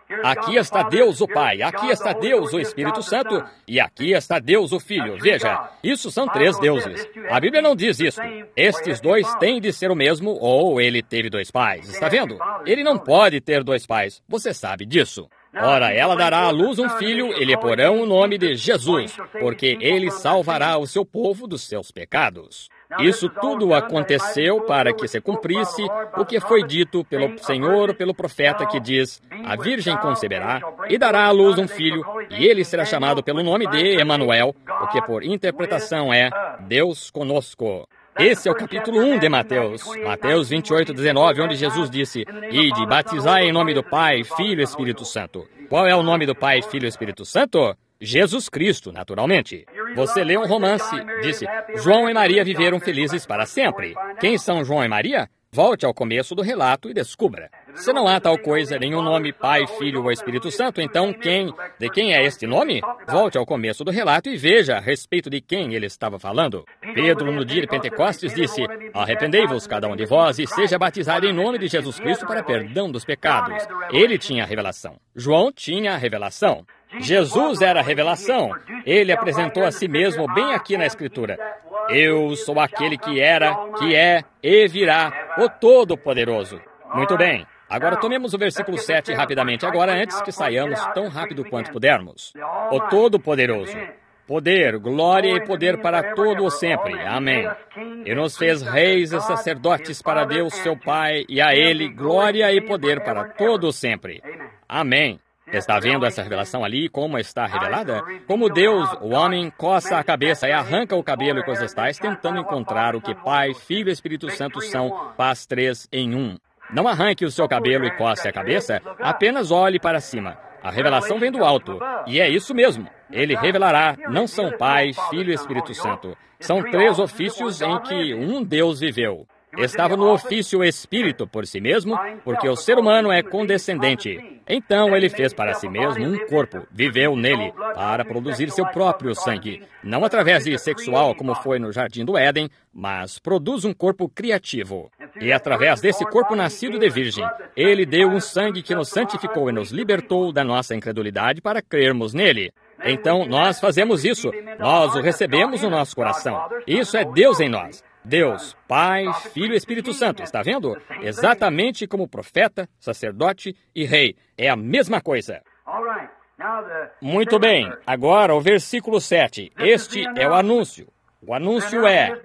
Aqui está Deus o Pai, aqui está Deus o Espírito Santo e aqui está Deus o Filho. Veja, isso são três deuses. A Bíblia não diz isso. Estes dois têm de ser o mesmo ou ele teve dois pais. Está vendo? Ele não pode ter dois pais. Você sabe disso. Ora, ela dará à luz um filho e lhe porão o nome de Jesus, porque ele salvará o seu povo dos seus pecados. Isso tudo aconteceu para que se cumprisse o que foi dito pelo Senhor, pelo profeta, que diz: a virgem conceberá e dará à luz um filho, e ele será chamado pelo nome de Emanuel, o que por interpretação é Deus conosco. Esse é o capítulo um de Mateus, Mateus vinte e oito, dezenove, onde Jesus disse: ide, batizai em nome do Pai, Filho e Espírito Santo. Qual é o nome do Pai, Filho e Espírito Santo? Jesus Cristo, naturalmente. Você lê um romance, disse: João e Maria viveram felizes para sempre. Quem são João e Maria? Volte ao começo do relato e descubra. Se não há tal coisa, nenhum nome Pai, Filho ou Espírito Santo, então quem, de quem é este nome? Volte ao começo do relato e veja a respeito de quem ele estava falando. Pedro, no dia de Pentecostes, disse: arrependei-vos cada um de vós e seja batizado em nome de Jesus Cristo para perdão dos pecados. Ele tinha a revelação. João tinha a revelação. Jesus era a revelação. Ele apresentou a si mesmo bem aqui na Escritura. Eu sou aquele que era, que é e virá, o Todo-Poderoso. Muito bem. Agora tomemos o versículo sete rapidamente, agora antes que saiamos tão rápido quanto pudermos. O Todo-Poderoso. Poder, glória e poder para todo o sempre. Amém. E nos fez reis e sacerdotes para Deus, seu Pai, e a Ele glória e poder para todo o sempre. Amém. Está vendo essa revelação ali, como está revelada? Como Deus, o homem, coça a cabeça e arranca o cabelo e coisas tais, tentando encontrar o que Pai, Filho e Espírito Santo são, faz três em um. Não arranque o seu cabelo e coce a cabeça, apenas olhe para cima. A revelação vem do alto, e é isso mesmo. Ele revelará, não são Pai, Filho e Espírito Santo. São três ofícios em que um Deus viveu. Estava no ofício Espírito por si mesmo, porque o ser humano é condescendente. Então ele fez para si mesmo um corpo, viveu nele, para produzir seu próprio sangue. Não através de sexual, como foi no Jardim do Éden, mas produz um corpo criativo. E através desse corpo nascido de virgem, ele deu um sangue que nos santificou e nos libertou da nossa incredulidade para crermos nele. Então nós fazemos isso, nós o recebemos no nosso coração. Isso é Deus em nós. Deus, Pai, Filho e Espírito Santo, está vendo? Exatamente como profeta, sacerdote e rei. É a mesma coisa. Muito bem, agora o versículo sete. Este é o anúncio. O anúncio é: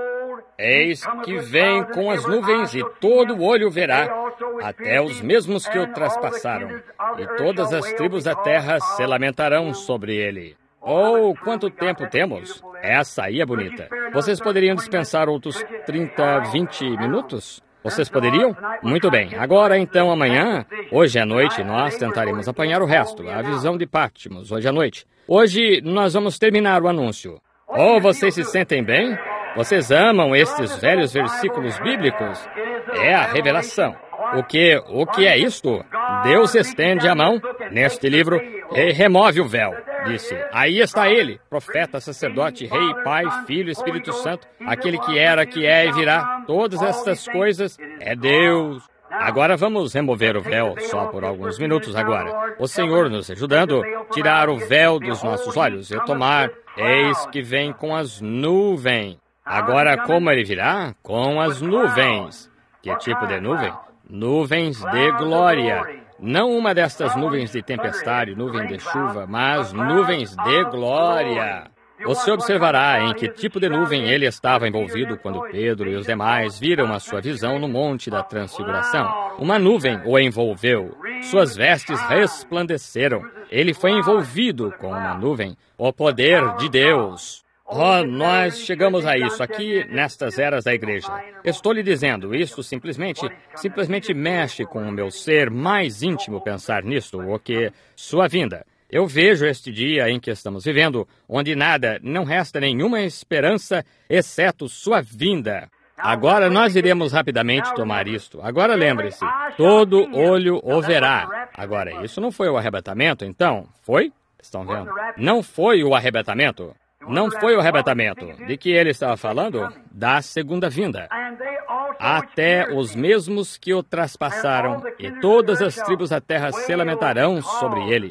eis que vem com as nuvens e todo olho verá, até os mesmos que o traspassaram, e todas as tribos da terra se lamentarão sobre ele. Oh, quanto tempo temos? Essa aí é bonita. Vocês poderiam dispensar outros trinta, vinte minutos? Vocês poderiam? Muito bem. Agora, então, amanhã, hoje à noite, nós tentaremos apanhar o resto, a visão de Patmos, hoje à noite. Hoje, nós vamos terminar o anúncio. Oh, vocês se sentem bem? Vocês amam estes velhos versículos bíblicos? É a revelação. O que, o que é isto? Deus estende a mão neste livro e remove o véu. Disse: aí está ele, profeta, sacerdote, rei, pai, filho, Espírito Santo, aquele que era, que é e virá. Todas estas coisas é Deus. Agora vamos remover o véu só por alguns minutos agora. O Senhor nos ajudando a tirar o véu dos nossos olhos e tomar. Eis que vem com as nuvens. Agora como ele virá? Com as nuvens. Que tipo de nuvem? Nuvens de glória. Não uma destas nuvens de tempestade, nuvem de chuva, mas nuvens de glória. Você observará em que tipo de nuvem ele estava envolvido quando Pedro e os demais viram a sua visão no Monte da Transfiguração. Uma nuvem o envolveu. Suas vestes resplandeceram. Ele foi envolvido com uma nuvem. O poder de Deus. Oh, nós chegamos a isso aqui nestas eras da igreja. Estou lhe dizendo, isso simplesmente, simplesmente mexe com o meu ser mais íntimo pensar nisto, o que sua vinda. Eu vejo este dia em que estamos vivendo, onde nada, não resta nenhuma esperança, exceto sua vinda. Agora nós iremos rapidamente tomar isto. Agora lembre-se, todo olho o verá. Agora, isso não foi o arrebatamento, então? Foi? Estão vendo? Não foi o arrebatamento. Não foi o arrebatamento. De que ele estava falando? Da segunda vinda. até os mesmos que o traspassaram, e todas as tribos da terra se lamentarão sobre ele.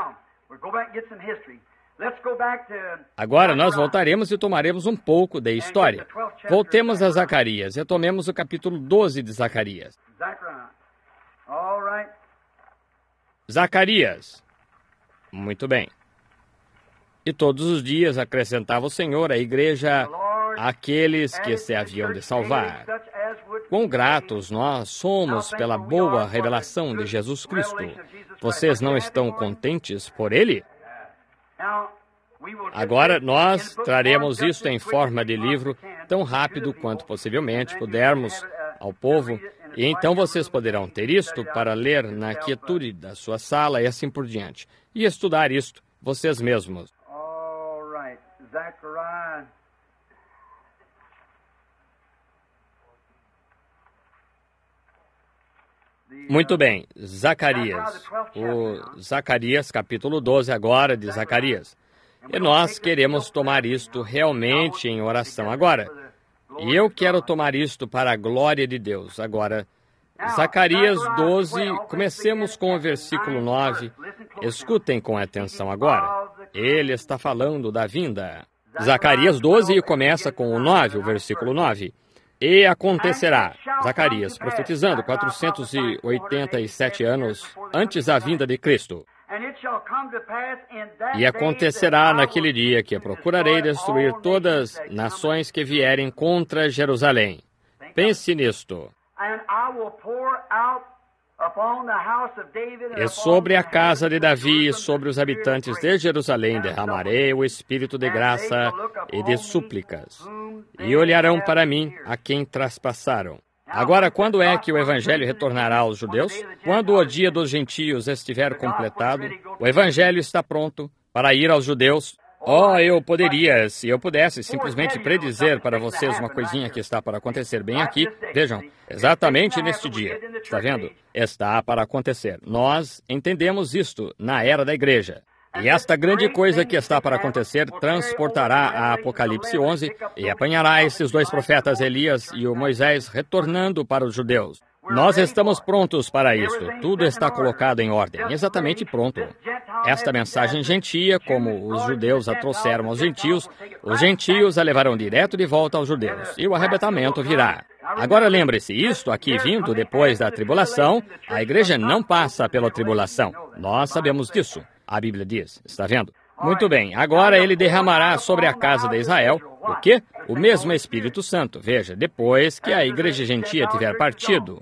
Agora nós voltaremos e tomaremos um pouco da história. Voltemos a Zacarias e tomemos o capítulo doze de Zacarias. Zacarias. Muito bem. E todos os dias acrescentava o Senhor à igreja aqueles que se haviam de salvar. Quão gratos nós somos pela boa revelação de Jesus Cristo. Vocês não estão contentes por ele? Agora nós traremos isto em forma de livro tão rápido quanto possivelmente pudermos ao povo, e então vocês poderão ter isto para ler na quietude da sua sala e assim por diante, e estudar isto vocês mesmos. Muito bem, Zacarias. O Zacarias, capítulo doze agora de Zacarias. E nós queremos tomar isto realmente em oração agora. E eu quero tomar isto para a glória de Deus. Agora, Zacarias doze, comecemos com o versículo nove. Escutem com atenção agora. Ele está falando da vinda. Zacarias doze começa com o nove, o versículo nove. E acontecerá, Zacarias profetizando quatrocentos e oitenta e sete anos antes da vinda de Cristo. E acontecerá naquele dia que procurarei destruir todas as nações que vierem contra Jerusalém. Pense nisto. E sobre a casa de Davi e sobre os habitantes de Jerusalém derramarei o espírito de graça e de súplicas. E olharão para mim a quem traspassaram. Agora, quando é que o Evangelho retornará aos judeus? Quando o dia dos gentios estiver completado, o Evangelho está pronto para ir aos judeus. Oh, eu poderia, se eu pudesse, simplesmente predizer para vocês uma coisinha que está para acontecer bem aqui. Vejam, exatamente neste dia. Está vendo? Está para acontecer. Nós entendemos isto na era da igreja. E esta grande coisa que está para acontecer transportará a Apocalipse onze e apanhará esses dois profetas, Elias e o Moisés, retornando para os judeus. Nós estamos prontos para isso. Tudo está colocado em ordem, exatamente pronto. Esta mensagem gentia, como os judeus a trouxeram aos gentios, os gentios a levarão direto de volta aos judeus, e o arrebatamento virá. Agora lembre-se, isto aqui vindo depois da tribulação, a igreja não passa pela tribulação. Nós sabemos disso. A Bíblia diz, está vendo? Muito bem, agora ele derramará sobre a casa de Israel, o quê? O mesmo Espírito Santo. Veja, depois que a igreja gentia tiver partido.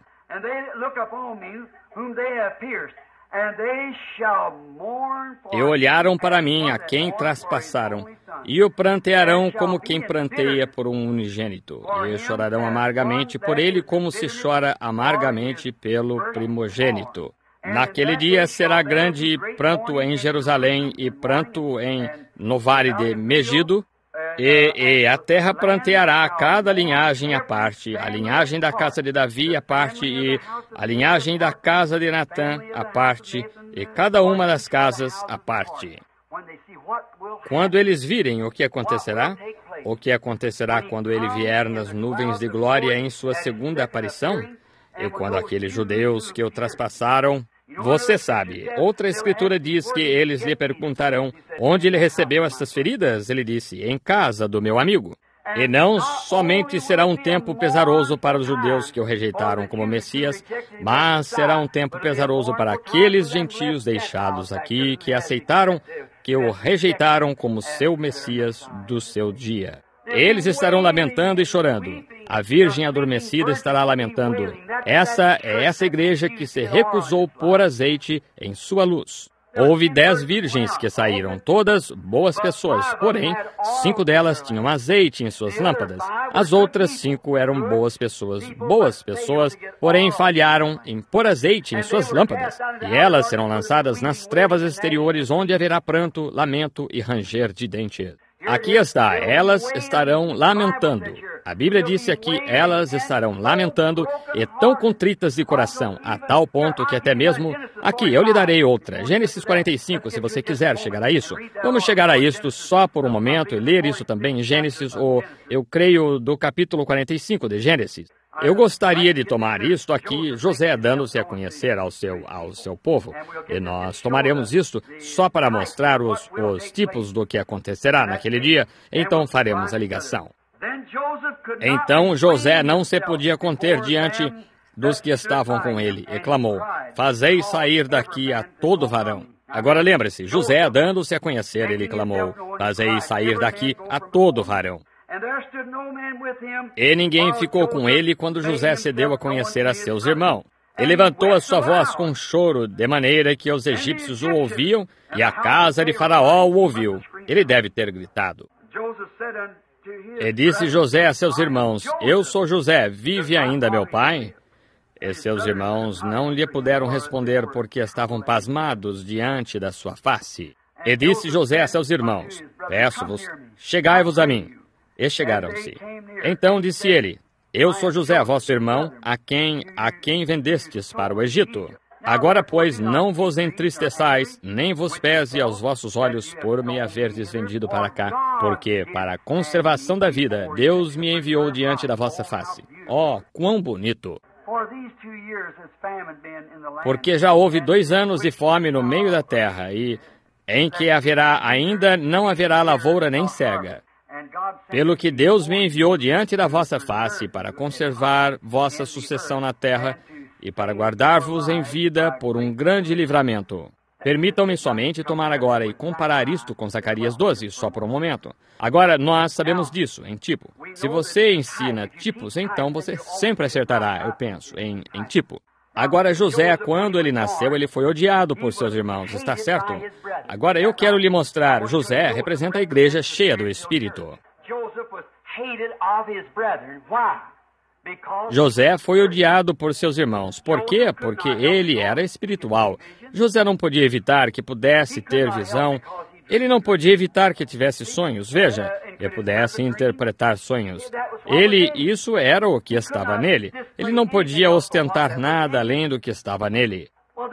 E olharam para mim a quem traspassaram, e o prantearão como quem pranteia por um unigênito, e chorarão amargamente por ele como se chora amargamente pelo primogênito. Naquele dia será grande pranto em Jerusalém e pranto em no vale de Megido, e, e a terra pranteará cada linhagem à parte, a linhagem da casa de Davi à parte, e a linhagem da casa de Natã à parte, e cada uma das casas à parte. Quando eles virem o que acontecerá, o que acontecerá quando ele vier nas nuvens de glória em sua segunda aparição, e quando aqueles judeus que o traspassaram, você sabe, outra escritura diz que eles lhe perguntarão onde ele recebeu estas feridas. Ele disse, em casa do meu amigo. E não somente será um tempo pesaroso para os judeus que o rejeitaram como Messias, mas será um tempo pesaroso para aqueles gentios deixados aqui que aceitaram, que o rejeitaram como seu Messias do seu dia. Eles estarão lamentando e chorando. A virgem adormecida estará lamentando. Essa é essa igreja que se recusou pôr azeite em sua luz. Houve dez virgens que saíram, todas boas pessoas, porém, cinco delas tinham azeite em suas lâmpadas. As outras cinco eram boas pessoas, boas pessoas, porém falharam em pôr azeite em suas lâmpadas. E elas serão lançadas nas trevas exteriores, onde haverá pranto, lamento e ranger de dentes. Aqui está, elas estarão lamentando. A Bíblia disse aqui, elas estarão lamentando e tão contritas de coração, a tal ponto que até mesmo... Aqui, eu lhe darei outra. Gênesis quarenta e cinco, se você quiser chegar a isso. Vamos chegar a isto só por um momento e ler isso também em Gênesis, ou eu creio do capítulo quarenta e cinco de Gênesis. Eu gostaria de tomar isto aqui, José dando-se a conhecer ao seu, ao seu povo. E nós tomaremos isto só para mostrar os, os tipos do que acontecerá naquele dia. Então faremos a ligação. Então José não se podia conter diante dos que estavam com ele, e clamou: fazei sair daqui a todo varão. Agora lembre-se, José dando-se a conhecer, ele clamou: fazei sair daqui a todo varão. E ninguém ficou com ele quando José se deu a conhecer a seus irmãos. Ele levantou a sua voz com choro, de maneira que os egípcios o ouviam, e a casa de Faraó o ouviu. Ele deve ter gritado. E disse José a seus irmãos: eu sou José, vive ainda meu pai? E seus irmãos não lhe puderam responder porque estavam pasmados diante da sua face. E disse José a seus irmãos: peço-vos, chegai-vos a mim. E chegaram-se. Então disse ele: eu sou José, vosso irmão, a quem, a quem vendestes para o Egito. Agora, pois, não vos entristeçais, nem vos pese aos vossos olhos por me haverdes vendido para cá, porque, para a conservação da vida, Deus me enviou diante da vossa face. Oh, quão bonito! Porque já houve dois anos de fome no meio da terra, e em que haverá ainda não haverá lavoura nem cega. Pelo que Deus me enviou diante da vossa face para conservar vossa sucessão na terra e para guardar-vos em vida por um grande livramento. Permitam-me somente tomar agora e comparar isto com Zacarias doze, só por um momento. Agora, nós sabemos disso, em tipo. Se você ensina tipos, então você sempre acertará, eu penso, em, em tipo. Agora, José, quando ele nasceu, ele foi odiado por seus irmãos, está certo? Agora, eu quero lhe mostrar, José representa a igreja cheia do Espírito. José foi odiado por seus irmãos. Por quê? Porque ele era espiritual. José não podia evitar que pudesse ter visão. Ele não podia evitar que tivesse sonhos. Veja, ele pudesse interpretar sonhos. Ele, isso era o que estava nele. Ele não podia ostentar nada além do que estava nele.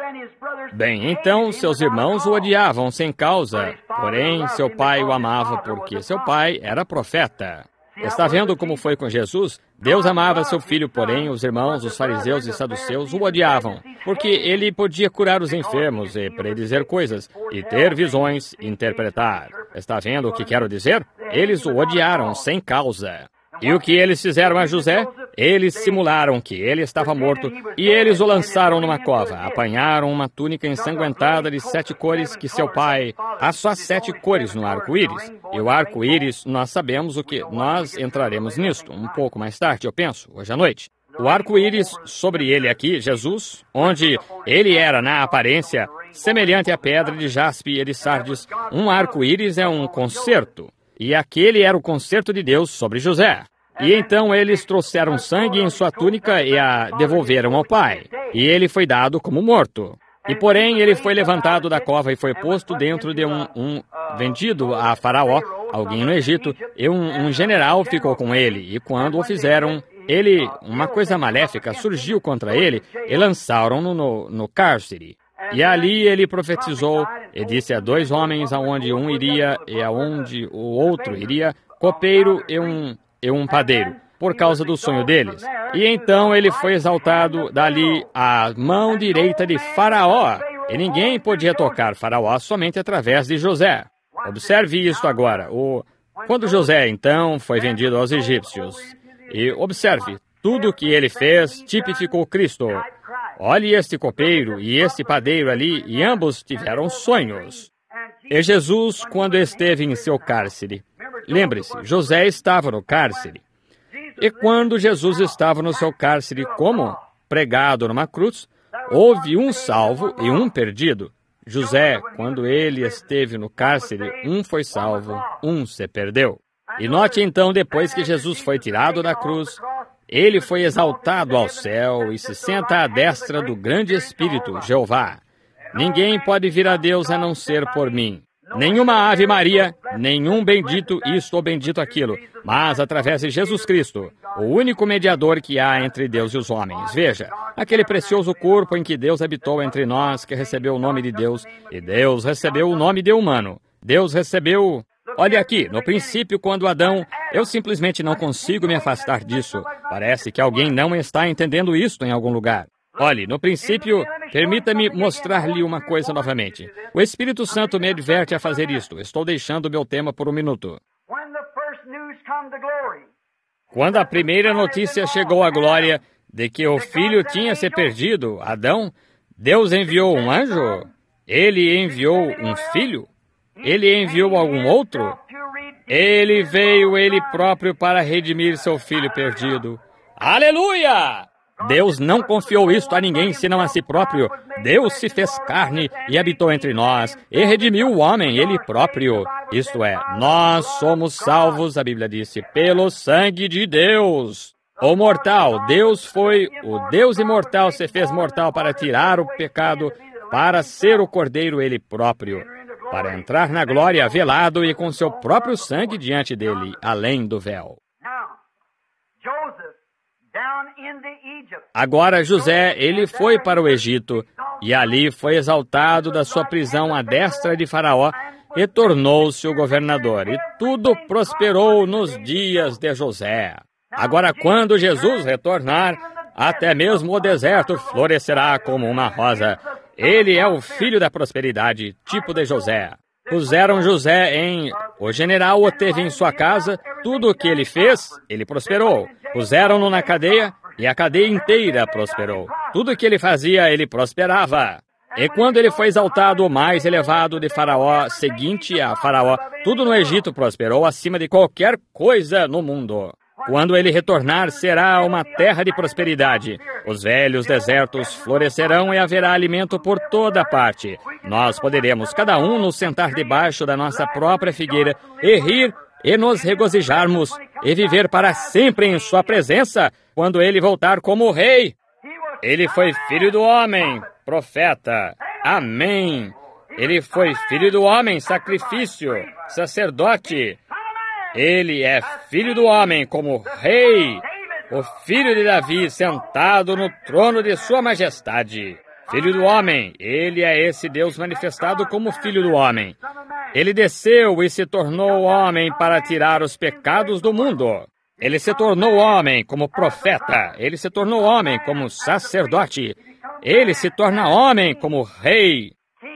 Bem, então seus irmãos o odiavam sem causa. Porém, seu pai o amava porque seu pai era profeta. Está vendo como foi com Jesus? Deus amava seu filho, porém os irmãos, os fariseus e saduceus, o odiavam, porque ele podia curar os enfermos e predizer coisas, e ter visões, interpretar. Está vendo o que quero dizer? Eles o odiaram sem causa. E o que eles fizeram a José? Eles simularam que ele estava morto e eles o lançaram numa cova. Apanharam uma túnica ensanguentada de sete cores que seu pai... Há só sete cores no arco-íris. E o arco-íris, nós sabemos o que... Nós entraremos nisto um pouco mais tarde, eu penso, hoje à noite. O arco-íris sobre ele aqui, Jesus, onde ele era na aparência semelhante à pedra de jaspe e de sardes. Um arco-íris é um concerto. E aquele era o concerto de Deus sobre José. E então eles trouxeram sangue em sua túnica e a devolveram ao pai. E ele foi dado como morto. E porém ele foi levantado da cova e foi posto dentro de um, um vendido a Faraó, alguém no Egito, e um, um general ficou com ele. E quando o fizeram, ele, uma coisa maléfica surgiu contra ele e lançaram-no no, no cárcere. E ali ele profetizou e disse a dois homens aonde um iria e aonde o outro iria, copeiro e um, e um padeiro, por causa do sonho deles. E então ele foi exaltado dali à mão direita de Faraó. E ninguém podia tocar Faraó somente através de José. Observe isto agora. O, quando José, então, foi vendido aos egípcios. E observe, tudo o que ele fez tipificou Cristo. Olhe este copeiro e este padeiro ali, e ambos tiveram sonhos. E Jesus, quando esteve em seu cárcere, lembre-se, José estava no cárcere. E quando Jesus estava no seu cárcere, como? Pregado numa cruz, houve um salvo e um perdido. José, quando ele esteve no cárcere, um foi salvo, um se perdeu. E note então, depois que Jesus foi tirado da cruz, ele foi exaltado ao céu e se senta à destra do grande Espírito, Jeová. Ninguém pode vir a Deus a não ser por mim. Nenhuma Ave Maria, nenhum bendito isto ou bendito aquilo, mas através de Jesus Cristo, o único mediador que há entre Deus e os homens. Veja, aquele precioso corpo em que Deus habitou entre nós, que recebeu o nome de Deus, e Deus recebeu o nome de humano. Deus recebeu... Olhe aqui, no princípio, quando Adão... Eu simplesmente não consigo me afastar disso. Parece que alguém não está entendendo isto em algum lugar. Olhe, no princípio, permita-me mostrar-lhe uma coisa novamente. O Espírito Santo me adverte a fazer isto. Estou deixando o meu tema por um minuto. Quando a primeira notícia chegou à glória de que o filho tinha se perdido, Adão, Deus enviou um anjo? Ele enviou um filho? Ele enviou algum outro? Ele veio ele próprio para redimir seu filho perdido. Aleluia! Deus não confiou isto a ninguém, senão a si próprio. Deus se fez carne e habitou entre nós, e redimiu o homem, ele próprio. Isto é, nós somos salvos, a Bíblia disse, pelo sangue de Deus. O mortal, Deus foi, o Deus imortal se fez mortal para tirar o pecado, para ser o Cordeiro ele próprio, para entrar na glória velado e com seu próprio sangue diante dele, além do véu. Agora José, ele foi para o Egito, e ali foi exaltado da sua prisão à destra de Faraó, e tornou-se o governador, e tudo prosperou nos dias de José. Agora, quando Jesus retornar, até mesmo o deserto florescerá como uma rosa. Ele é o filho da prosperidade, tipo de José. Puseram José em... O general o teve em sua casa, tudo o que ele fez, ele prosperou. Puseram-no na cadeia, e a cadeia inteira prosperou. Tudo o que ele fazia, ele prosperava. E quando ele foi exaltado, o mais elevado de Faraó, seguinte a Faraó, tudo no Egito prosperou acima de qualquer coisa no mundo. Quando ele retornar, será uma terra de prosperidade. Os velhos desertos florescerão e haverá alimento por toda parte. Nós poderemos, cada um, nos sentar debaixo da nossa própria figueira e rir e nos regozijarmos e viver para sempre em sua presença quando ele voltar como rei. Ele foi filho do homem, profeta. Amém. Ele foi filho do homem, sacrifício, sacerdote. Ele é filho do homem como rei, o filho de Davi sentado no trono de sua majestade. Filho do homem, ele é esse Deus manifestado como filho do homem. Ele desceu e se tornou homem para tirar os pecados do mundo. Ele se tornou homem como profeta. Ele se tornou homem como sacerdote. Ele se torna homem como rei.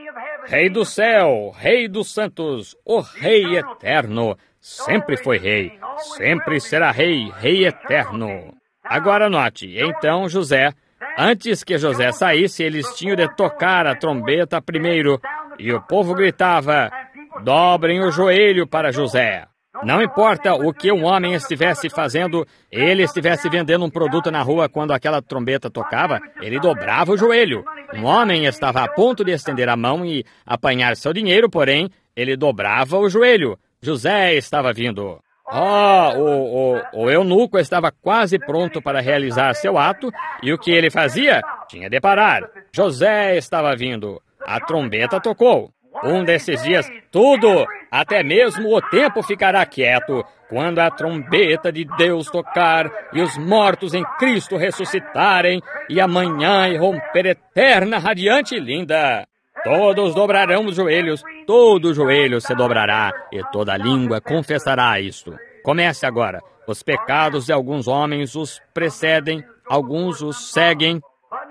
Rei do céu, rei dos santos, o rei eterno. Sempre foi rei, sempre será rei, rei eterno. Agora note, então José, antes que José saísse, eles tinham de tocar a trombeta primeiro, e o povo gritava, dobrem o joelho para José. Não importa o que um homem estivesse fazendo, ele estivesse vendendo um produto na rua quando aquela trombeta tocava, ele dobrava o joelho. Um homem estava a ponto de estender a mão e apanhar seu dinheiro, porém, ele dobrava o joelho. José estava vindo. Oh, o, o, o eunuco estava quase pronto para realizar seu ato, e o que ele fazia? Tinha de parar. José estava vindo. A trombeta tocou. Um desses dias, tudo, até mesmo o tempo ficará quieto, quando a trombeta de Deus tocar, e os mortos em Cristo ressuscitarem, e amanhã irromper eterna, radiante e linda. Todos dobrarão os joelhos, todo joelho se dobrará, e toda língua confessará isto. Comece agora. Os pecados de alguns homens os precedem, alguns os seguem.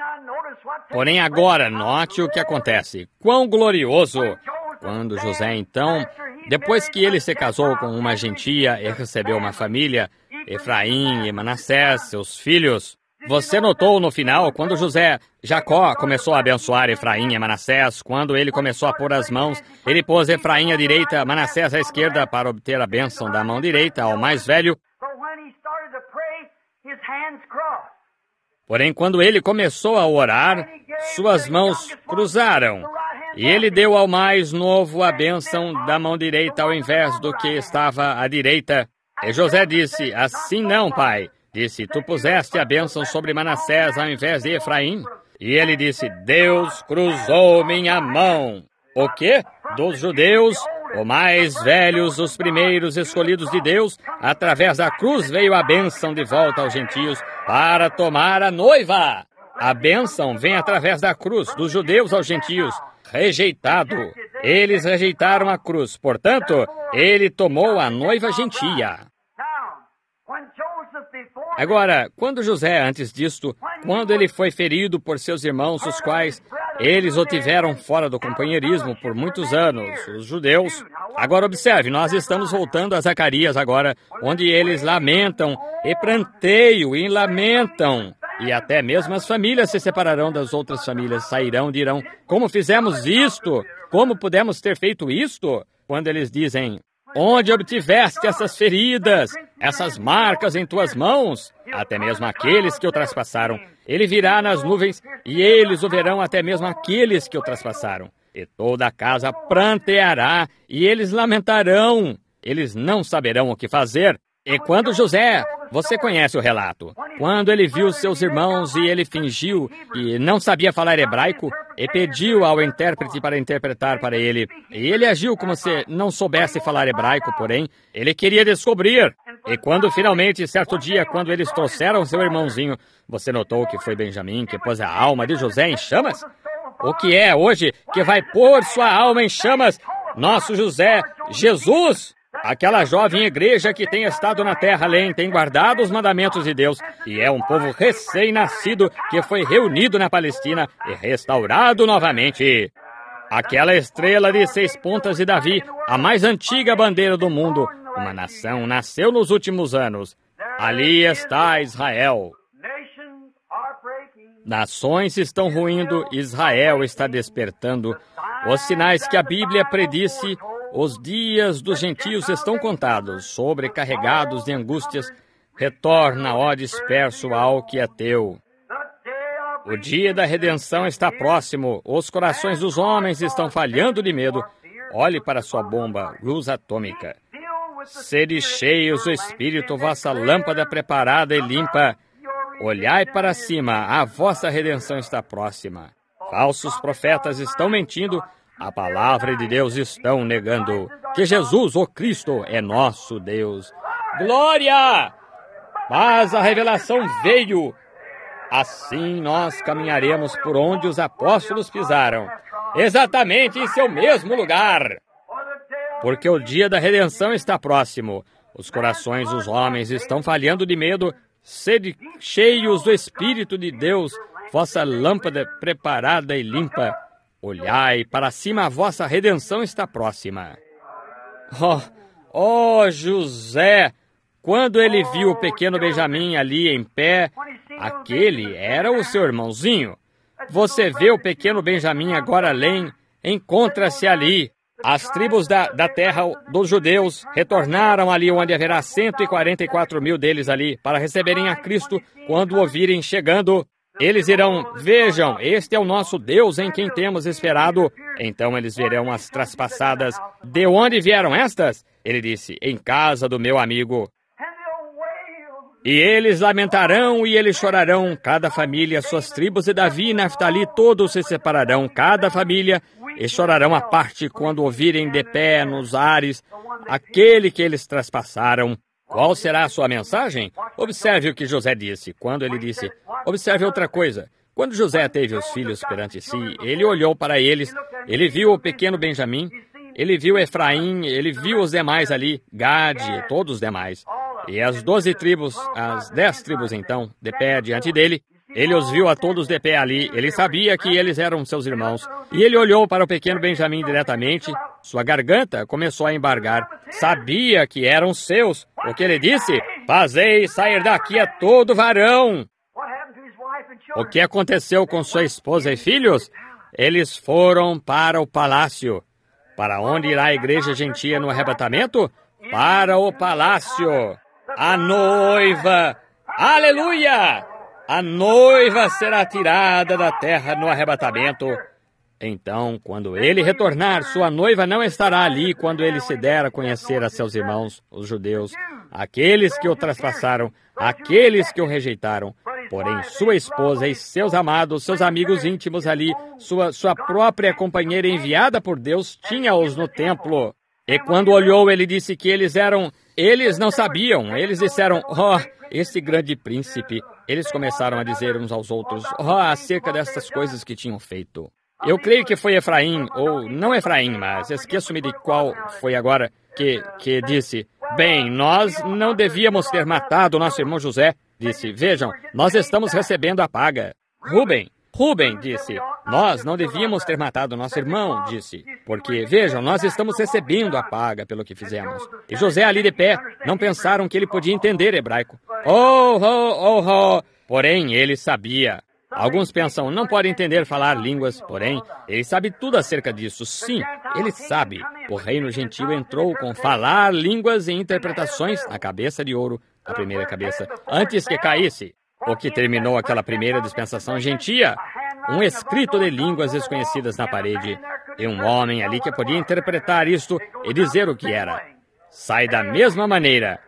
Porém agora, note o que acontece. Quão glorioso! Quando José, então, depois que ele se casou com uma gentia e recebeu uma família, Efraim e Manassés, seus filhos... Você notou no final, quando José, Jacó, começou a abençoar Efraim e Manassés, quando ele começou a pôr as mãos, ele pôs Efraim à direita, Manassés à esquerda, para obter a bênção da mão direita ao mais velho. Porém, quando ele começou a orar, suas mãos cruzaram, e ele deu ao mais novo a bênção da mão direita ao invés do que estava à direita. E José disse, assim não, pai. Disse, tu puseste a bênção sobre Manassés ao invés de Efraim? E ele disse, Deus cruzou minha mão. O quê? Dos judeus, os mais velhos, os primeiros escolhidos de Deus, através da cruz veio a bênção de volta aos gentios para tomar a noiva. A bênção vem através da cruz, dos judeus aos gentios, rejeitado. Eles rejeitaram a cruz, portanto, ele tomou a noiva gentia. Agora, quando José, antes disto, quando ele foi ferido por seus irmãos, os quais eles o tiveram fora do companheirismo por muitos anos, os judeus. Agora observe, nós estamos voltando a Zacarias agora, onde eles lamentam e pranteiam e lamentam. E até mesmo as famílias se separarão das outras famílias, sairão e dirão, como fizemos isto? Como pudemos ter feito isto? Quando eles dizem, onde obtiveste essas feridas, essas marcas em tuas mãos? Até mesmo aqueles que o traspassaram. Ele virá nas nuvens, e eles o verão até mesmo aqueles que o traspassaram. E toda a casa pranteará, e eles lamentarão. Eles não saberão o que fazer. E quando José, você conhece o relato, quando ele viu seus irmãos e ele fingiu que não sabia falar hebraico, e pediu ao intérprete para interpretar para ele, e ele agiu como se não soubesse falar hebraico, porém, ele queria descobrir. E quando finalmente, certo dia, quando eles trouxeram seu irmãozinho, você notou que foi Benjamim que pôs a alma de José em chamas? O que é hoje que vai pôr sua alma em chamas? Nosso José, Jesus! Aquela jovem igreja que tem estado na terra além, tem guardado os mandamentos de Deus, e é um povo recém-nascido que foi reunido na Palestina e restaurado novamente. Aquela estrela de seis pontas de Davi, a mais antiga bandeira do mundo, uma nação nasceu nos últimos anos. Ali está Israel. Nações estão ruindo, Israel está despertando. Os sinais que a Bíblia predisse, os dias dos gentios estão contados, sobrecarregados de angústias. Retorna, ó disperso, ao que é teu. O dia da redenção está próximo. Os corações dos homens estão falhando de medo. Olhe para sua bomba, luz atômica. Sede cheios do Espírito, vossa lâmpada preparada e limpa. Olhai para cima, a vossa redenção está próxima. Falsos profetas estão mentindo. A palavra de Deus estão negando que Jesus, o Cristo, é nosso Deus. Glória! Mas a revelação veio. Assim nós caminharemos por onde os apóstolos pisaram, exatamente em seu mesmo lugar. Porque o dia da redenção está próximo. Os corações dos homens estão falhando de medo. Sede cheios do Espírito de Deus, vossa lâmpada preparada e limpa. Olhai para cima, a vossa redenção está próxima. Oh, oh, José! Quando ele viu o pequeno Benjamim ali em pé, aquele era o seu irmãozinho. Você vê o pequeno Benjamim agora além, encontra-se ali. As tribos da, da terra dos judeus retornaram ali onde haverá cento e quarenta e quatro mil deles ali, para receberem a Cristo quando o ouvirem chegando. Eles irão, vejam, este é o nosso Deus em quem temos esperado. Então eles verão as traspassadas. De onde vieram estas? Ele disse, em casa do meu amigo. E eles lamentarão e eles chorarão, cada família, suas tribos, e Davi e Naftali, todos se separarão, cada família, e chorarão à parte quando ouvirem de pé nos ares aquele que eles traspassaram. Qual será a sua mensagem? Observe o que José disse, quando ele disse, observe outra coisa. Quando José teve os filhos perante si, ele olhou para eles, ele viu o pequeno Benjamim, ele viu Efraim, ele viu os demais ali, Gade, todos os demais. E as doze tribos, as dez tribos então, de pé diante dele, ele os viu a todos de pé ali, ele sabia que eles eram seus irmãos. E ele olhou para o pequeno Benjamim diretamente, sua garganta começou a embargar, sabia que eram seus. O que ele disse? Fazei sair daqui a todo varão. O que aconteceu com sua esposa e filhos? Eles foram para o palácio. Para onde irá a igreja gentia no arrebatamento? Para o palácio. A noiva, aleluia! A noiva será tirada da terra no arrebatamento. Então, quando ele retornar, sua noiva não estará ali quando ele se der a conhecer a seus irmãos, os judeus, aqueles que o traspassaram, aqueles que o rejeitaram. Porém, sua esposa e seus amados, seus amigos íntimos ali, sua, sua própria companheira enviada por Deus, tinha-os no templo. E quando olhou, ele disse que eles eram... Eles não sabiam. Eles disseram, oh, esse grande príncipe. Eles começaram a dizer uns aos outros, oh, acerca dessas coisas que tinham feito. Eu creio que foi Efraim, ou não Efraim, mas esqueço-me de qual foi agora, que, que disse, bem, nós não devíamos ter matado o nosso irmão José. Disse, vejam, nós estamos recebendo a paga. Rubem, Rubem disse, nós não devíamos ter matado o nosso irmão, disse, porque, vejam, nós estamos recebendo a paga pelo que fizemos. E José ali de pé, não pensaram que ele podia entender hebraico. Oh, oh, oh, oh. Porém, ele sabia. Alguns pensam, não pode entender falar línguas, porém, ele sabe tudo acerca disso. Sim, ele sabe. O reino gentil entrou com falar línguas e interpretações na cabeça de ouro, a primeira cabeça, antes que caísse. O que terminou aquela primeira dispensação gentia, um escrito de línguas desconhecidas na parede, e um homem ali que podia interpretar isto e dizer o que era. Sai da mesma maneira.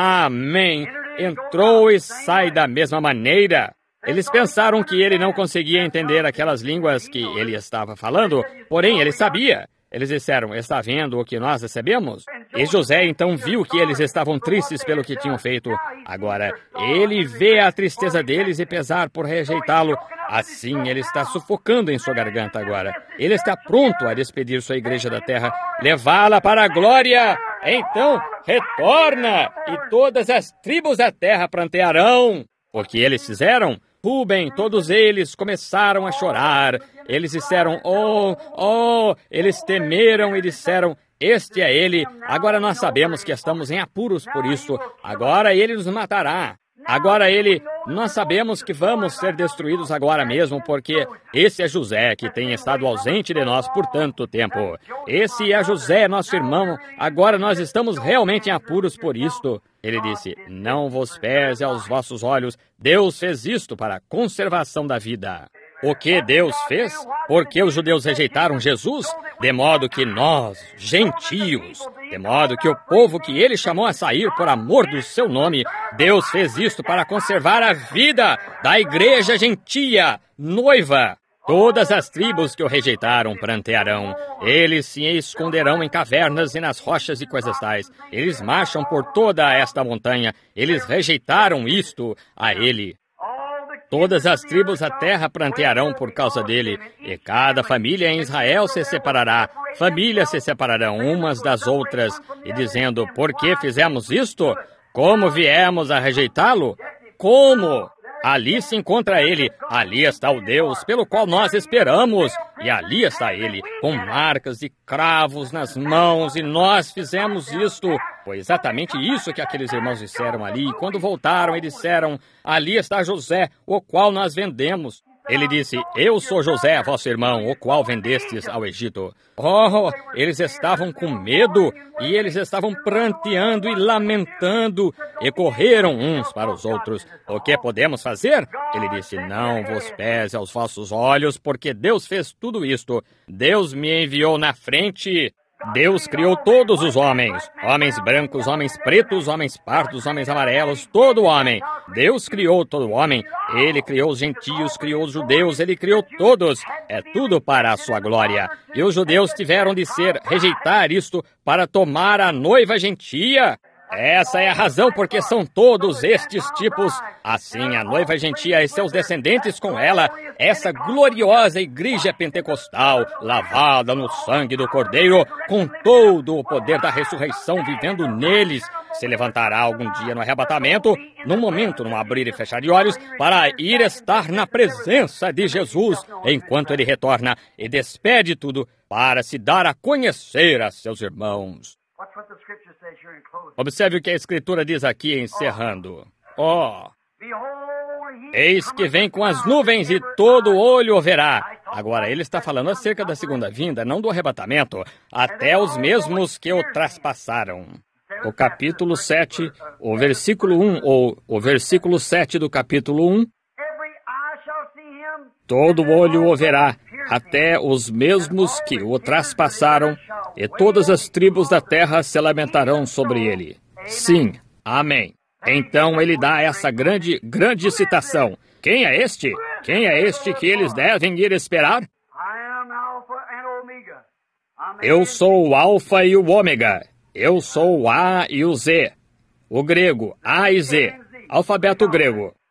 Amém. Entrou e sai da mesma maneira. Eles pensaram que ele não conseguia entender aquelas línguas que ele estava falando, porém ele sabia. Eles disseram, está vendo o que nós recebemos? E José então viu que eles estavam tristes pelo que tinham feito. Agora, ele vê a tristeza deles e pesar por rejeitá-lo. Assim, ele está sufocando em sua garganta agora. Ele está pronto a despedir sua igreja da terra, levá-la para a glória. Então, retorna, e todas as tribos da terra prantearão. O que eles fizeram? Rubem, todos eles começaram a chorar. Eles disseram, oh, oh, eles temeram e disseram, este é ele. Agora nós sabemos que estamos em apuros por isso. Agora ele nos matará. Agora ele, nós sabemos que vamos ser destruídos agora mesmo, porque esse é José, que tem estado ausente de nós por tanto tempo. Esse é José, nosso irmão. Agora nós estamos realmente em apuros por isto. Ele disse, não vos pese aos vossos olhos. Deus fez isto para a conservação da vida. O que Deus fez? Porque os judeus rejeitaram Jesus? De modo que nós, gentios, de modo que o povo que ele chamou a sair por amor do seu nome, Deus fez isto para conservar a vida da igreja gentia, noiva. Todas as tribos que o rejeitaram prantearão. Eles se esconderão em cavernas e nas rochas e coisas tais. Eles marcham por toda esta montanha. Eles rejeitaram isto a ele. Todas as tribos da terra prantearão por causa dele, e cada família em Israel se separará. Famílias se separarão umas das outras, e dizendo, por que fizemos isto? Como viemos a rejeitá-lo? Como? Ali se encontra ele, ali está o Deus pelo qual nós esperamos, e ali está ele, com marcas e cravos nas mãos, e nós fizemos isto. Foi exatamente isso que aqueles irmãos disseram ali, quando voltaram e disseram, ali está José, o qual nós vendemos. Ele disse, eu sou José, vosso irmão, o qual vendestes ao Egito. Oh, eles estavam com medo, e eles estavam pranteando e lamentando, e correram uns para os outros. O que podemos fazer? Ele disse, não vos pese aos vossos olhos, porque Deus fez tudo isto. Deus me enviou na frente. Deus criou todos os homens, homens brancos, homens pretos, homens pardos, homens amarelos, todo homem. Deus criou todo homem, ele criou os gentios, criou os judeus, ele criou todos. É tudo para a sua glória. E os judeus tiveram de ser, rejeitar isto para tomar a noiva gentia. Essa é a razão porque são todos estes tipos. Assim, a noiva gentia e seus descendentes com ela, essa gloriosa igreja pentecostal, lavada no sangue do Cordeiro, com todo o poder da ressurreição vivendo neles, se levantará algum dia no arrebatamento, num momento, num abrir e fechar de olhos, para ir estar na presença de Jesus, enquanto ele retorna e despede tudo para se dar a conhecer a seus irmãos. Observe o que a Escritura diz aqui, encerrando. Ó, oh, eis que vem com as nuvens e todo olho o verá. Agora, ele está falando acerca da segunda vinda, não do arrebatamento, até os mesmos que o traspassaram. O capítulo sete, o versículo um, ou o versículo sete do capítulo um, todo olho o verá, até os mesmos que o traspassaram, e todas as tribos da terra se lamentarão sobre ele. Sim, amém. Então ele dá essa grande, grande citação. Quem é este? Quem é este que eles devem ir esperar? Eu sou o Alfa e o Ômega. Eu sou o A e o Z. O grego, A e Z. Alfabeto grego.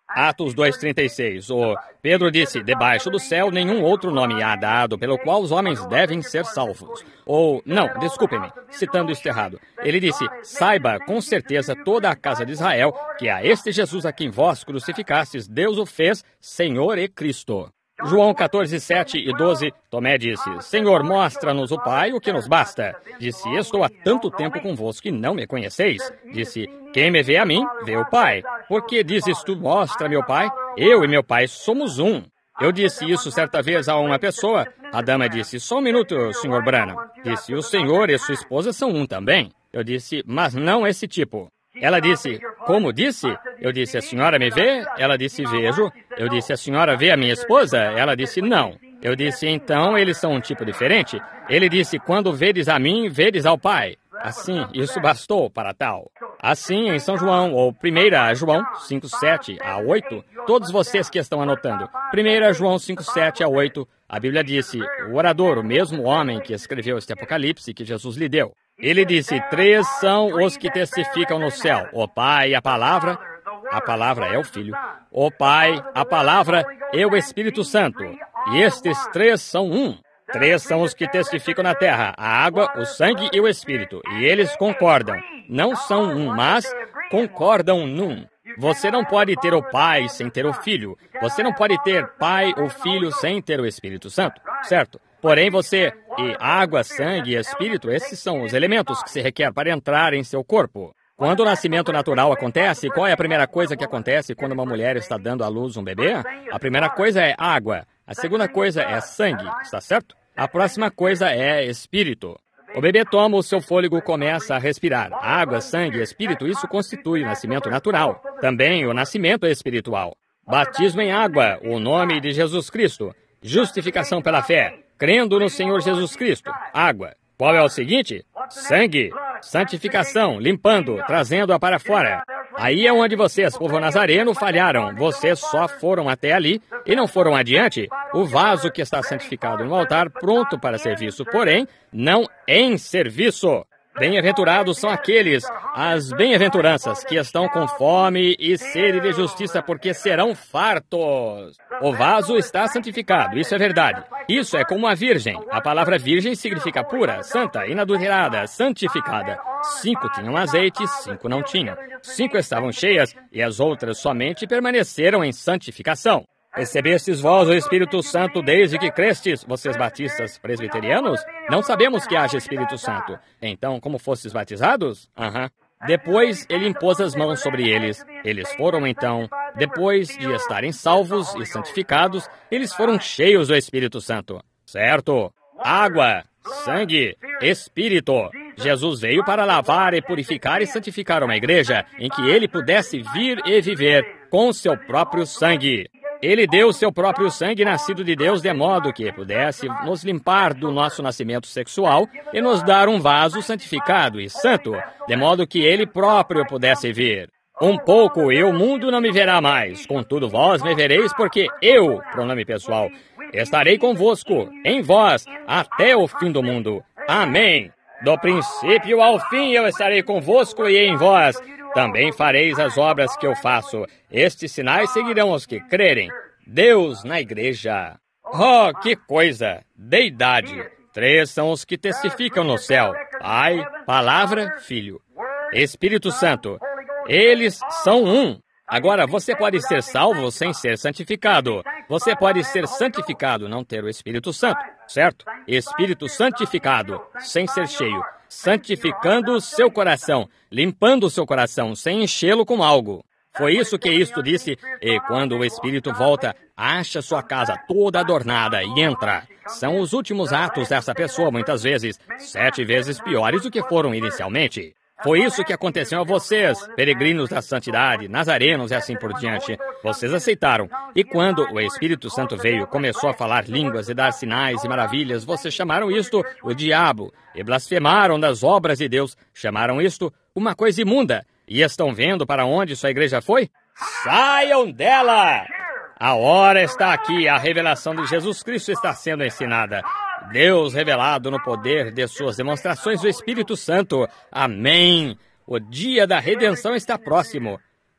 Atos dois, trinta e seis. O Pedro disse, debaixo do céu nenhum outro nome há dado pelo qual os homens devem ser salvos. Ou, não, desculpe-me, citando isto errado. Ele disse, saiba com certeza toda a casa de Israel que a este Jesus a quem vós crucificastes, Deus o fez Senhor e Cristo. João quatorze, sete e doze, Tomé disse, Senhor, mostra-nos o Pai, o que nos basta. Disse, estou há tanto tempo convosco e não me conheceis. Disse, quem me vê a mim, vê o Pai. Por que dizes tu, mostra meu Pai? Eu e meu Pai somos um. Eu disse isso certa vez a uma pessoa. A dama disse, só um minuto, senhor Branham. Disse, o senhor e sua esposa são um também. Eu disse, mas não esse tipo. Ela disse, como disse? Eu disse, a senhora me vê? Ela disse, vejo. Eu disse, a senhora vê a minha esposa? Ela disse, não. Eu disse, então eles são um tipo diferente? Ele disse, quando vedes a mim, vedes ao Pai. Assim, isso bastou para tal. Assim, em São João, ou primeira João cinco, sete a oito, todos vocês que estão anotando, primeira João cinco, sete a oito, a Bíblia disse, o orador, o mesmo homem que escreveu este Apocalipse que Jesus lhe deu, ele disse, três são os que testificam no céu, o Pai e a Palavra, a Palavra é o Filho, o Pai, a Palavra e o Espírito Santo, e estes três são um. Três são os que testificam na terra, a água, o sangue e o Espírito, e eles concordam. Não são um, mas concordam num. Você não pode ter o Pai sem ter o Filho. Você não pode ter Pai ou Filho sem ter o Espírito Santo, certo? Porém, você, e água, sangue e Espírito, esses são os elementos que se requer para entrar em seu corpo. Quando o nascimento natural acontece, qual é a primeira coisa que acontece quando uma mulher está dando à luz um bebê? A primeira coisa é água. A segunda coisa é sangue, está certo? A próxima coisa é espírito. O bebê toma o seu fôlego, começa a respirar. Água, sangue, espírito, isso constitui o nascimento natural. Também o nascimento espiritual. Batismo em água, o nome de Jesus Cristo. Justificação pela fé, crendo no Senhor Jesus Cristo. Água. Qual é o seguinte? Sangue. Santificação, limpando, trazendo-a para fora. Aí é onde vocês, povo nazareno, falharam. Vocês só foram até ali e não foram adiante. O vaso que está santificado no altar, pronto para serviço, porém, não em serviço. Bem-aventurados são aqueles, as bem-aventuranças, que estão com fome e sede de justiça, porque serão fartos. O vaso está santificado, isso é verdade. Isso é como a virgem. A palavra virgem significa pura, santa, inadulterada, santificada. Cinco tinham azeite, cinco não tinham. Cinco estavam cheias e as outras somente permaneceram em santificação. Recebestes vós o Espírito Santo desde que crestes, vocês batistas presbiterianos? Não sabemos que haja Espírito Santo. Então, como fostes batizados? Aham. Uhum. Depois, ele impôs as mãos sobre eles. Eles foram, então, depois de estarem salvos e santificados, eles foram cheios do Espírito Santo. Certo? Água, sangue, Espírito. Jesus veio para lavar e purificar e santificar uma igreja em que ele pudesse vir e viver com seu próprio sangue. Ele deu seu próprio sangue nascido de Deus de modo que pudesse nos limpar do nosso nascimento sexual e nos dar um vaso santificado e santo, de modo que ele próprio pudesse vir. Um pouco e o mundo não me verá mais, contudo vós me vereis porque eu, pronome pessoal, estarei convosco, em vós, até o fim do mundo. Amém. Do princípio ao fim eu estarei convosco e em vós. Também fareis as obras que eu faço. Estes sinais seguirão os que crerem. Deus na igreja. Oh, que coisa! Deidade. Três são os que testificam no céu. Pai, Palavra, Filho. Espírito Santo. Eles são um. Agora, você pode ser salvo sem ser santificado. Você pode ser santificado, não ter o Espírito Santo, certo? Espírito santificado, sem ser cheio. Santificando o seu coração, limpando o seu coração, sem enchê-lo com algo. Foi isso que isto disse, e quando o Espírito volta, acha sua casa toda adornada e entra. São os últimos atos dessa pessoa, muitas vezes, sete vezes piores do que foram inicialmente. Foi isso que aconteceu a vocês, peregrinos da santidade, nazarenos e assim por diante. Vocês aceitaram. E quando o Espírito Santo veio, começou a falar línguas e dar sinais e maravilhas, vocês chamaram isto o diabo. E blasfemaram das obras de Deus. Chamaram isto uma coisa imunda. E estão vendo para onde sua igreja foi? Saiam dela! A hora está aqui. A revelação de Jesus Cristo está sendo ensinada. Deus revelado no poder de suas demonstrações do Espírito Santo. Amém. O dia da redenção está próximo.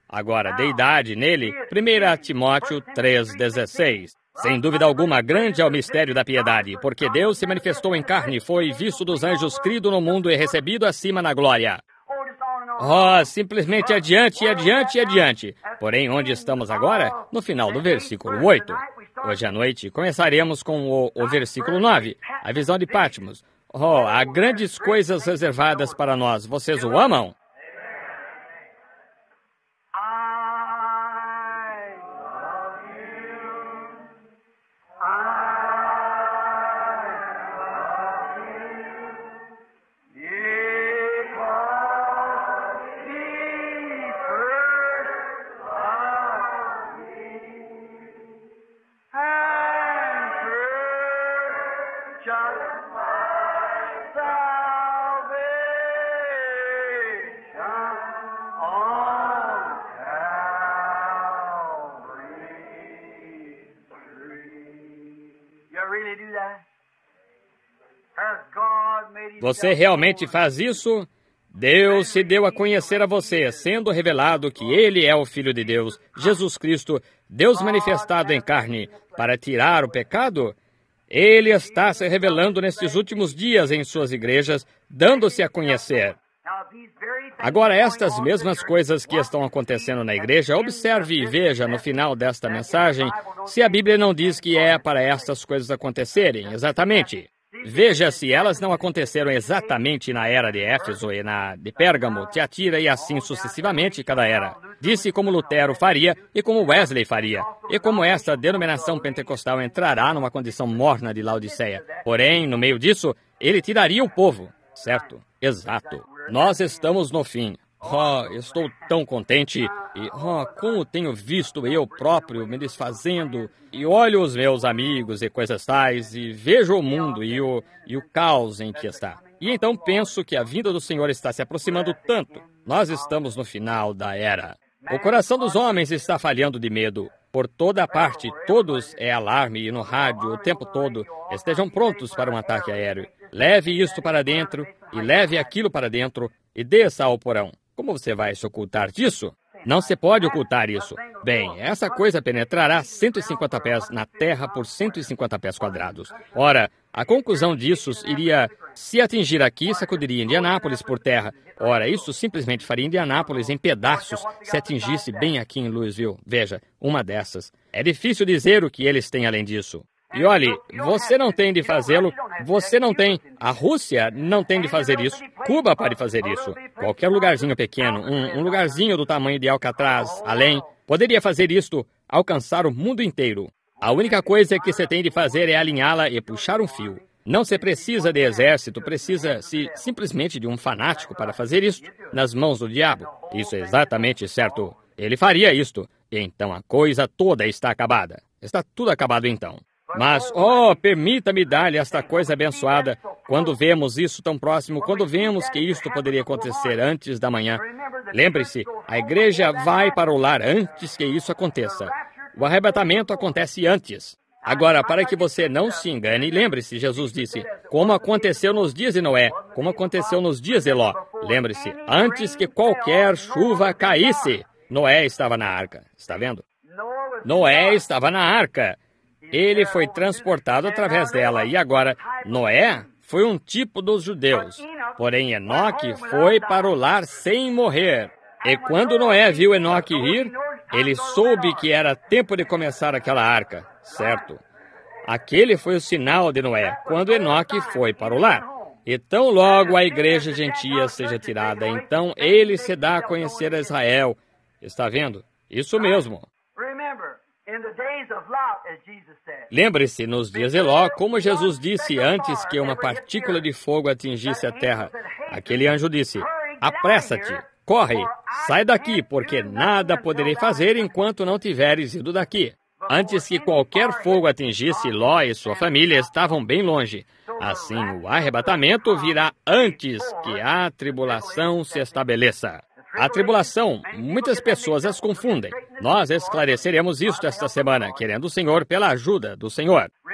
Agora, deidade nele, primeira Timóteo três, dezesseis. Sem dúvida alguma, grande é o mistério da piedade, porque Deus se manifestou em carne, foi visto dos anjos, crido no mundo e recebido acima na glória. Oh, simplesmente adiante, adiante e adiante. Porém, onde estamos agora? No final do versículo oito. Hoje à noite, começaremos com o, o versículo nove, a visão de Patmos. Oh, há grandes coisas reservadas para nós. Vocês o amam? Você realmente faz isso? Deus se deu a conhecer a você, sendo revelado que Ele é o Filho de Deus, Jesus Cristo, Deus manifestado em carne, para tirar o pecado? Ele está se revelando nestes últimos dias em suas igrejas, dando-se a conhecer. Agora, estas mesmas coisas que estão acontecendo na igreja, observe e veja no final desta mensagem se a Bíblia não diz que é para estas coisas acontecerem, exatamente. Veja se elas não aconteceram exatamente na era de Éfeso e na de Pérgamo, Tiatira e assim sucessivamente cada era. Disse como Lutero faria e como Wesley faria, e como esta denominação pentecostal entrará numa condição morna de Laodiceia. Porém, no meio disso, ele tiraria o povo. Certo? Exato. Nós estamos no fim. Oh, estou tão contente e, oh, como tenho visto eu próprio me desfazendo e olho os meus amigos e coisas tais e vejo o mundo e o, e o caos em que está. E então penso que a vinda do Senhor está se aproximando tanto. Nós estamos no final da era. O coração dos homens está falhando de medo. Por toda parte, todos é alarme e no rádio o tempo todo. Estejam prontos para um ataque aéreo. Leve isto para dentro e leve aquilo para dentro e desça ao porão. Como você vai se ocultar disso? Não se pode ocultar isso. Bem, essa coisa penetrará cento e cinquenta pés na Terra por cento e cinquenta pés quadrados. Ora, a conclusão disso iria, se atingir aqui, sacudiria Indianápolis por terra. Ora, isso simplesmente faria Indianápolis em pedaços se atingisse bem aqui em Louisville. Veja, uma dessas. É difícil dizer o que eles têm além disso. E olhe, você não tem de fazê-lo, você não tem, a Rússia não tem de fazer isso, Cuba pode fazer isso, qualquer lugarzinho pequeno, um, um lugarzinho do tamanho de Alcatraz, além, poderia fazer isto, alcançar o mundo inteiro. A única coisa que você tem de fazer é alinhá-la e puxar um fio. Não se precisa de exército, precisa-se simplesmente de um fanático para fazer isto, nas mãos do diabo. Isso é exatamente certo. Ele faria isto, e então a coisa toda está acabada. Está tudo acabado então. Mas, oh, permita-me dar-lhe esta coisa abençoada. Quando vemos isso tão próximo, quando vemos que isto poderia acontecer antes da manhã, lembre-se, a igreja vai para o lar antes que isso aconteça. O arrebatamento acontece antes. Agora, para que você não se engane, lembre-se, Jesus disse, como aconteceu nos dias de Noé, como aconteceu nos dias de Ló. Lembre-se, antes que qualquer chuva caísse, Noé estava na arca. Está vendo? Noé estava na arca. Ele foi transportado através dela. E agora, Noé foi um tipo dos judeus. Porém, Enoque foi para o lar sem morrer. E quando Noé viu Enoque ir, ele soube que era tempo de começar aquela arca. Certo? Aquele foi o sinal de Noé, quando Enoque foi para o lar. E tão logo a igreja gentia seja tirada, então ele se dá a conhecer a Israel. Está vendo? Isso mesmo. Lembre-se, nos dias de Ló, como Jesus disse antes que uma partícula de fogo atingisse a terra. Aquele anjo disse, apressa-te, corre, sai daqui, porque nada poderei fazer enquanto não tiveres ido daqui. Antes que qualquer fogo atingisse, Ló e sua família estavam bem longe. Assim, o arrebatamento virá antes que a tribulação se estabeleça. A tribulação, muitas pessoas as confundem. Nós esclareceremos isto esta semana, querendo o Senhor pela ajuda do Senhor.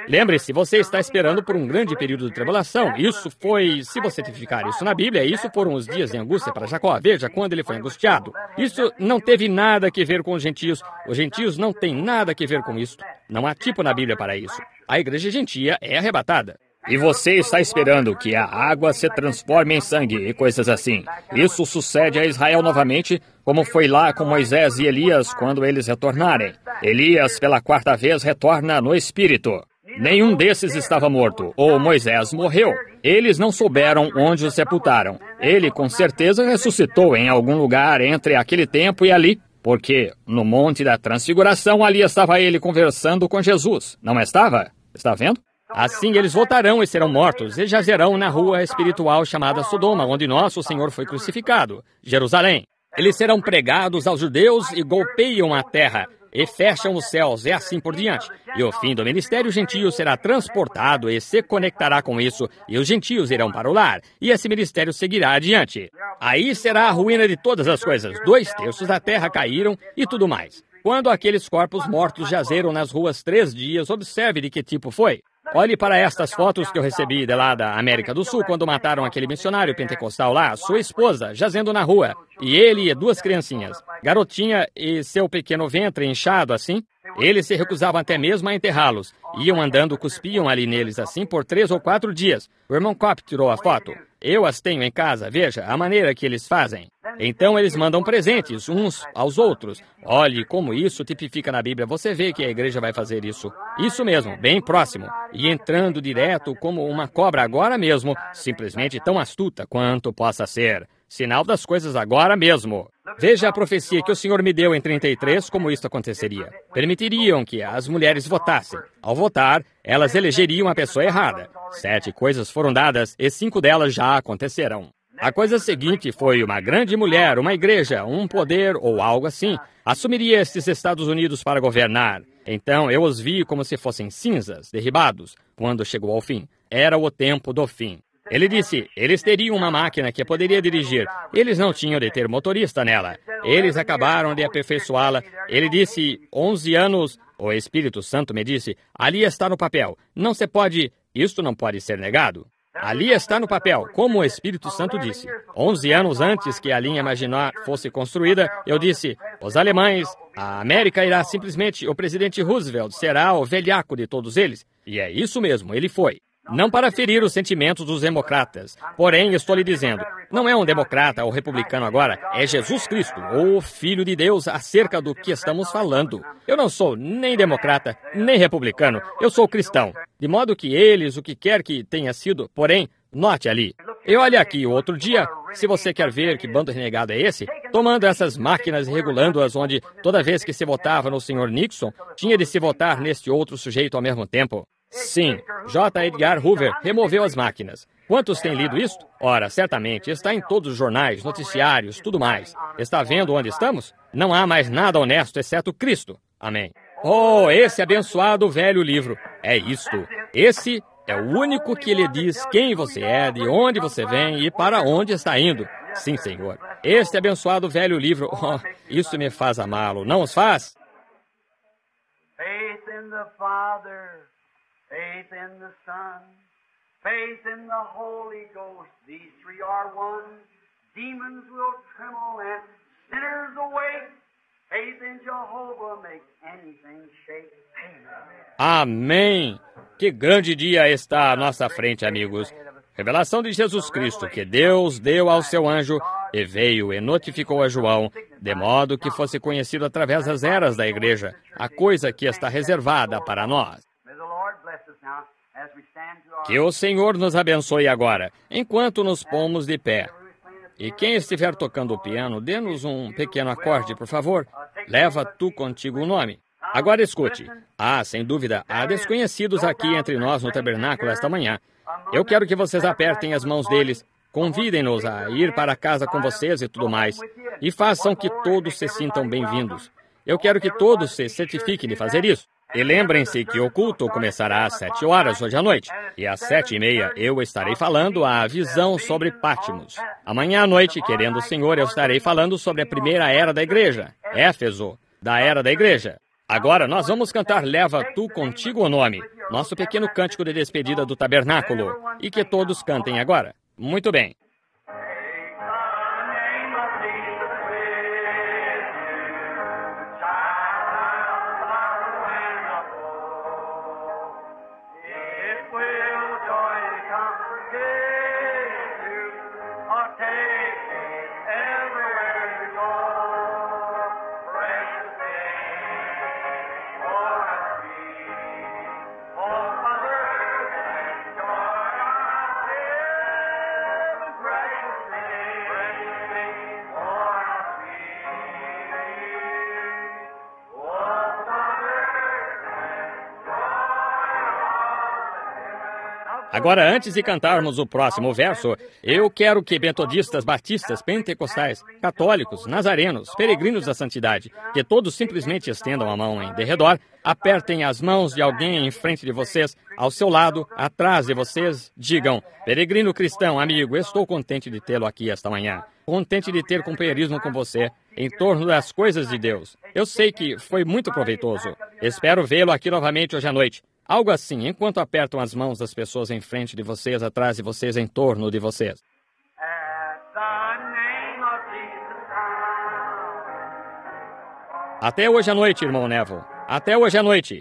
Lembre-se, você está esperando por um grande período de tribulação. Isso foi, se você tipificar isso na Bíblia, isso foram os dias de angústia para Jacó. Veja quando ele foi angustiado. Isso não teve nada a ver com os gentios. Os gentios não têm nada a ver com isso. Não há tipo na Bíblia para isso. A igreja gentia é arrebatada. E você está esperando que a água se transforme em sangue e coisas assim. Isso sucede a Israel novamente, como foi lá com Moisés e Elias quando eles retornarem. Elias, pela quarta vez, retorna no Espírito. Nenhum desses estava morto, ou Moisés morreu. Eles não souberam onde o sepultaram. Ele, com certeza, ressuscitou em algum lugar entre aquele tempo e ali, porque no Monte da Transfiguração ali estava ele conversando com Jesus. Não estava? Está vendo? Assim eles voltarão e serão mortos e jazerão na rua espiritual chamada Sodoma, onde nosso Senhor foi crucificado, Jerusalém. Eles serão pregados aos judeus e golpeiam a terra e fecham os céus e assim por diante. E o fim do ministério gentio será transportado e se conectará com isso, e os gentios irão para o lar, e esse ministério seguirá adiante. Aí será a ruína de todas as coisas. Dois terços da terra caíram e tudo mais. Quando aqueles corpos mortos jazeram nas ruas três dias, observe de que tipo foi. Olhe para estas fotos que eu recebi de lá da América do Sul, quando mataram aquele missionário pentecostal lá, sua esposa, jazendo na rua, e ele e duas criancinhas, garotinha e seu pequeno ventre inchado assim. Eles se recusavam até mesmo a enterrá-los. Iam andando, cuspiam ali neles assim por três ou quatro dias. O irmão Kopp tirou a foto. Eu as tenho em casa, veja a maneira que eles fazem. Então eles mandam presentes uns aos outros. Olhe como isso tipifica na Bíblia. Você vê que a igreja vai fazer isso. Isso mesmo, bem próximo. E entrando direto como uma cobra agora mesmo, simplesmente tão astuta quanto possa ser. Sinal das coisas agora mesmo. Veja a profecia que o Senhor me deu em trinta e três, como isso aconteceria. Permitiriam que as mulheres votassem. Ao votar, elas elegeriam a pessoa errada. Sete coisas foram dadas e cinco delas já aconteceram. A coisa seguinte foi uma grande mulher, uma igreja, um poder ou algo assim, assumiria estes Estados Unidos para governar. Então eu os vi como se fossem cinzas, derribados, quando chegou ao fim. Era o tempo do fim. Ele disse, eles teriam uma máquina que poderia dirigir. Eles não tinham de ter motorista nela. Eles acabaram de aperfeiçoá-la. Ele disse, onze anos, o Espírito Santo me disse, ali está no papel. Não se pode, isto não pode ser negado. Ali está no papel, como o Espírito Santo disse. Onze anos antes que a linha Maginot fosse construída, eu disse, os alemães, a América irá simplesmente, o presidente Roosevelt será o velhaco de todos eles. E é isso mesmo, ele foi. Não para ferir os sentimentos dos democratas. Porém, estou lhe dizendo, não é um democrata ou republicano agora, é Jesus Cristo, o Filho de Deus, acerca do que estamos falando. Eu não sou nem democrata, nem republicano, eu sou cristão. De modo que eles, o que quer que tenha sido, porém, note ali. Eu olhei aqui o outro dia, se você quer ver que bando renegado é esse, tomando essas máquinas e regulando-as onde, toda vez que se votava no senhor Nixon, tinha de se votar neste outro sujeito ao mesmo tempo. Sim, J. Edgar Hoover removeu as máquinas. Quantos têm lido isto? Ora, certamente, está em todos os jornais, noticiários, tudo mais. Está vendo onde estamos? Não há mais nada honesto exceto Cristo. Amém. Oh, esse abençoado velho livro. É isto. Esse é o único que lhe diz quem você é, de onde você vem e para onde está indo. Sim, Senhor. Este abençoado velho livro, oh, isso me faz amá-lo. Não os faz? Faith in the Father. Faith in the Son, faith in the Holy Ghost, these three are one. Demons will tremble and sinners awake. Faith in Jehovah makes anything shake. Amém. Que grande dia está à nossa frente, amigos. Revelação de Jesus Cristo, que Deus deu ao seu anjo e veio e notificou a João, de modo que fosse conhecido através das eras da igreja, a coisa que está reservada para nós. Que o Senhor nos abençoe agora, enquanto nos pomos de pé. E quem estiver tocando o piano, dê-nos um pequeno acorde, por favor. Leva tu contigo o nome. Agora escute. Ah, sem dúvida, há desconhecidos aqui entre nós no tabernáculo esta manhã. Eu quero que vocês apertem as mãos deles, convidem-nos a ir para casa com vocês e tudo mais. E façam que todos se sintam bem-vindos. Eu quero que todos se certifiquem de fazer isso. E lembrem-se que o culto começará às sete horas hoje à noite. E às sete e meia eu estarei falando a visão sobre Patmos. Amanhã à noite, querendo o Senhor, eu estarei falando sobre a primeira era da igreja, Éfeso, da era da igreja. Agora nós vamos cantar Leva Tu Contigo o Nome. nosso pequeno cântico de despedida do tabernáculo, e que todos cantem agora. Muito bem. Agora, antes de cantarmos o próximo verso, eu quero que metodistas, batistas, pentecostais, católicos, nazarenos, peregrinos da santidade, que todos simplesmente estendam a mão em derredor, apertem as mãos de alguém em frente de vocês, ao seu lado, atrás de vocês, digam: peregrino cristão, amigo, estou contente de tê-lo aqui esta manhã. Contente de ter companheirismo com você em torno das coisas de Deus. Eu sei que foi muito proveitoso. Espero vê-lo aqui novamente hoje à noite. Algo assim, enquanto apertam as mãos das pessoas em frente de vocês, atrás de vocês, em torno de vocês. Até hoje à noite, irmão Neville. Até hoje à noite.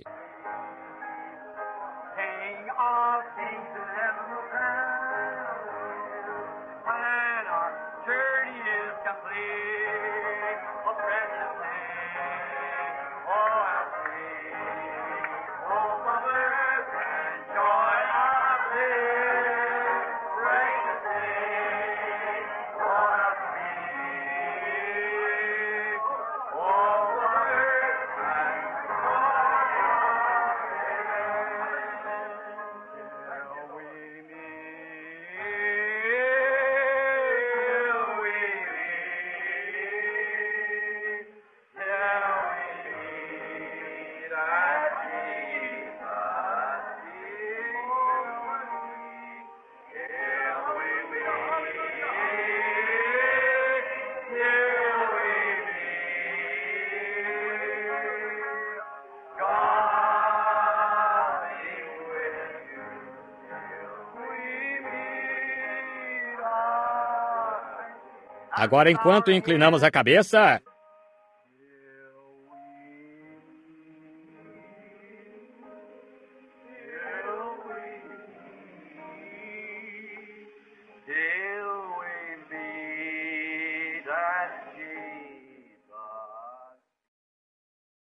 Agora, enquanto inclinamos a cabeça,